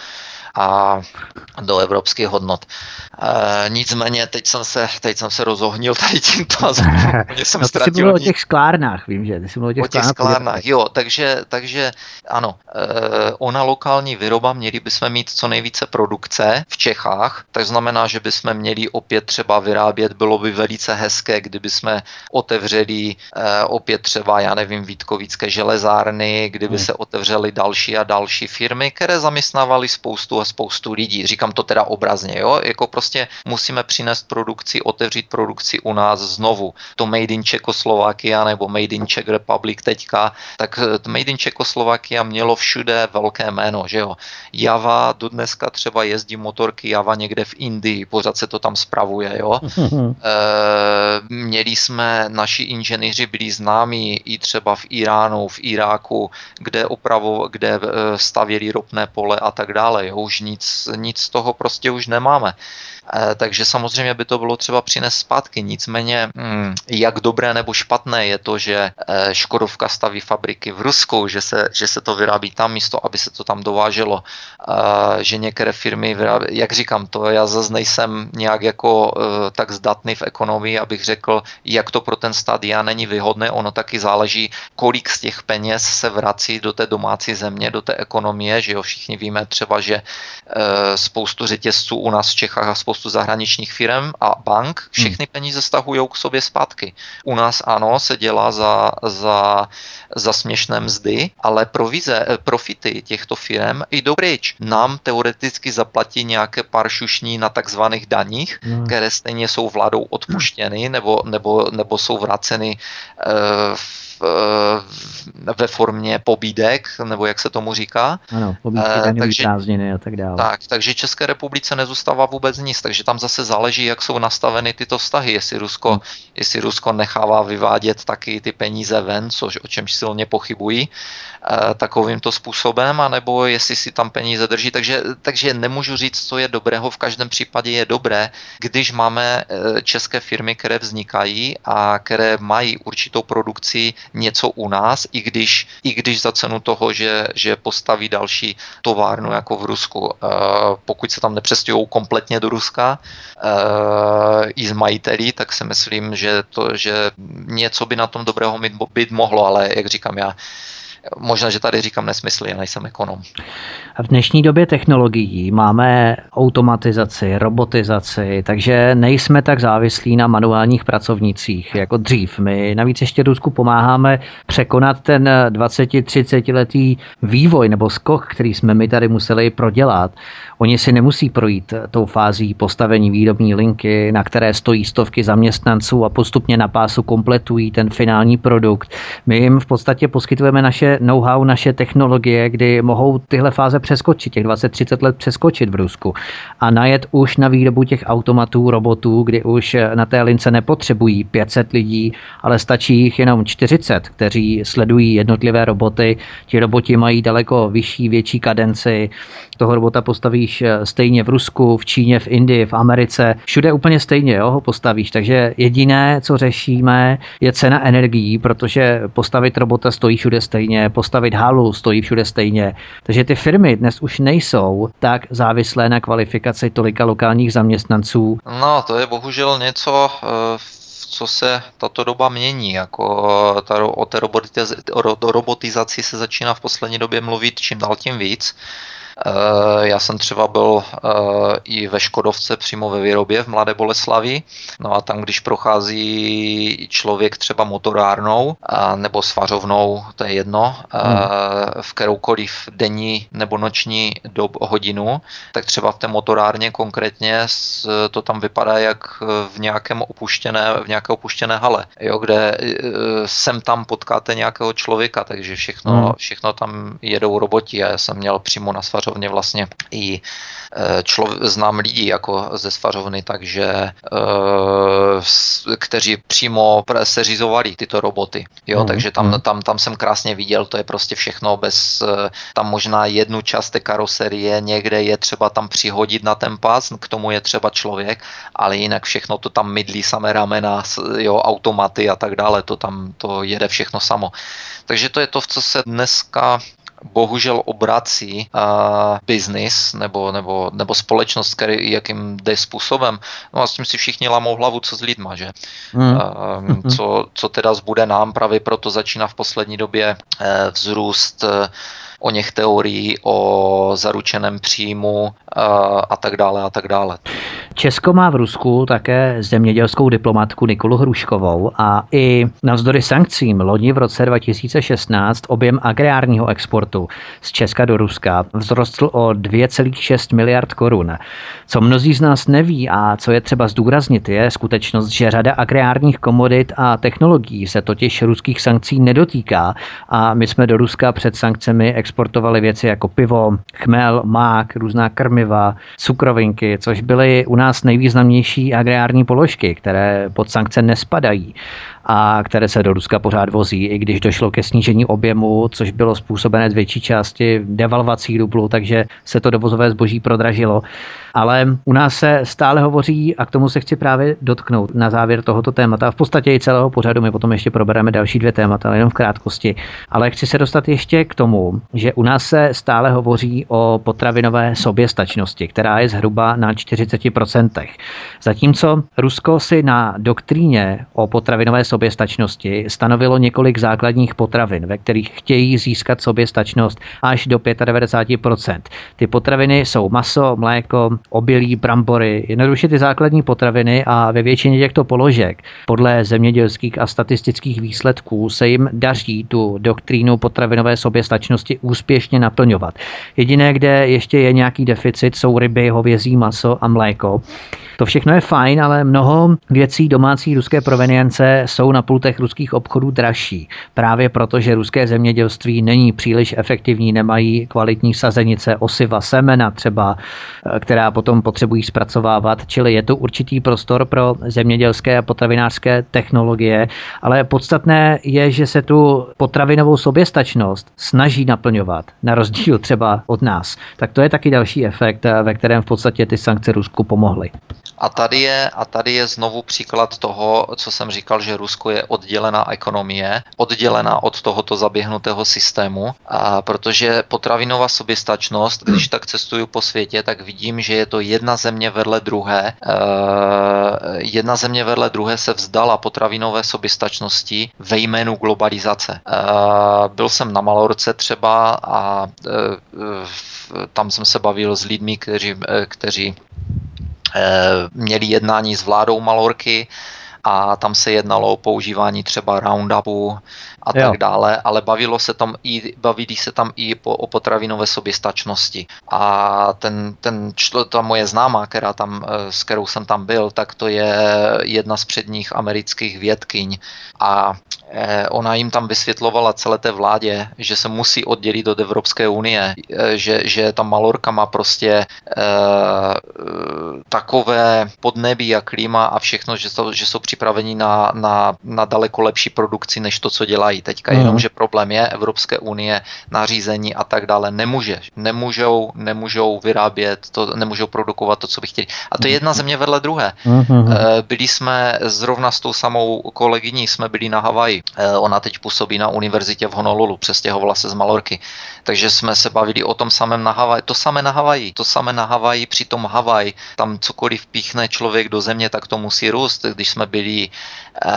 a do evropských hodnot. E, nicméně teď jsem se, teď jsem se rozohnil tady tímto a jsem no, ztratil. Ty jsi mluvil o těch sklárnách, vím, že? Ty jsi mluvil o těch, o těch sklárnách, sklárnách, jo, takže, takže ano, e, ona lokální výroba, měli bychom mít co nejvíce produkce v Čechách, tak znamená, že bychom měli opět třeba vyrábět, bylo by velice hezké, kdyby jsme otevřeli e, opět třeba, já nevím, Vítkovické železárny, kdyby hmm. se otevřely další a další firmy, které zaměstnávaly spoustu a spoustu lidí. Říkám to teda obrazně, jo, jako prostě musíme přinést produkci, otevřít produkci u nás znovu. To Made in Czechoslovakia nebo Made in Czech Republic teďka, tak Made in Czechoslovakia mělo všude velké jméno, že jo. Java, do dneska třeba jezdí motorky Java někde v Indii, pořád se to tam spravuje, jo. e, měli jsme, naši inženýři byli známí i třeba v Iránu, v Iráku, kde opravo, kde stavěli ropné pole a tak dále, jo. Už nic, nic z toho prostě už nemáme. E, takže samozřejmě by to bylo třeba přinést zpátky. Nicméně, hm, jak dobré nebo špatné je to, že e, Škodovka staví fabriky v Rusku, že se, že se to vyrábí tam místo, aby se to tam dováželo. E, že některé firmy vyrábí, jak říkám, to já zase nejsem nějak jako e, tak zdatný v ekonomii, abych řekl, jak to pro ten stát je, není výhodné. Ono taky záleží, kolik z těch peněz se vrací do té domácí země, do té ekonomie, že jo, všichni víme třeba, že spoustu řetězců u nás v Čechách a spoustu zahraničních firm a bank, všechny peníze stahují k sobě zpátky. U nás ano, se dělá za, za, za směšné mzdy, ale provize, profity těchto firm jdou pryč. Nám teoreticky zaplatí nějaké pár šušní na takzvaných daních, hmm. které stejně jsou vládou odpuštěny nebo, nebo, nebo jsou vraceny uh, ve formě pobídek, nebo jak se tomu říká. Ano, pobídky, daňové prázdniny a tak dále. Tak, takže České republice nezůstává vůbec nic, takže tam zase záleží, jak jsou nastaveny tyto vztahy, jestli Rusko, hmm. jestli Rusko nechává vyvádět taky ty peníze ven, což o čem silně pochybují, eh, takovýmto způsobem, anebo jestli si tam peníze drží, takže, takže nemůžu říct, co je dobrého, v každém případě je dobré, když máme eh, české firmy, které vznikají a které mají určitou produkci něco u nás, i když, i když za cenu toho, že, že postaví další továrnu jako v Rusku. E, pokud se tam nepřestěhují kompletně do Ruska e, i z majitelí, tak si myslím, že, to, že něco by na tom dobrého být mohlo, ale jak říkám já, možná, že tady říkám nesmysly, já nejsem ekonom. V dnešní době technologií máme automatizaci, robotizaci, takže nejsme tak závislí na manuálních pracovnících jako dřív. My navíc ještě Rusku pomáháme překonat ten dvacet třicet letý vývoj nebo skok, který jsme my tady museli prodělat. Oni si nemusí projít tou fází postavení výrobní linky, na které stojí stovky zaměstnanců a postupně na pásu kompletují ten finální produkt. My jim v podstatě poskytujeme naše know-how, naše technologie, kdy mohou tyhle fáze přeskočit, těch dvacet třicet let přeskočit v Rusku a najet už na výrobu těch automatů, robotů, kdy už na té lince nepotřebují pět set lidí, ale stačí jich jenom čtyřicet, kteří sledují jednotlivé roboty. Ti roboti mají daleko vyšší, větší kadenci. Toho robota postavíš stejně v Rusku, v Číně, v Indii, v Americe. Všude úplně stejně, jo, ho postavíš. Takže jediné, co řešíme, je cena energií, protože postavit robota stojí všude stejně, postavit halu stojí všude stejně. Takže ty firmy dnes už nejsou tak závislé na kvalifikaci tolika lokálních zaměstnanců. No, to je bohužel něco, co se tato doba mění. Jako ta, o té robotizaci, o robotizaci se začíná v poslední době mluvit čím dál tím víc. Já jsem třeba byl i ve Škodovce přímo ve výrobě v Mladé Boleslavi. No a tam, když prochází člověk třeba motorárnou nebo svařovnou, to je jedno, hmm. v kteroukoliv denní nebo noční dob hodinu, tak třeba v té motorárně konkrétně to tam vypadá jak v nějakém opuštěné, v nějaké opuštěné hale, jo, kde sem tam potkáte nějakého člověka, takže všechno, hmm. všechno tam jedou roboti a já jsem měl přímo na svařovně vlastně i člověk, znám lidi jako ze svařovny, takže kteří přímo seřizovali tyto roboty. Jo, mm. takže tam, tam, tam jsem krásně viděl, to je prostě všechno bez, tam možná jednu část té karoserie někde je třeba tam přihodit na ten pás, k tomu je třeba člověk, ale jinak všechno to tam mydlí samé ramena, jo, automaty a tak dále, to tam to jede všechno samo. Takže to je to, v co se dneska bohužel obrací uh, biznis nebo, nebo, nebo společnost, který, jakým jde způsobem. No a s tím si všichni lámou hlavu, co s lidma, že? Mm. Uh, co, co teda zbude nám, právě proto začíná v poslední době uh, vzrůst uh, o něch teorií o zaručeném příjmu uh, a tak dále a tak dále. Česko má v Rusku také zemědělskou diplomatku Nikolu Hruškovou a i navzdory sankcím loni v roce dva tisíce šestnáct objem agrárního exportu z Česka do Ruska vzrostl o dvě celá šest miliard korun. Co mnozí z nás neví a co je třeba zdůraznit, je skutečnost, že řada agrárních komodit a technologií se totiž ruských sankcí nedotýká a my jsme do Ruska před sankcemi exportovali věci jako pivo, chmel, mák, různá krmiva, cukrovinky, což byly u nás nejvýznamnější agrární položky, které pod sankce nespadají a které se do Ruska pořád vozí, i když došlo ke snížení objemu, což bylo způsobené z větší části devalvací rublu, takže se to dovozové zboží prodražilo. Ale u nás se stále hovoří, a k tomu se chci právě dotknout na závěr tohoto témata, a v podstatě i celého pořadu, my potom ještě probereme další dvě témata, ale jenom v krátkosti. Ale chci se dostat ještě k tomu, že u nás se stále hovoří o potravinové soběstačnosti, která je zhruba na čtyřicet procent. Zatímco Rusko si na doktríně o potravinové soběstačnosti soběstačnosti stanovilo několik základních potravin, ve kterých chtějí získat soběstačnost až do devadesát pět procent. Ty potraviny jsou maso, mléko, obilí, brambory, jednoduše ty základní potraviny, a ve většině těchto položek podle zemědělských a statistických výsledků se jim daří tu doktrínu potravinové soběstačnosti úspěšně naplňovat. Jediné, kde ještě je nějaký deficit, jsou ryby, hovězí maso a mléko. To všechno je fajn, ale mnoho věcí domácí ruské provenience jsou na pultech ruských obchodů dražší. Právě proto, že ruské zemědělství není příliš efektivní, nemají kvalitní sazenice, osiva, semena třeba, která potom potřebují zpracovávat, čili je to určitý prostor pro zemědělské a potravinářské technologie, ale podstatné je, že se tu potravinovou soběstačnost snaží naplňovat, na rozdíl třeba od nás. Tak to je taky další efekt, ve kterém v podstatě ty sankce Rusku pomohly. A tady je, a tady je znovu příklad toho, co jsem říkal, že Rusko je oddělená ekonomie, oddělená od tohoto zaběhnutého systému, a protože potravinová soběstačnost, když tak cestuju po světě, tak vidím, že je to jedna země vedle druhé. Jedna země vedle druhé se vzdala potravinové soběstačnosti ve jménu globalizace. Byl jsem na Malorce třeba a tam jsem se bavil s lidmi, kteří, kteří měli jednání s vládou Malorky a tam se jednalo o používání třeba Roundupu a tak jo. dále, ale bavilo se tam i, bavili se tam i po, o potravinové soběstačnosti. A ten, ten, ta moje známá, která tam, s kterou jsem tam byl, tak to je jedna z předních amerických vědkyň a ona jim tam vysvětlovala celé té vládě, že se musí oddělit od Evropské unie, že, že ta Malorka má prostě e, takové podnebí a klima a všechno, že, to, že jsou připraveni na, na, na daleko lepší produkci, než to, co dělají teďka. Mm. Jenomže problém je, Evropské unie, nařízení a tak dále nemůže. Nemůžou, nemůžou vyrábět, to, nemůžou produkovat to, co by chtěli. A to je jedna země vedle druhé. Mm. E, byli jsme zrovna s tou samou kolegyní, jsme byli na Havaji. Ona teď působí na univerzitě v Honolulu, přestěhovala se z Malorky. Takže jsme se bavili o tom samém na Havaji. To samé na Havaji. To samé na Havaji, přitom Havaj, tam cokoliv píchne člověk do země, tak to musí růst. Když jsme byli e,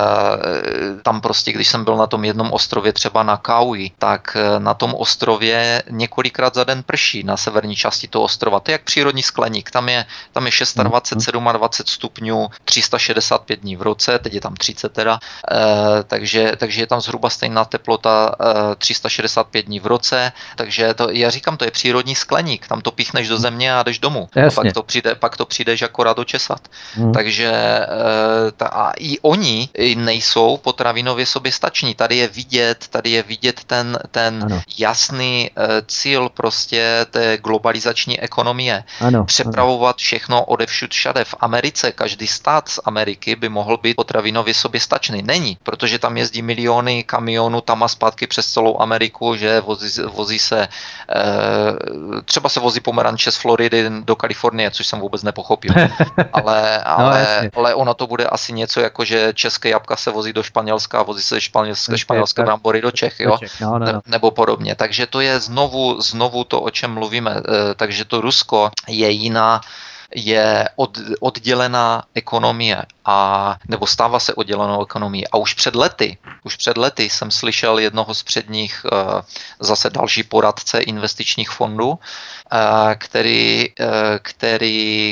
tam prostě, když jsem byl na tom jednom ostrově třeba na Kauai, tak na tom ostrově několikrát za den prší na severní části toho ostrova. To je jak přírodní skleník. Tam je, tam je dvacet šest, dvacet sedm stupňů, tři sta šedesát pět dní v roce, teď je tam třicet teda, e, takže, takže je tam zhruba stejná teplota e, tři sta šedesát pět dní v roce, takže to, já říkám, to je přírodní skleník, tam to píchneš do země a jdeš domů. A pak to, přijde, pak to přijdeš akorát dočesat. Hmm. Takže e, ta, a i oni nejsou potravinově soběstační. Tady je vidět, tady je vidět ten, ten jasný e, cíl prostě té globalizační ekonomie. Ano, Přepravovat ano. všechno odevšud všade. V Americe, každý stát z Ameriky by mohl být potravinově soběstačný. Není, protože tam jezdí miliony kamionů tam a zpátky přes celou Ameriku, že vozí, vozí se, e, třeba se vozí pomeranče z Floridy do Kalifornie, což jsem vůbec nepochopil. ale, ale, no, ale ono to bude asi něco jako, že české jabka se vozí do Španělska a vozí se španělské, španělské brambory do Čech, jo? Do Čech no, no, no. Ne, nebo podobně. Takže to je znovu, znovu to, o čem mluvíme. E, takže to Rusko je jiná, je od, oddělená ekonomie a nebo stává se oddělenou ekonomií. A už před lety, už před lety jsem slyšel jednoho z předních zase další poradce investičních fondů, který, který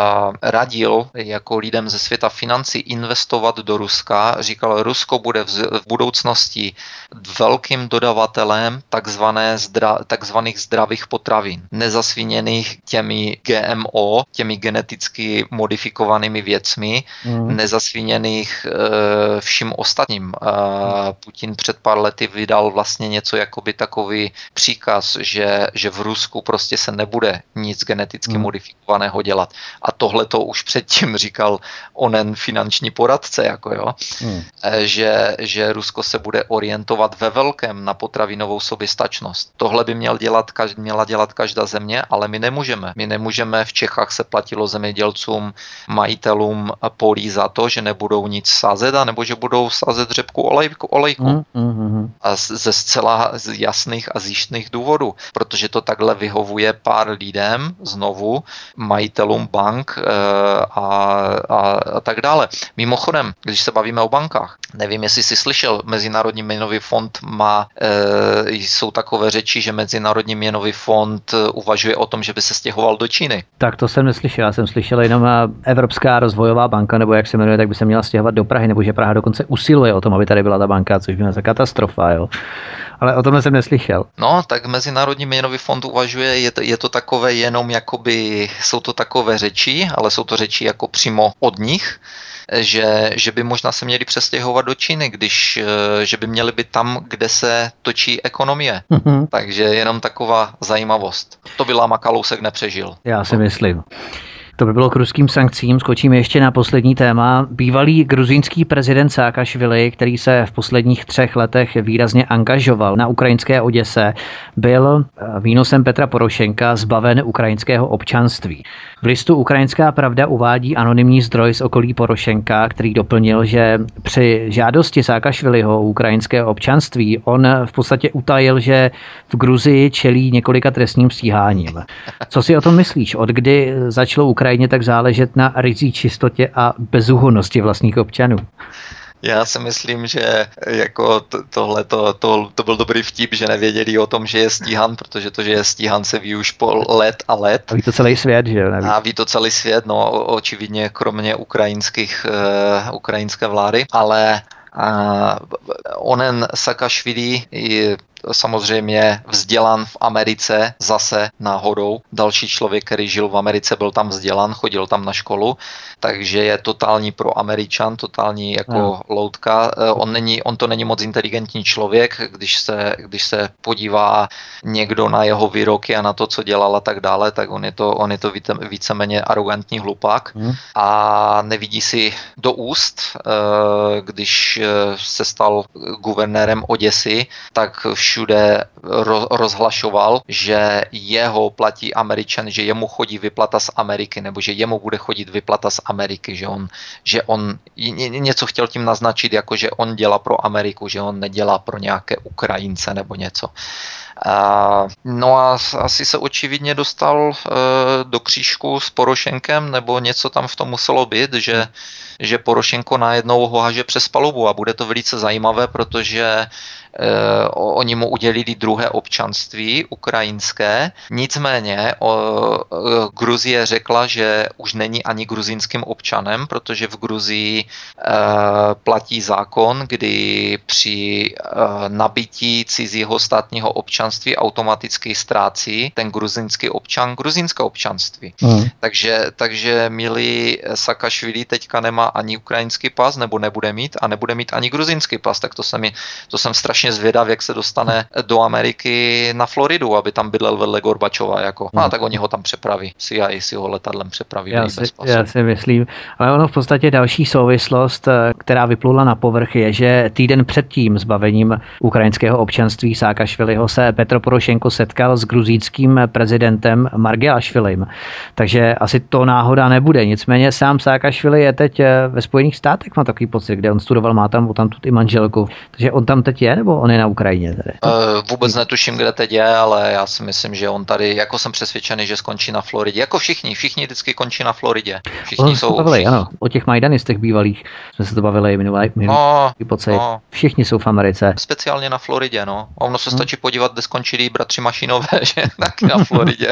radil jako lidem ze světa financí investovat do Ruska. Říkal, Rusko bude v budoucnosti velkým dodavatelem takzvané zdra, takzvaných zdravých potravin, nezasviněných těmi G M O, těmi geneticky modifikovanými věcmi, mm. nezasviněných e, vším ostatním. E, Putin před pár lety vydal vlastně něco jakoby takový příkaz, že, že v Rusku prostě se nebude nic geneticky mm. modifikovaného dělat. A tohle to už předtím říkal onen finanční poradce, jako jo, mm. e, že, že Rusko se bude orientovat ve velkém na potravinovou soběstačnost. Tohle by měl dělat, měla dělat každá země, ale my nemůžeme. My nemůžeme, v Čechách se platilo zemědělcům, majitelům polí za to, že nebudou nic sázet, anebo že budou sázet řepku olejku, olejku. Mm, mm, mm. A ze zcela jasných a zjištných důvodů, protože to takhle vyhovuje pár lidem, znovu, majitelům bank a, a, a tak dále. Mimochodem, když se bavíme o bankách, nevím, jestli jsi slyšel, Mezinárodní měnový fond má, e, jsou takové řeči, že Mezinárodní měnový fond uvažuje o tom, že by se stěhoval do Číny. Tak to jsem neslyšel, já jsem slyšel jenom Evropská rozvojová banka, nebo jak se jmenuje, tak by se měla stěhovat do Prahy, nebo že Praha dokonce usiluje o tom, aby tady byla ta banka, což by byla katastrofa, jo. Ale o tomhle jsem neslyšel. No, tak Mezinárodní měnový fond uvažuje, je to, je to takové jenom jakoby, jsou to takové řeči, ale jsou to řeči jako přímo od nich, že, že by možná se měli přestěhovat do Číny, když, že by měli být tam, kde se točí ekonomie. Mm-hmm. Takže jenom taková zajímavost. To by Lama Kalousek nepřežil. Já si myslím. To by bylo k ruským sankcím. Skočíme ještě na poslední téma. Bývalý gruzínský prezident Saakašvili, který se v posledních třech letech výrazně angažoval na ukrajinské Oděse, byl výnosem Petra Porošenka zbaven ukrajinského občanství. V listu Ukrajinská pravda uvádí anonymní zdroj z okolí Porošenka, který doplnil, že při žádosti Saakašviliho o ukrajinské občanství on v podstatě utajil, že v Gruzii čelí několika trestním stíháním. Co si o tom myslíš? Od kdy začalo Ukrajině tak záležet na ryzí čistotě a bezúhonnosti vlastních občanů? Já si myslím, že jako to, tohle to, to, to byl dobrý vtip, že nevěděli o tom, že je stíhan, protože to, že je stíhan, se ví už po let a let. A ví to celý svět, že jo? Neví. A ví to celý svět, no očividně kromě ukrajinských, uh, ukrajinské vlády, ale uh, onen Saakašvili je samozřejmě vzdělan v Americe zase náhodou. Další člověk, který žil v Americe, byl tam vzdělan, chodil tam na školu, takže je totální proameričan, totální jako no. loutka. On, není, on to není moc inteligentní člověk, když se, když se podívá někdo na jeho výroky a na to, co dělal a tak dále, tak on je to, on je to více, víceméně arrogantní hlupák hmm. a nevidí si do úst, když se stal guvernérem Oděsy, tak všude rozhlašoval, že jeho platí Američan, že jemu chodí vyplata z Ameriky, nebo že jemu bude chodit vyplata z Ameriky, že on, že on něco chtěl tím naznačit, jako že on dělá pro Ameriku, že on nedělá pro nějaké Ukrajince nebo něco. Uh, no a asi se očividně dostal uh, do křížku s Porošenkem, nebo něco tam v tom muselo být, že, že Porošenko najednou ho haže přes palubu a bude to velice zajímavé, protože Uh, oni mu udělili druhé občanství ukrajinské, nicméně uh, Gruzie řekla, že už není ani gruzínským občanem, protože v Gruzii uh, platí zákon, kdy při uh, nabití cizího státního občanství automaticky ztrácí ten gruzínský občan gruzínské občanství. Mm. Takže, takže milý Saakašvili teďka nemá ani ukrajinský pas, nebo nebude mít, a nebude mít ani gruzínský pas, tak to jsem, mi, to jsem strašně zvědav, jak se dostane do Ameriky na Floridu, aby tam bydlel vedle Gorbačova. Jako. No, a tak oni ho tam přepraví. C I A si ho letadlem přepraví. Já si, já si myslím. Ale ono v podstatě další souvislost, která vyplula na povrch, je, že týden před tím zbavením ukrajinského občanství Saakašviliho se Petro Porošenko setkal s gruzínským prezidentem Margelašvilim. Takže asi to náhoda nebude. Nicméně sám Saakašvili je teď ve Spojených státech, má takový pocit, kde on studoval, má tam tamtud i manželku. Takže on tam teď je, nebo on je na Ukrajině tady? Uh, vůbec netuším, kde teď je, ale já si myslím, že on tady, jako jsem přesvědčený, že skončí na Floridě. Jako všichni, všichni vždycky končí na Floridě. Všichni jsou... Bavili, všichni... ano, o těch majdanistech bývalých jsme se to bavili minulý no, pocit. No. Všichni jsou v Americe. Speciálně na Floridě, no. A ono se hmm. stačí podívat, kde skončili bratři Mašinové, že? Taky na Floridě.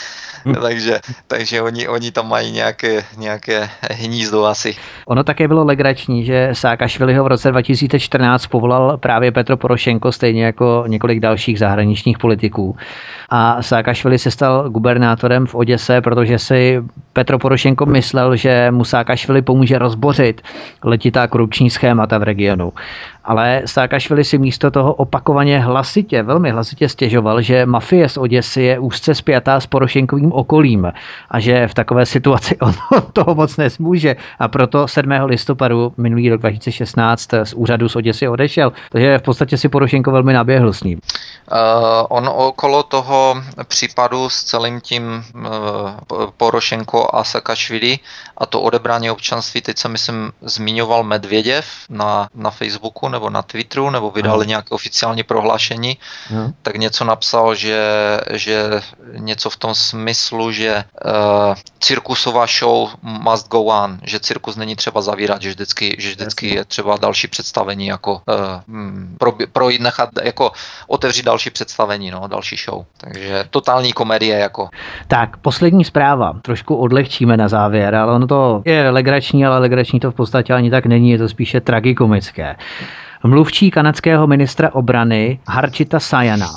takže takže oni, oni tam mají nějaké, nějaké hnízdo asi. Ono také bylo legrační, že Saakašviliho v roce dva tisíce čtrnáct povolal právě Petro Porošenko, stejně jako několik dalších zahraničních politiků. A Saakašvili se stal gubernátorem v Oděse, protože si Petro Porošenko myslel, že mu Saakašvili pomůže rozbořit letitá korupční schémata v regionu. Ale Saakašvili si místo toho opakovaně hlasitě, velmi hlasitě stěžoval, že mafie z Oděsy je úzce spjatá s Porošenkovým okolím a že v takové situaci on toho moc nezmůže. A proto sedmého listopadu minulý rok dva tisíce šestnáct z úřadu z Oděsy odešel. Takže v podstatě si Porošenko velmi naběhl s ním. on okolo toho případu s celým tím uh, Porošenko a Saakašvili a to odebrání občanství, teď jsem myslím zmiňoval Medvěděv na, na Facebooku nebo na Twitteru, nebo vydali uh. nějaké oficiální prohlášení, uh. tak něco napsal, že, že něco v tom smyslu, že uh, cirkusová show must go on, že cirkus není třeba zavírat, že vždycky, že vždycky je třeba další představení, jako uh, pro, pro nechat, jako otevřít další představení, no, další show. Takže totální komedie, jako. Tak, poslední zpráva. Trošku odlehčíme na závěr, ale ono to je legrační, ale legrační to v podstatě ani tak není, je to spíše tragikomické. Mluvčí kanadského ministra obrany Harchita Sayana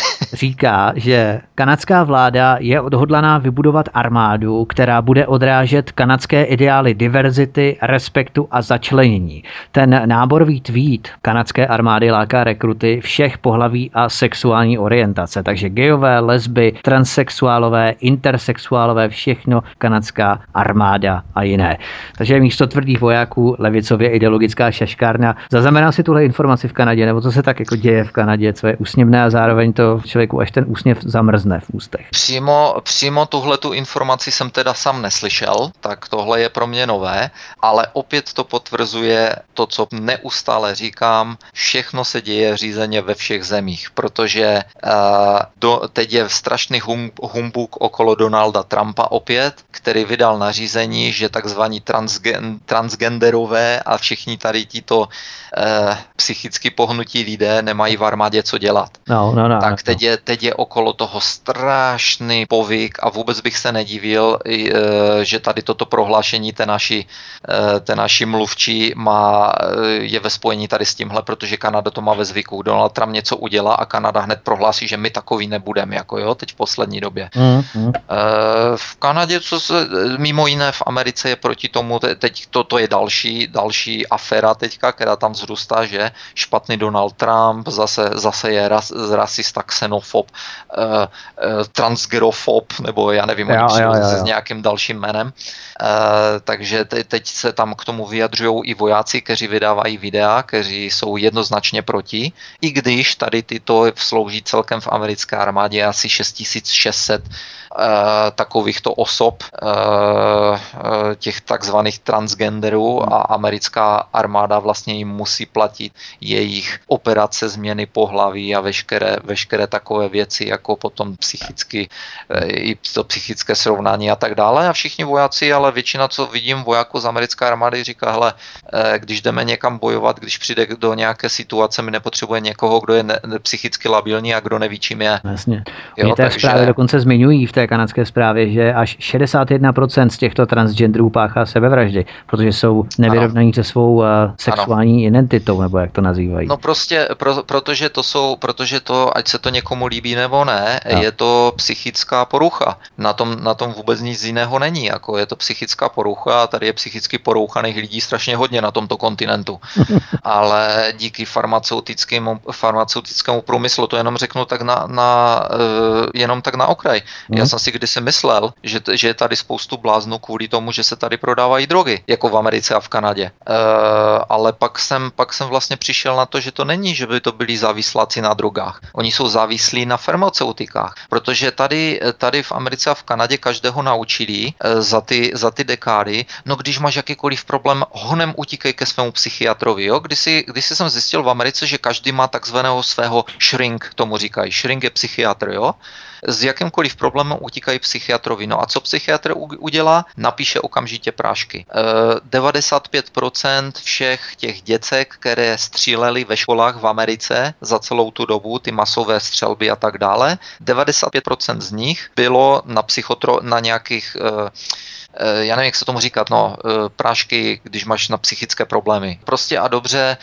říká, že kanadská vláda je odhodlaná vybudovat armádu, která bude odrážet kanadské ideály diverzity, respektu a začlenění. Ten náborový tweet kanadské armády láká rekruty všech pohlaví a sexuální orientace, takže gejové, lesby, transsexuálové, intersexuálové, všechno kanadská armáda a jiné. Takže místo tvrdých vojáků levicově ideologická šaškárna. Zaznamenal si tuhle informaci v Kanadě, nebo co se tak jako děje v Kanadě, co je úsměvné a zároveň to člověku až ten úsměv zamrzne v ústech. Přímo, přímo tuhletu informaci jsem teda sám neslyšel, tak tohle je pro mě nové, ale opět to potvrzuje to, co neustále říkám, všechno se děje řízeně ve všech zemích, protože uh, do, teď je strašný hum, humbuk okolo Donalda Trumpa opět, který vydal nařízení, že takzvaní transgen, transgenderové a všichni tady tito uh, psychicky pohnutí lidé nemají v armádě co dělat. No, no, no, tak no. teď je, teď je okolo toho strašný povyk a vůbec bych se nedivil, že tady toto prohlášení té naší, té naší mluvčí má, je ve spojení tady s tímhle, protože Kanada to má ve zvyku. Donald Trump něco udělá a Kanada hned prohlásí, že my takový nebudeme, jako jo, teď v poslední době. Mm, mm. V Kanadě, co se, mimo jiné v Americe je proti tomu, teď toto je další, další aféra teďka, která tam vzrůstá, že špatný Donald Trump zase, zase je ras, rasista, xenofob, uh, uh, transgerofob, nebo já nevím, jo, jo, jo, s nějakým dalším jménem. Uh, takže te, teď se tam k tomu vyjadřují i vojáci, kteří vydávají videa, kteří jsou jednoznačně proti, i když tady tyto slouží celkem v americké armádě asi šest tisíc šest set Uh, takovýchto osob, uh, uh, těch takzvaných transgenderů, a americká armáda vlastně jim musí platit jejich operace změny pohlaví a veškeré, veškeré takové věci, jako potom psychicky, uh, i to psychické srovnání a tak dále. A všichni vojáci, ale většina, co vidím vojáků z americké armády, říká, hele, uh, když jdeme někam bojovat, když přijde do nějaké situace, my nepotřebujeme někoho, kdo je ne, psychicky labilní a kdo neví, čím je. Jasně. Mě té zprávy dokonce zmiňují v té kanadské zprávě, že až šedesát jedna procent z těchto transgenderů páchá sebevraždy, protože jsou nevyrovnaní se svou uh, sexuální ano. identitou, nebo jak to nazývají. No prostě, pro, protože to jsou, protože to, ať se to někomu líbí nebo ne, no. je to psychická porucha. Na tom, na tom vůbec nic jiného není, jako je to psychická porucha a tady je psychicky porouchaných lidí strašně hodně na tomto kontinentu. Ale díky farmaceutickému, farmaceutickému průmyslu, to jenom řeknu tak na, na uh, jenom tak na okraj. Mm. Já jsem si kdysi myslel, že, že je tady spoustu bláznů kvůli tomu, že se tady prodávají drogy, jako v Americe a v Kanadě. E, ale pak jsem, pak jsem vlastně přišel na to, že to není, že by to byli závisláci na drogách. Oni jsou závislí na farmaceutikách, protože tady, tady v Americe a v Kanadě každého naučili e, za, ty, za ty dekády, no když máš jakýkoliv problém, honem utíkej ke svému psychiatrovi. Jo? Kdysi, kdysi jsem zjistil v Americe, že každý má takzvaného svého shrink, tomu říkají. Shrink je psychiatr, jo? S jakýmkoliv problémem utíkají psychiatrovi. No a co psychiatr udělá? Napíše okamžitě prášky. E, devadesát pět procent všech těch děcek, které střílely ve školách v Americe za celou tu dobu, ty masové střelby a tak dále, devadesát pět procent z nich bylo na psychotro, na nějakých e, já nevím, jak se tomu říkat, no, prášky, když máš na psychické problémy. Prostě a dobře,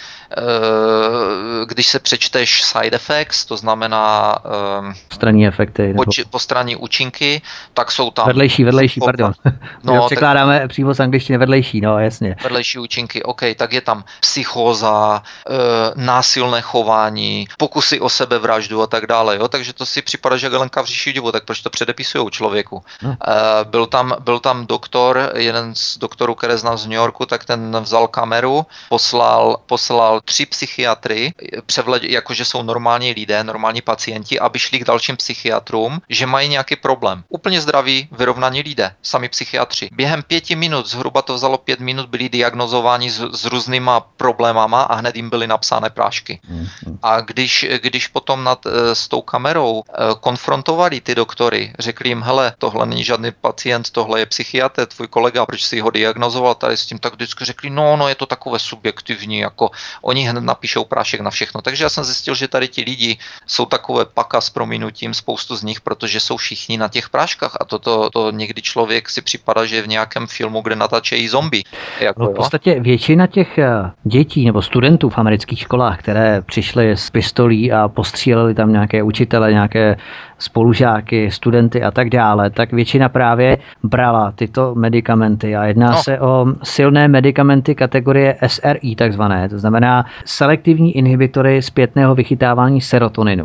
když se přečteš side effects, to znamená postranní efekty, nebo postranní účinky, tak jsou tam vedlejší, vedlejší, pardon. No, překládáme tak, přímo z angličtiny vedlejší, no jasně. Vedlejší účinky, ok, tak je tam psychóza, násilné chování, pokusy o sebevraždu a tak dále, jo, takže to si připadá, že Gelenka v říši divu, tak proč to předepisujou člověku. Hmm. Byl tam, byl tam do doktor, jeden z doktorů, které znám z New Yorku, tak ten vzal kameru, poslal, poslal tři psychiatry, převled, jakože jsou normální lidé, normální pacienti, aby šli k dalším psychiatrům, že mají nějaký problém. Úplně zdraví, vyrovnaní lidé, sami psychiatři. Během pěti minut, zhruba to vzalo pět minut, byli diagnozováni s, s různýma problémama a hned jim byly napsány prášky. Mm-hmm. A když, když potom nad, s tou kamerou konfrontovali ty doktory, řekli jim, hele, tohle není žádný pacient, tohle je psychiatr, tvůj kolega, proč si ho diagnozoval tady s tím, tak vždycky řekli, no, no, je to takové subjektivní, jako oni hned napíšou prášek na všechno. Takže já jsem zjistil, že tady ti lidi jsou takové paka s prominutím, spoustu z nich, protože jsou všichni na těch práškách a to, to, to někdy člověk si připadá, že je v nějakém filmu, kde natáčejí zombie. Jako, no, v podstatě většina těch dětí nebo studentů v amerických školách, které přišly s pistolí a postříleli tam nějaké učitele, nějaké spolužáky, studenty a tak dále, tak většina právě brala tyto medikamenty a jedná no. se o silné medikamenty kategorie S R I takzvané, to znamená selektivní inhibitory zpětného vychytávání serotoninu.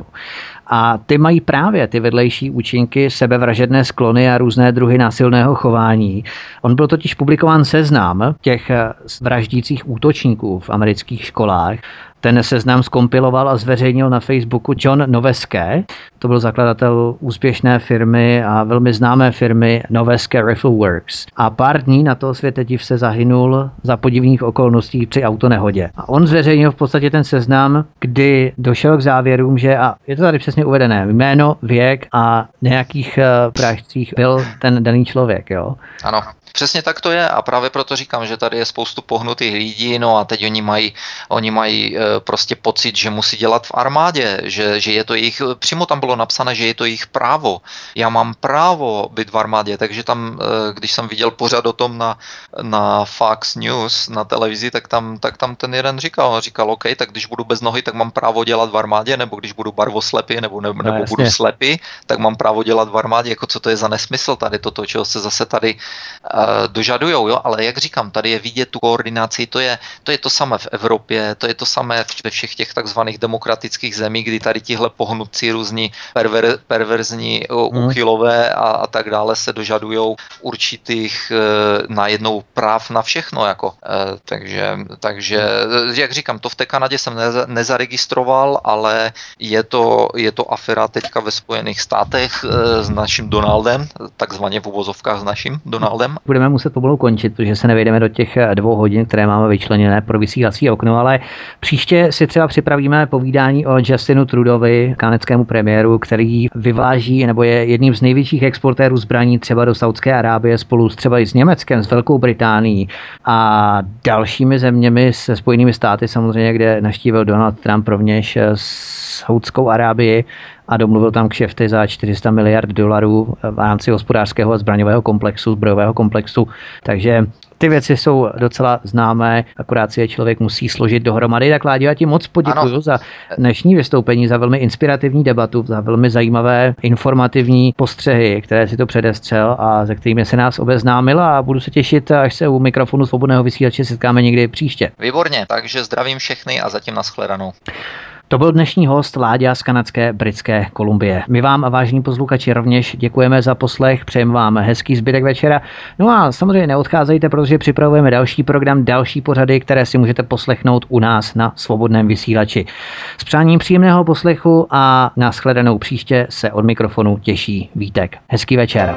A ty mají právě ty vedlejší účinky, sebevražedné sklony a různé druhy násilného chování. On byl totiž publikován seznam těch vraždících útočníků v amerických školách. Ten seznam zkompiloval a zveřejnil na Facebooku John Noveske. To byl zakladatel úspěšné firmy a velmi známé firmy Noveske Rifle Works. A pár dní na to světediv se zahynul za podivných okolností při autonehodě. A on zveřejnil v podstatě ten seznam, kdy došel k závěrům, že, a je to tady přesně uvedené, jméno, věk a nějakých uh, prášcích byl ten daný člověk, jo? Ano. Přesně tak to je a právě proto říkám, že tady je spoustu pohnutých lidí, no a teď oni mají, oni mají prostě pocit, že musí dělat v armádě, že, že je to jejich, přímo tam bylo napsané, že je to jejich právo. Já mám právo být v armádě, takže tam, když jsem viděl pořad o tom na, na Fox News, na televizi, tak tam, tak tam ten jeden říkal, on říkal, OK, tak když budu bez nohy, tak mám právo dělat v armádě, nebo když budu barvoslepý, nebo, nebo, nebo no, budu slepý, tak mám právo dělat v armádě, jako co to je za nesmysl tady toto, čeho se zase tady dožadujou, jo, ale jak říkám, tady je vidět tu koordinaci, to je, to je to samé v Evropě, to je to samé ve všech těch takzvaných demokratických zemích, kdy tady tihle pohnutci různí perver, perverzní hmm. uchylové a, a tak dále se dožadujou určitých e, najednou práv na všechno, jako. E, takže, takže, jak říkám, to v té Kanadě jsem neza, nezaregistroval, ale je to, je to aféra teďka ve Spojených státech e, s naším Donaldem, takzvaně v uvozovkách s naším Donaldem. Budeme muset pomalu končit, protože se nevejdeme do těch dvou hodin, které máme vyčleněné pro vysílací okno, ale příště si třeba připravíme povídání o Justinu Trudeauovi, kanadském premiéru, který vyváží nebo je jedním z největších exportérů zbraní třeba do Saúdské Arábie spolu s třeba i s Německem, s Velkou Británií a dalšími zeměmi se Spojenými státy samozřejmě, kde navštívil Donald Trump rovněž Saúdskou Arábii a domluvil tam kšefty za čtyři sta miliard dolarů v rámci hospodářského a zbraňového komplexu, zbrojového komplexu. Takže ty věci jsou docela známé, akorát si je člověk musí složit dohromady. Tak Láďo, já ti moc poděkuju za dnešní vystoupení, za velmi inspirativní debatu, za velmi zajímavé informativní postřehy, které si to předestřel a ze kterými se nás obeznámil a budu se těšit, až se u mikrofonu Svobodného vysílače setkáme někdy příště. Výborně, takže zdravím všechny a zatím nashledanou. To byl dnešní host Láďa z kanadské Britské Kolumbie. My vám, vážení posluchači, rovněž děkujeme za poslech, přejeme vám hezký zbytek večera. No a samozřejmě neodcházejte, protože připravujeme další program, další pořady, které si můžete poslechnout u nás na Svobodném vysílači. S přáním příjemného poslechu a nashledanou příště se od mikrofonu těší Vítek. Hezký večer.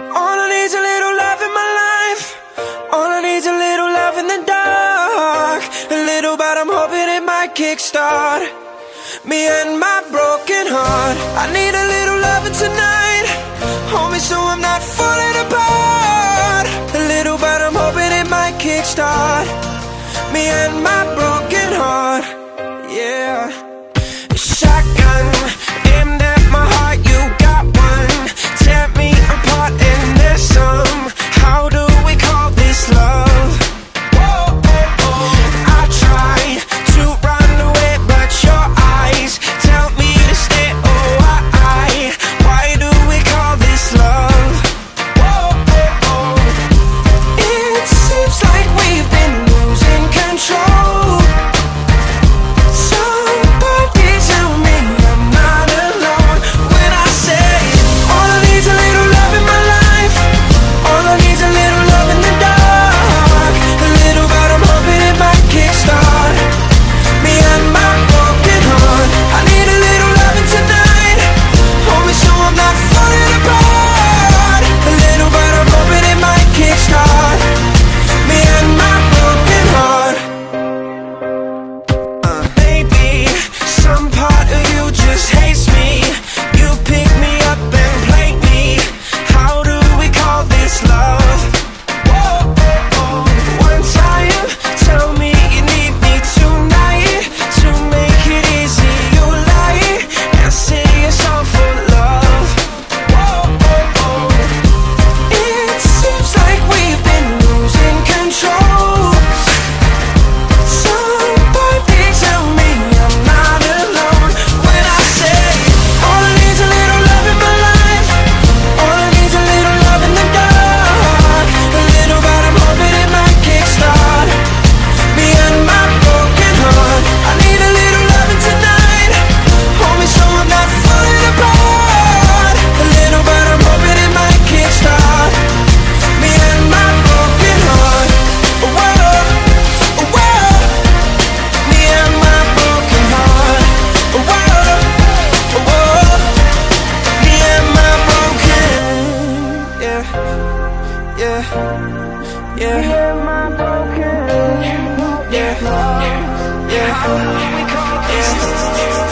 Me and my broken heart. I need a little loving tonight. Hold me so I'm not falling apart. A little but I'm hoping it might kickstart me and my broken heart. Yeah. Shotgun aimed at my heart. You got one. Tear me apart and there's some. How do we call this love? Whoa, oh, oh. I try to run away, but your eyes tell me to stay. Oh, I, why do we call this love? Whoa, oh, oh. It seems like we've been losing control. yeah, yeah, yeah, yeah, yeah.